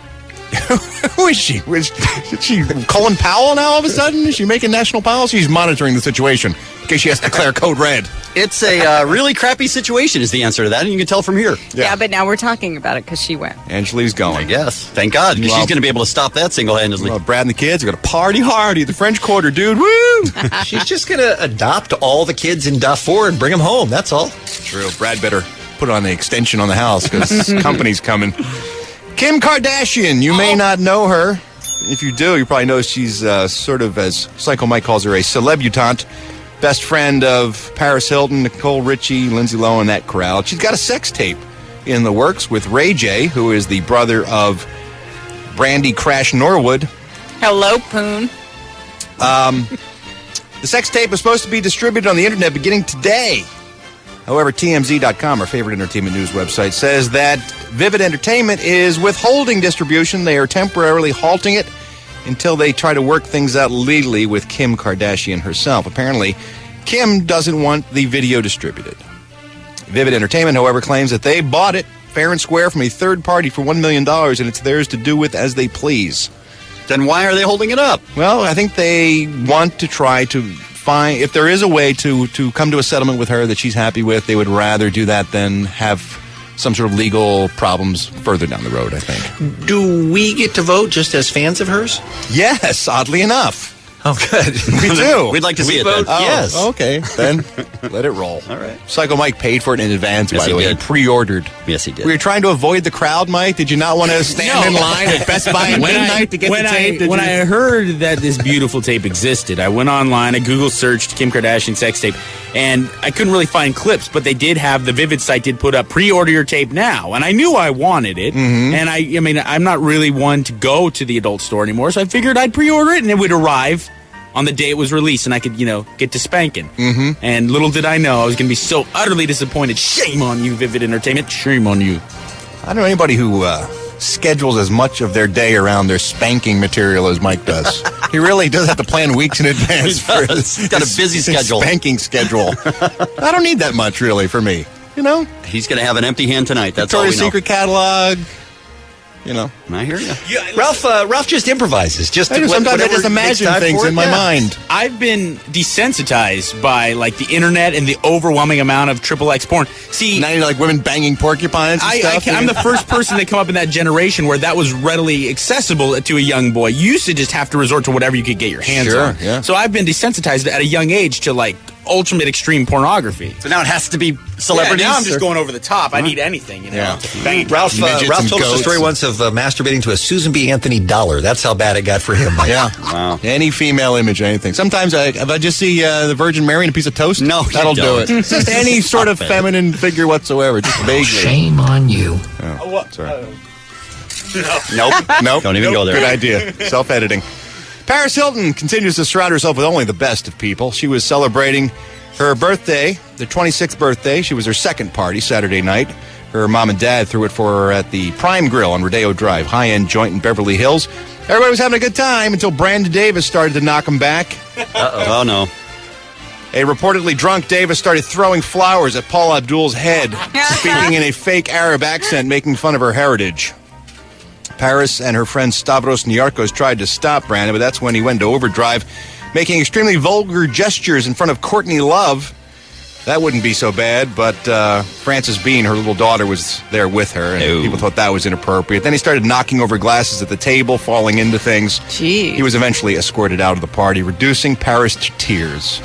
Who is she? Is, is she Colin Powell now all of a sudden? Is she making national policy? She's monitoring the situation in case she has to declare code red. It's a uh, really crappy situation is the answer to that, and you can tell from here. Yeah, but now we're talking about it because she went. Angelina's going. Yes. Thank God, because Well- she's going to be able to stop that single-handedly. Well, Brad and the kids are going to party hard at the French Quarter, dude. Woo! She's just going to adopt all the kids in Darfur and bring them home. That's all. True. Brad better put on the extension on the house because company's coming. Kim Kardashian, you may not know her. If you do, you probably know she's uh, sort of, as Psycho Mike calls her, a celebutante. Best friend of Paris Hilton, Nicole Richie, Lindsay Lohan, that crowd. She's got a sex tape in the works with Ray J, who is the brother of Brandy Crash Norwood. Hello, Poon. Um, the sex tape is supposed to be distributed on the internet beginning today. However, T M Z dot com, our favorite entertainment news website, says that Vivid Entertainment is withholding distribution. They are temporarily halting it until they try to work things out legally with Kim Kardashian herself. Apparently, Kim doesn't want the video distributed. Vivid Entertainment, however, claims that they bought it fair and square from a third party for one million dollars, and it's theirs to do with as they please. Then why are they holding it up? Well, I think they want to try to find, if there is a way to, to come to a settlement with her that she's happy with, they would rather do that than have some sort of legal problems further down the road, I think. Do we get to vote just as fans of hers? Yes, oddly enough. Oh, good. We do. We'd like to we see it vote, then. Oh, Yes. Okay, then let it roll. All right. Psycho Mike paid for it in advance, Yes, by he the way. did. He pre-ordered. Yes, he did. We were trying to avoid the crowd, Mike. Did you not want to stand No. in line at Best Buy at when midnight I, to get when the I, tape? Did when you? I heard that this beautiful tape existed, I went online, I Google searched Kim Kardashian sex tape, and I couldn't really find clips, but they did have, the Vivid site did put up pre-order your tape now, and I knew I wanted it, Mm-hmm. and I, I mean, I'm not really one to go to the adult store anymore, so I figured I'd pre-order it, and it would arrive on the day it was released, and I could, you know, get to spanking. Mm-hmm. And little did I know I was going to be so utterly disappointed. Shame on you, Vivid Entertainment. Shame on you. I don't know anybody who uh, schedules as much of their day around their spanking material as Mike does. He really does have to plan weeks in advance. He does. For He's got a his- busy his schedule. Spanking schedule. I don't need that much, really, for me. You know? He's going to have an empty hand tonight. That's all we Victoria's know. Secret catalog. You know. I hear you. Ralph, uh, Ralph just improvises. Just I do. what- Sometimes I whatever just makes imagine time things for it. in my Yeah. mind. I've been desensitized by like the internet and the overwhelming amount of triple X porn. See, Now you like women banging porcupines and I, I stuff. can, I'm the first person to come up in that generation where that was readily accessible to a young boy. You used to just have to resort to whatever you could get your hands Sure, on. yeah. So I've been desensitized at a young age to like ultimate extreme pornography. So now it has to be celebrities? Yeah, now I'm just or- going over the top. I need anything, you know. Yeah. to bang. Ralph, uh, Midgets Ralph and told us a goats story and- once of uh, masturbating to a Susan B. Anthony dollar. That's how bad it got for him. Mike. Yeah. Wow. Any female image, anything. Sometimes I, if I just see uh, the Virgin Mary and a piece of toast, No, you that'll do don't. it. Just any sort of Stop it. feminine figure whatsoever, just vaguely. Shame on you. Oh, What? sorry. Uh, Nope. Nope. Don't even Nope. go there. Good idea. Self-editing. Paris Hilton continues to surround herself with only the best of people. She was celebrating her birthday, the twenty-sixth birthday. She was her second party Saturday night. Her mom and dad threw it for her at the Prime Grill on Rodeo Drive, high-end joint in Beverly Hills. Everybody was having a good time until Brandon Davis started to knock them back. Uh-oh. Oh, no. A reportedly drunk Davis started throwing flowers at Paul Abdul's head, speaking in a fake Arab accent, making fun of her heritage. Paris and her friend Stavros Niarchos tried to stop Brandon, but that's when he went into overdrive, making extremely vulgar gestures in front of Courtney Love. That wouldn't be so bad, but uh, Frances Bean, her little daughter, was there with her, and Oh. people thought that was inappropriate. Then he started knocking over glasses at the table, falling into things. Gee. He was eventually escorted out of the party, reducing Paris to tears.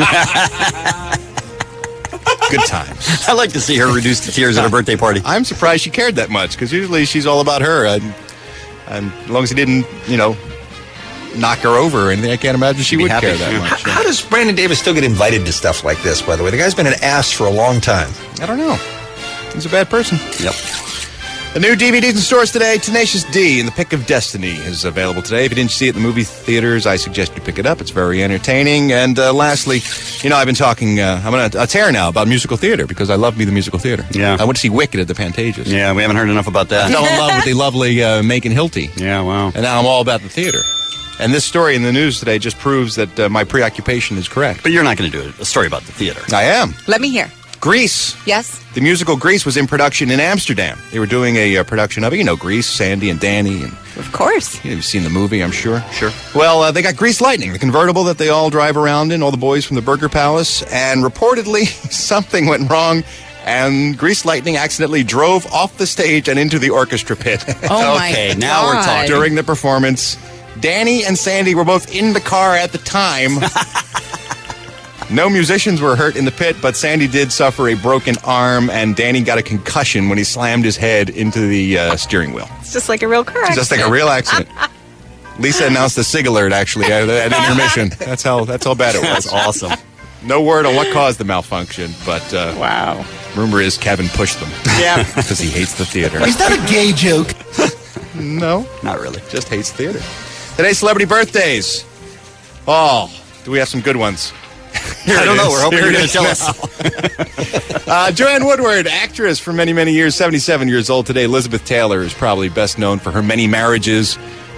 Good times. I like to see her reduced to tears at her birthday party. I'm surprised she cared that much, because usually she's all about her. And, and as long as he didn't, you know, knock her over or anything, I can't imagine she be would happy, care that yeah. much. How does Brandon Davis still get invited to stuff like this, by the way? The guy's been an ass for a long time. I don't know. He's a bad person. Yep. The new D V Ds in stores today, Tenacious D and The Pick of Destiny is available today. If you didn't see it in the movie theaters, I suggest you pick it up. It's very entertaining. And uh, lastly, you know, I've been talking, uh, I'm on a, a tear now about musical theater because I love me the musical theater. Yeah. I went to see Wicked at the Pantages. Yeah, we haven't heard enough about I that. fell in love with the lovely uh, Macon Hilty. Yeah, wow. And now I'm all about the theater. And this story in the news today just proves that uh, my preoccupation is correct. But you're not going to do a story about the theater. I am. Let me hear. Grease. Yes? The musical Grease was in production in Amsterdam. They were doing a uh, production of it. You know Grease, Sandy and Danny. And Of course. you've seen the movie, I'm sure. Sure. Well, uh, they got Grease Lightning, the convertible that they all drive around in, all the boys from the Burger Palace. And reportedly, something went wrong, and Grease Lightning accidentally drove off the stage and into the orchestra pit. Oh, my Okay, now we're God. talking. During the performance, Danny and Sandy were both in the car at the time. No musicians were hurt in the pit, but Sandy did suffer a broken arm, and Danny got a concussion when he slammed his head into the uh, steering wheel. It's just like a real car It's just like a accident. real accident. Lisa announced the SIG alert, actually, at, at intermission. That's how that's how bad it was. That's awesome. No word on what caused the malfunction, but uh, Wow. rumor is Kevin pushed them. Yeah. Because he hates the theater. Is that a gay joke? No, Not really. just hates theater. Today's celebrity birthdays. Oh, do we have some good ones? Here I it don't know. is. We're hoping Here you're it going to is tell us. Uh, Joanne Woodward, actress for many, many years, seventy-seven years old today. Elizabeth Taylor is probably best known for her many marriages.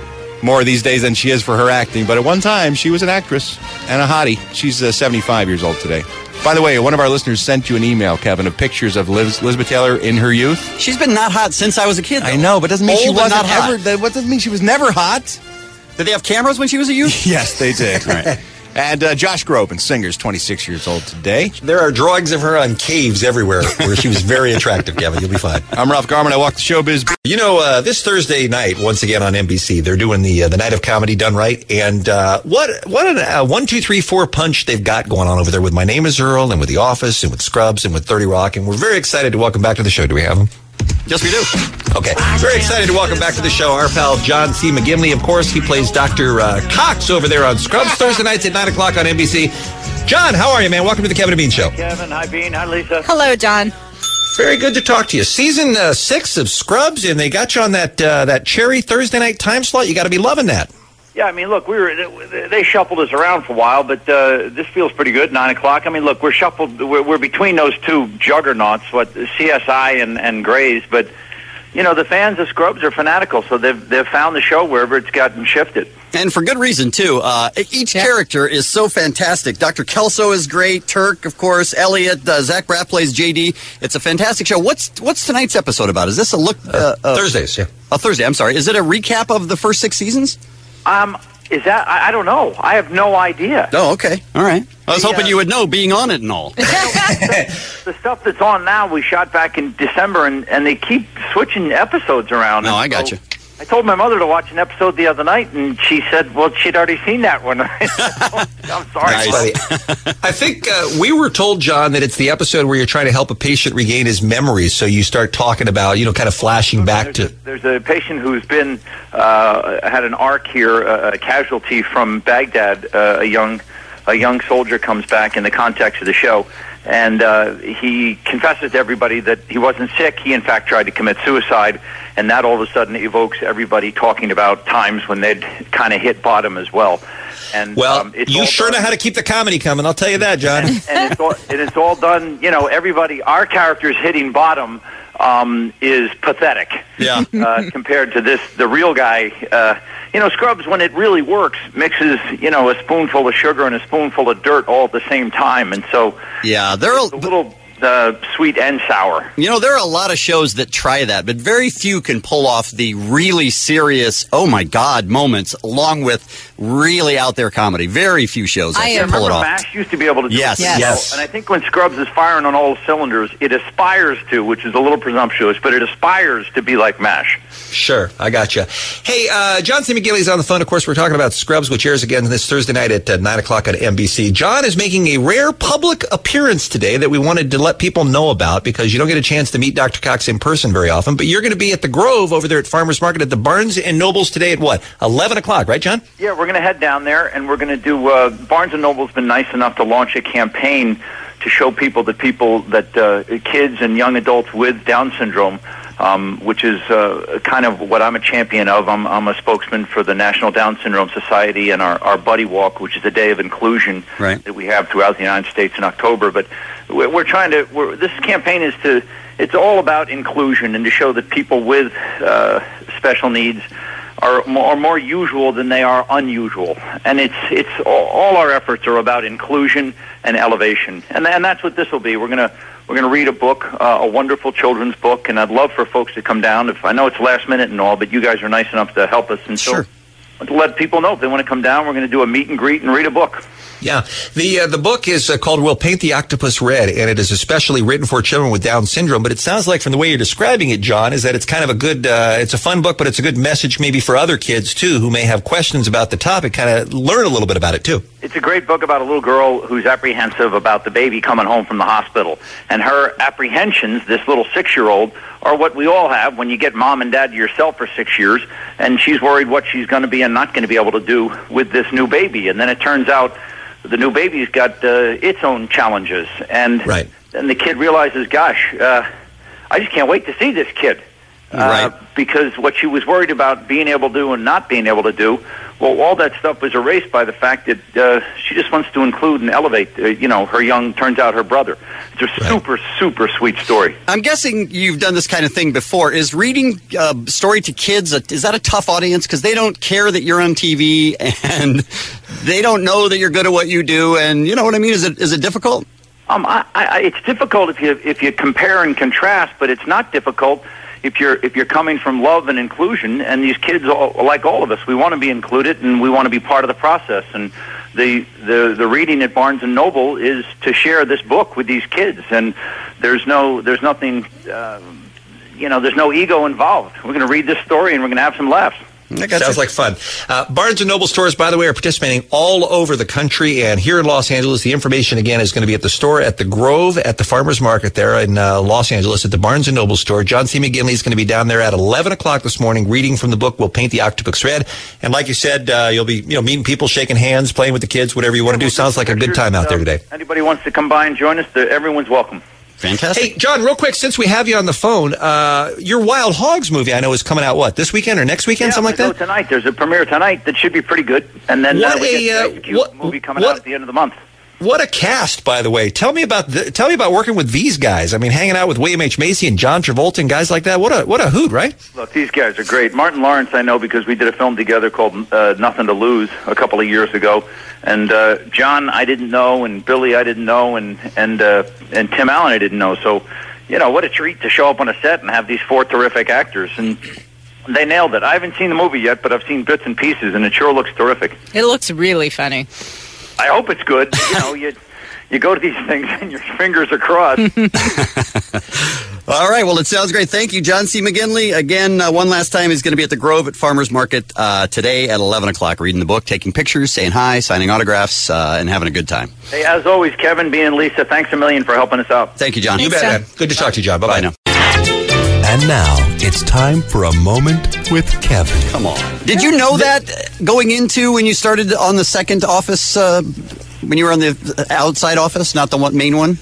more these days than she is for her acting. But at one time, she was an actress and a hottie. She's uh, seventy-five years old today. By the way, one of our listeners sent you an email, Kevin, of pictures of Liz, Elizabeth Taylor in her youth. She's been not hot since I was a kid, though. I know, but doesn't mean Old she and wasn't not hot. ever. That, what doesn't mean she was never hot? Did they have cameras when she was a youth? Yes, they did. Right. And uh, Josh Groban, singer's twenty-six years old today. There are drawings of her on caves everywhere where she was very attractive, Kevin. You'll be fine. I'm Ralph Garman. I walk the showbiz. You know, uh, this Thursday night, once again on N B C, they're doing the uh, the Night of Comedy done right. And uh, what what an uh, one, two, three, four punch they've got going on over there with My Name is Earl and with The Office and with Scrubs and with thirty Rock. And we're very excited to welcome back to the show. Do we have them? Yes, we do. Okay. Very excited to welcome back to the show our pal John C. McGinley. Of course, he plays Doctor Uh, Cox over there on Scrubs Thursday nights at nine o'clock on N B C. John, how are you, man? Welcome to the Kevin and Bean Show. Kevin, hi, Bean. Hi, Lisa. Hello, John. Very good to talk to you. Season uh, six of Scrubs, and they got you on that uh, that cherry Thursday night time slot. You got to be loving that. Yeah, I mean, look, we were they shuffled us around for a while, but uh, this feels pretty good. Nine o'clock. I mean, look, we're shuffled. We're, we're between those two juggernauts, what C S I and and Grey's, but you know, the fans of Scrubs are fanatical, so they've they've found the show wherever it's gotten shifted. And for good reason, too. Uh, each yeah. character is so fantastic. Doctor Kelso is great. Turk, of course. Elliot. Uh, Zach Braff plays J D. It's a fantastic show. What's what's tonight's episode about? Is this a look? Uh, uh, Thursdays, yeah. A Thursday, I'm sorry. Is it a recap of the first six seasons? Um, is that? I, I don't know. I have no idea. Oh, okay. All right. I was The, hoping uh, you would know, being on it and all. The stuff that's on now, we shot back in December, and, and they keep switching episops around. No, And I got so you. I told my mother to watch an episode the other night, and she said, well, she'd already seen that one. I'm sorry. Nice. I think uh, we were told, John, that it's the episode where you're trying to help a patient regain his memories, so you start talking about, you know, kind of flashing back to... There's a patient who's been, uh, had an arc here, uh, a casualty from Baghdad, uh, a young a young soldier comes back in the context of the show, and uh, he confesses to everybody that he wasn't sick. He, in fact, tried to commit suicide, and that all of a sudden evokes everybody talking about times when they'd kind of hit bottom as well. And Well, um, it's you all sure done- know how to keep the comedy coming, I'll tell you that, John. and it's all, and it's all done, you know, everybody, our characters hitting bottom um, is pathetic. Yeah. Uh, compared to this, the real guy, uh, you know, Scrubs, when it really works, mixes, you know, a spoonful of sugar and a spoonful of dirt all at the same time. And so Yeah, there are it's a little uh, sweet and sour. You know, there are a lot of shows that try that, but very few can pull off the really serious, oh my God moments, along with really out there comedy. Very few shows that I can pull it remember off. MASH used to be able to do Yes. it. Yes. Yes. And I think when Scrubs is firing on all cylinders, it aspires to, which is a little presumptuous, but it aspires to be like MASH. Sure, I got you. Hey, uh, John C. McGinley's on the phone. Of course, we're talking about Scrubs, which airs again this Thursday night at uh, nine o'clock on N B C. John is making a rare public appearance today that we wanted to let people know about because you don't get a chance to meet Doctor Cox in person very often. But you're going to be at the Grove over there at Farmers Market at the Barnes and Nobles today at what, eleven o'clock, right, John? Yeah, we're going to head down there, and we're going to do, uh, Barnes and Noble's been nice enough to launch a campaign to show people that people, that uh, kids and young adults with Down syndrome, um, which is uh, kind of what I'm a champion of. I'm, I'm a spokesman for the National Down Syndrome Society and our, our Buddy Walk, which is a day of inclusion right. that we have throughout the United States in October. But we're, we're trying to, we're, this campaign is to, it's all about inclusion and to show that people with uh, special needs are more, are more usual than they are unusual. And it's, it's all, all our efforts are about inclusion and elevation. And, and that's what this will be. We're going to, We're going to read a book, uh, a wonderful children's book, and I'd love for folks to come down. If I know it's last minute and all, but you guys are nice enough to help us. And sure. so to let people know if they want to come down, we're going to do a meet and greet and read a book. Yeah. The uh, the book is uh, called We'll Paint the Octopus Red, and it is especially written for children with Down syndrome. But it sounds like from the way you're describing it, John, is that it's kind of a good, uh, it's a fun book, but it's a good message maybe for other kids, too, who may have questions about the topic, kind of learn a little bit about it, too. It's a great book about a little girl who's apprehensive about the baby coming home from the hospital. And her apprehensions, this little six-year-old, are what we all have when you get mom and dad to yourself for six years, and she's worried what she's going to be and not going to be able to do with this new baby. And then it turns out the new baby's got uh, its own challenges. And right. then the kid realizes, gosh, uh, I just can't wait to see this kid. uh, Right. because what she was worried about being able to do and not being able to do, well, all that stuff was erased by the fact that uh, she just wants to include and elevate, uh, you know, her young, turns out her brother. It's a super, super sweet story. I'm guessing you've done this kind of thing before. Is reading uh, story to kids, a, is that a tough audience? Because they don't care that you're on T V and they don't know that you're good at what you do. And you know what I mean? Is it is it difficult? Um, I, I, it's difficult if you if you compare and contrast, but it's not difficult if you're if you're coming from love and inclusion. And these kids, all, like all of us, we want to be included and we want to be part of the process. And the the the reading at Barnes and Noble is to share this book with these kids. And there's no there's nothing uh, you know there's no ego involved. We're going to read this story and we're going to have some laughs. Sounds like fun. Uh, Barnes and Noble stores, by the way, are participating all over the country. And here in Los Angeles, the information, again, is going to be at the store at the Grove at the Farmers Market there in uh, Los Angeles at the Barnes and Noble store. John C. McGinley is going to be down there at eleven o'clock this morning reading from the book, We'll Paint the Octopus Red. And like you said, uh, you'll be you know meeting people, shaking hands, playing with the kids, whatever you want to do. Sounds like a good time out there today. Anybody wants to come by and join us, everyone's welcome. Fantastic. Hey, John, real quick, since we have you on the phone, uh, your Wild Hogs movie, I know, is coming out, what, this weekend or next weekend, Yeah, something like no, that? tonight. There's a premiere tonight that should be pretty good. And then What uh, we a, get uh, the Execute what- movie coming what- out at the end of the month. What a cast, by the way. Tell me about the, tell me about working with these guys. I mean, hanging out with William H. Macy and John Travolta and guys like that. What a what a hoot, right? Look, these guys are great. Martin Lawrence, I know because we did a film together called uh, Nothing to Lose a couple of years ago. And uh, John, I didn't know, and Billy, I didn't know, and and uh, and Tim Allen, I didn't know. So, you know, what a treat to show up on a set and have these four terrific actors. And they nailed it. I haven't seen the movie yet, but I've seen bits and pieces, and it sure looks terrific. It looks really funny. I hope it's good. You know, you you go to these things and your fingers are crossed. All right. Well, it sounds great. Thank you, John C. McGinley. Again, uh, one last time, he's going to be at the Grove at Farmers Market uh, today at eleven o'clock, reading the book, taking pictures, saying hi, signing autographs, uh, and having a good time. Hey, as always, Kevin, B, and Lisa, thanks a million for helping us out. Thank you, John. You bet, man. Good to talk to you, John. Bye-bye. Bye now. And now it's time for a moment with Kevin. Come on. Did you know that going into when you started on the second office, uh, when you were on the outside office, not the one, main one?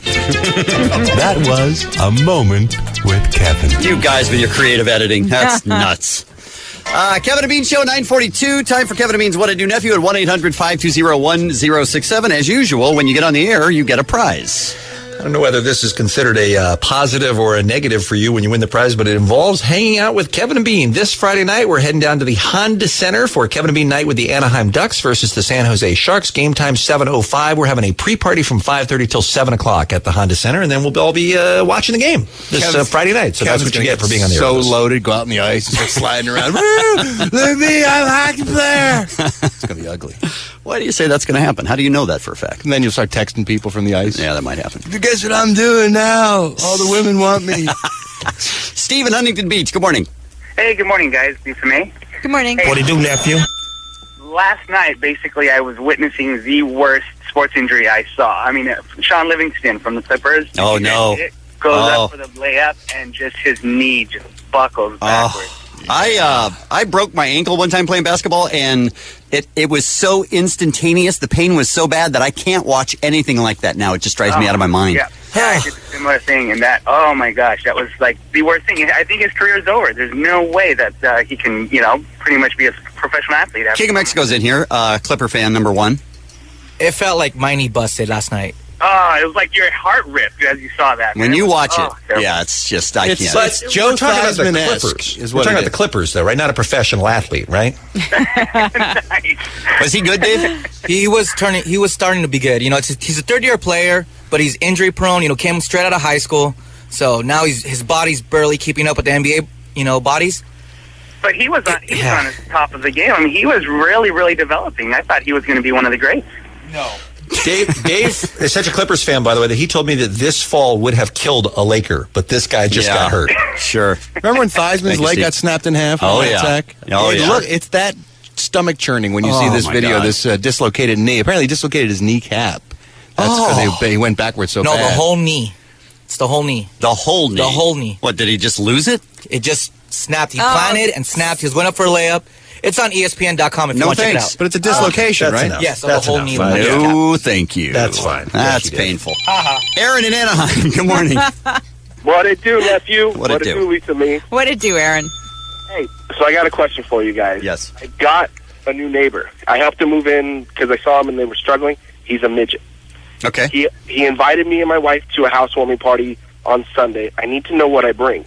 That was a moment with Kevin. You guys with your creative editing. That's nuts. Uh, Kevin and Bean Show, nine forty-two. Time for Kevin and Bean's What I Do Nephew at one eight hundred five two zero one zero six seven. As usual, when you get on the air, you get a prize. I don't know whether this is considered a uh, positive or a negative for you when you win the prize, but it involves hanging out with Kevin and Bean. This Friday night, we're heading down to the Honda Center for Kevin and Bean night with the Anaheim Ducks versus the San Jose Sharks. Game time seven oh five. We're having a pre-party from five thirty till seven o'clock at the Honda Center, and then we'll all be uh, watching the game this uh, Friday night. So that's what you get for being on the air. So with us. loaded, go out on the ice and start sliding around. Look at me, I'm a hockey player. It's going to be ugly. Why do you say that's going to happen? How do you know that for a fact? And then you'll start texting people from the ice. Yeah, that might happen. Guess what I'm doing now? All the women want me. Steve in Huntington Beach, good morning. Hey, good morning, guys. Be for me. Good morning. Hey. What do you do, nephew? Last night, basically, I was witnessing the worst sports injury I saw. I mean, uh, Sean Livingston from the Clippers. Oh, no. It goes Oh. up for the layup, and just his knee just buckles backwards. Oh, I uh, I broke my ankle one time playing basketball, and it, it was so instantaneous. The pain was so bad that I can't watch anything like that now. It just drives me Oh, out of my mind. Yeah, yeah I did a similar thing, and that, oh my gosh, that was like the worst thing. I think his career is over. There's no way that uh, he can, you know, pretty much be a professional athlete. after- King of Mexico's in here, uh, Clipper fan number one. It felt like my knee busted last night. Oh, it was like your heart ripped as you saw that. When man. you was- watch oh, it, terrible. yeah, it's just, I It's, can't. but Joe we're talking about the Theismann-esque Clippers. is We're what talking it about the is. Clippers, though, right? Not a professional athlete, right? Was he good, Dave? He was turning. He was starting to be good. You know, it's, he's a third year player, but he's injury prone. You know, came straight out of high school, so now he's his body's barely keeping up with the N B A. You know, bodies. But he was on, he Yeah. was on the top of the game. I mean, he was really, really developing. I thought he was going to be one of the greats. No. Dave, Dave is such a Clippers fan, by the way, that he told me that this fall would have killed a Laker, but this guy just Yeah. got hurt. Sure. Remember when Theismann's Thank you, leg Steve. got snapped in half? Oh, on that yeah. attack? Oh, It yeah. Look, it's that stomach churning when you Oh, see this my video, God. this uh, dislocated knee. Apparently, he dislocated his kneecap. That's because Oh. he, he went backwards so no, bad. the whole knee. It's the whole knee. The whole knee. The whole knee. What, did he just lose it? It just snapped. He Oh. planted and snapped. He went up for a layup. It's on E S P N dot com if you No want to check it thanks. out. But it's a dislocation, That's right? enough. Yes, of That's the whole enough. knee. Fine. Yeah. No, thank you. That's fine. That's Yes, you did. painful. Aaron in Anaheim, good morning. What it do, nephew? What it do? Lisa me? What it do, Aaron? Hey, so I got a question for you guys. Yes. I got a new neighbor. I helped him move in because I saw him and they were struggling. He's a midget. Okay. He he invited me and my wife to a housewarming party on Sunday. I need to know what I bring.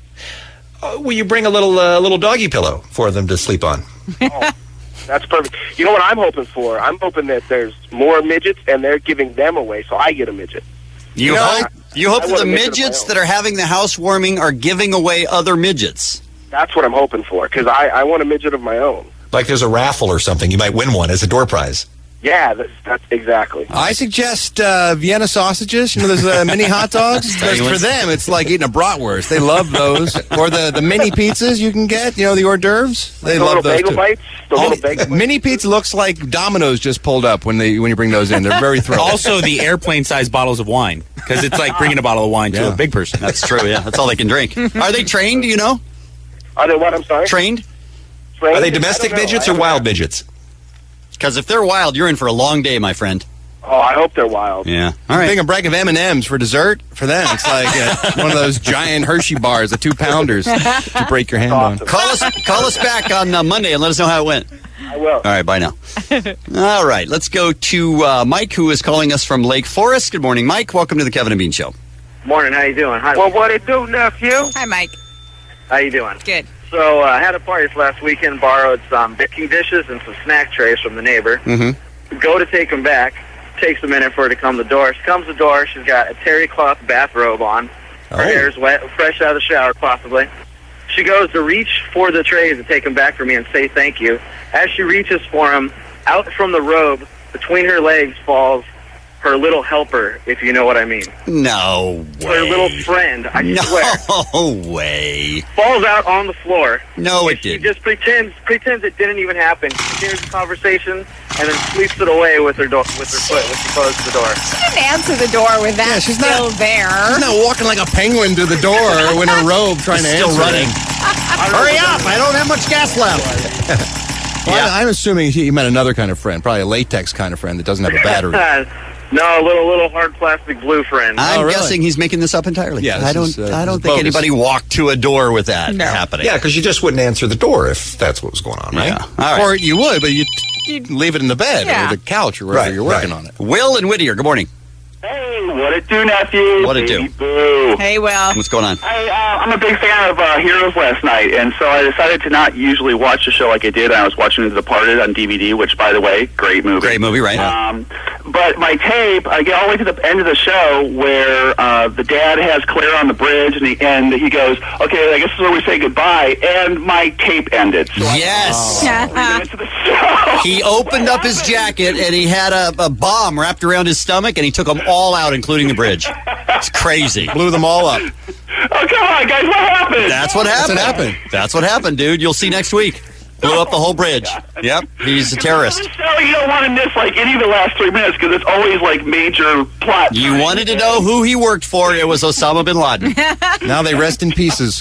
Uh, will you bring a little uh, little doggy pillow for them to sleep on? Oh, that's perfect. You know what I'm hoping for? I'm hoping that there's more midgets and they're giving them away, so I get a midget. You, You know, hope, you hope I that want the a midget of my midgets own. that are having the housewarming are giving away other midgets. That's what I'm hoping for, because I, I want a midget of my own. Like there's a raffle or something. You might win one as a door prize. Yeah, that's, that's exactly. I suggest uh, Vienna sausages. You know, those uh, mini hot dogs. Because for them, it's like eating a bratwurst. They love those. Or the, the mini pizzas you can get. You know, the hors d'oeuvres. They The love little those bagel too. bites? The All- little bagel bites? mini pizza looks like Domino's just pulled up when they when you bring those in. They're very thrilled. Also, the airplane-sized bottles of wine, because it's like bringing a bottle of wine to Yeah. a big person. That's true, yeah. That's all they can drink. Are they trained, do you know? Are they what? I'm sorry? Trained? Trained? Are they I domestic don't know. midgets I or haven't wild asked. midgets? Because if they're wild, you're in for a long day, my friend. Oh, I hope they're wild. Yeah. All right. Bring a break of M and M's for dessert. For them, it's like uh, one of those giant Hershey bars, the two pounders to break your hand on. Call us call us back on uh, Monday and let us know how it went. I will. All right, bye now. All right, let's go to uh, Mike, who is calling us from Lake Forest. Good morning, Mike. Welcome to the Kevin and Bean Show. Morning, how you doing? Hi. Well, what it do, nephew? Hi, Mike. How you doing? Good. So uh, I had a party this last weekend, borrowed some baking dishes and some snack trays from the neighbor. Mm-hmm. Go to take them back. Takes a minute for her to come to the door. She comes to the door. She's got a terry cloth bathrobe on. Her Oh. hair's wet, fresh out of the shower, possibly. She goes to reach for the trays and take them back for me and say thank you. As she reaches for them, out from the robe, between her legs falls her little helper, if you know what I mean. No way. Her little friend, I no swear. way. Falls out on the floor. No, it She didn't. just pretends pretends it didn't even happen. She hears the conversation and then sweeps it away with her do- with her foot when she closes the door. She didn't answer the door with that Yeah, she's still not- there. She's not walking like a penguin to the door in her robe trying to Still answer. running. Hurry up! I don't have much gas left. Well, Yeah. I, I'm assuming he, he meant another kind of friend, probably a latex kind of friend that doesn't have a battery. No, a little little hard plastic blue friend. I'm Oh, really? guessing he's making this up entirely. Yeah, I this don't. is, uh, I don't this think is anybody bogus. walked to a door with that No. happening. Yeah, because you just wouldn't answer the door if that's what was going on, right? Yeah. All right. Or you would, but you'd, you'd leave it in the bed Yeah. or the couch or wherever Right, you're working right. on it. Will and Whittier. Good morning. Hey, what it do, nephew? What it do? Baby Boo. Hey, Will. What's going on? I, uh, I'm a big fan of uh, Heroes last night, and so I decided to not usually watch the show like I did. I was watching The Departed on D V D, which, by the way, great movie. Great movie, right? Um, but my tape, I get all the way to the end of the show where uh, the dad has Claire on the bridge, and he, and he goes, okay, I guess this is where we say goodbye, and my tape ended. So Yes. I into the show. He opened up his jacket and he had a, a bomb wrapped around his stomach, and he took them all out, including the bridge. It's crazy. Blew them all up. Oh, come on, guys, what happened? That's what That's happened. what happened. That's what happened, dude. You'll see next week. Blew up the whole bridge. Yep. He's a terrorist. This show, you don't want to miss like any of the last three minutes because it's always like major plot. You wanted to know who he worked for. It was Osama bin Laden. Now they rest in pieces.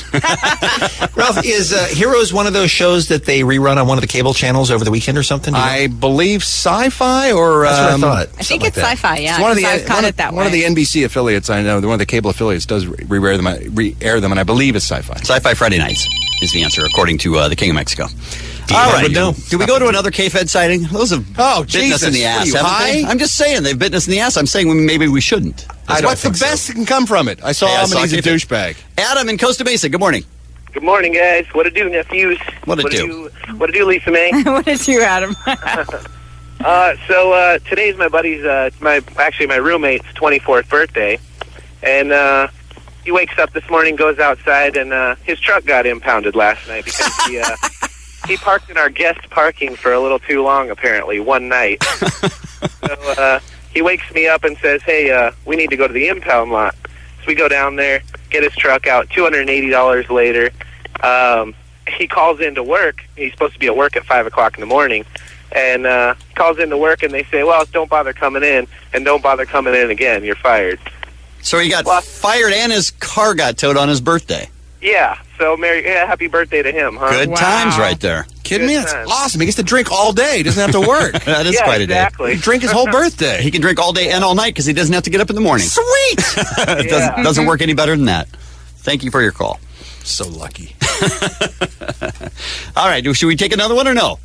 Ralph, is uh, Heroes one of those shows that they rerun on one of the cable channels over the weekend or something? Do you know? I believe Sci-Fi or That's what I um, thought. I think it's sci-fi, yeah. It's one of the 'cause I've caught one, it that one way. of the N B C affiliates. I know one of the cable affiliates does re-air them, re-air them, and I believe it's Sci-Fi. Sci-Fi Friday nights is the answer, according to uh, the King of Mexico. You All right. would know. Do we go to another K-Fed sighting? Those have Oh, bitten us in Jesus. the What are ass, you, haven't they? high? I'm just saying, they've bitten us in the ass. I'm saying maybe we shouldn't. That's what's the best that can come from it. I saw Hey, I him saw and he's a K-Fed. douchebag. Adam in Costa Mesa, good morning. Good morning, guys. What it do, nephews? What it what do? What it do, Lisa May? What did you, Adam? uh, so uh, today's my buddy's, uh, my actually my roommate's twenty-fourth birthday, and uh, he wakes up this morning, goes outside, and uh, his truck got impounded last night because he uh, he parked in our guest parking for a little too long, apparently, one night. so uh, he wakes me up and says, "Hey, uh, we need to go to the impound lot." So we go down there, get his truck out. Two hundred and eighty dollars later. Um, he calls into work. He's supposed to be at work at five o'clock in the morning, and uh, calls into work, and they say, "Well, don't bother coming in, and don't bother coming in again. You're fired." So he got fired and his car got towed on his birthday. Yeah. So, Merry, yeah, happy birthday to him, huh? Good times right there. Kidding me? Good That's times. awesome. He gets to drink all day. He doesn't have to work. That is Yeah, quite a exactly. day. He drink his whole birthday. He can drink all day and all night because he doesn't have to get up in the morning. Sweet. It doesn't, doesn't work any better than that. Thank you for your call. So lucky. All right, should we take another one or no?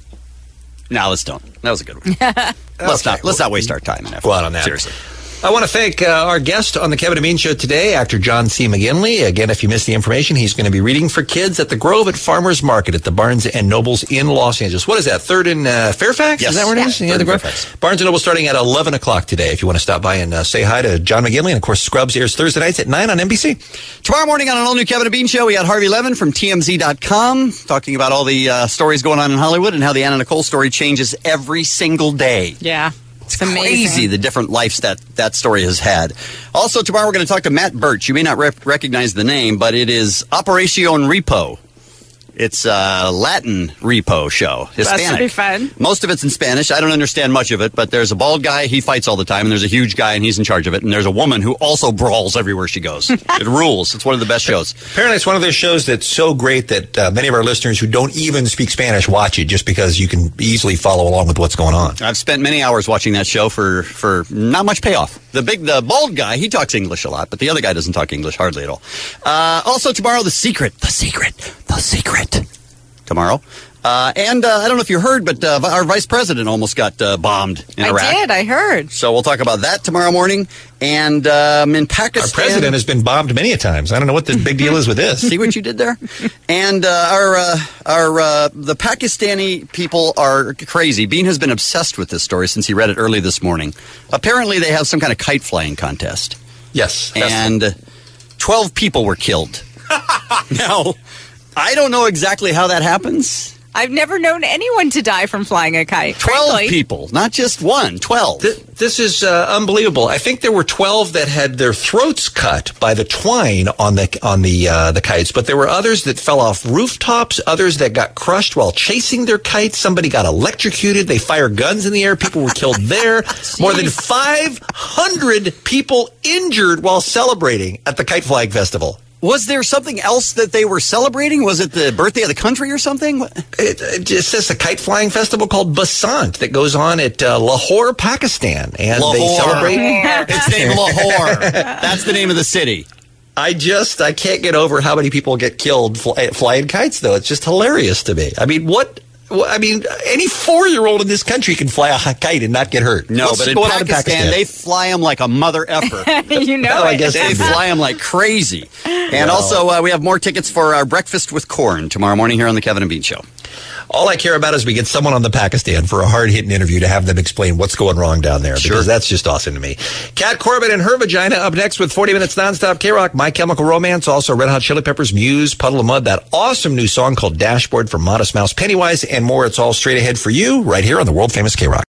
No, let's don't. That was a good one. let's not. Let's not waste our time and effort. Go out on that. Seriously. I want to thank uh, our guest on the Kevin and Bean Show today, actor John C. McGinley. Again, if you missed the information, he's going to be reading for kids at the Grove at Farmers Market at the Barnes and Nobles in Los Angeles. What is that, third in uh, Fairfax? Yes. Is that where it is? Yeah, Yeah, third the in Grove. Fairfax. Barnes and Noble starting at eleven o'clock today if you want to stop by and uh, say hi to John McGinley. And, of course, Scrubs airs Thursday nights at nine on N B C. Tomorrow morning on an all-new Kevin and Bean Show, we had Harvey Levin from T M Z dot com talking about all the uh, stories going on in Hollywood and how the Anna Nicole story changes every single day. Yeah. It's crazy the different lives that that story has had. Also, tomorrow we're going to talk to Matt Birch. You may not rep- recognize the name, but it is Operacion Repo. It's a Latin repo show. Hispanic. That should be fun. Most of it's in Spanish. I don't understand much of it, but there's a bald guy, he fights all the time, and there's a huge guy, and he's in charge of it, and there's a woman who also brawls everywhere she goes. It rules. It's one of the best shows. Apparently, it's one of those shows that's so great that uh, many of our listeners who don't even speak Spanish watch it just because you can easily follow along with what's going on. I've spent many hours watching that show for, for not much payoff. The big, the bald guy, he talks English a lot, but the other guy doesn't talk English hardly at all. Uh, also tomorrow, The Secret. The Secret. The Secret. Tomorrow. Uh, and uh, I don't know if you heard, but uh, our vice president almost got uh, bombed in I Iraq. did. I heard. So we'll talk about that tomorrow morning. And um, in Pakistan... Our president has been bombed many a times. I don't know what the big deal is with this. See what you did there? And uh, our uh, our uh, the Pakistani people are crazy. Bean has been obsessed with this story since he read it early this morning. Apparently, they have some kind of kite flying contest. Yes. And uh, twelve people were killed. Now, I don't know exactly how that happens. I've never known anyone to die from flying a kite. Twelve frankly. people, not just one, twelve. Th- this is uh, unbelievable. I think there were twelve that had their throats cut by the twine on the on the uh, the kites, but there were others that fell off rooftops, others that got crushed while chasing their kites. Somebody got electrocuted. They fired guns in the air. People were killed there. More than five hundred people injured while celebrating at the Kite Flying Festival. Was there something else that they were celebrating? Was it the birthday of the country or something? It, it just says a kite flying festival called Basant that goes on at uh, Lahore, Pakistan, and Lahore. they celebrate. It's named Lahore. That's the name of the city. I just I can't get over how many people get killed fly, flying kites. Though it's just hilarious to me. I mean, what? I mean, any four-year-old in this country can fly a kite and not get hurt. No, What's but in going on Pakistan, they fly them like a mother effer. You know Oh, I it. guess They they do. fly them like crazy. And Wow. also, uh, we have more tickets for our Breakfast with Corn tomorrow morning here on the Kevin and Bean Show. All I care about is we get someone on the Pakistan for a hard-hitting interview to have them explain what's going wrong down there. Sure. Because that's just awesome to me. Kat Corbett and her vagina up next with forty minutes nonstop K-Rock, My Chemical Romance, also Red Hot Chili Peppers, Muse, Puddle of Mud, that awesome new song called Dashboard from Modest Mouse, Pennywise, and more. It's all straight ahead for you right here on the world-famous K-Rock.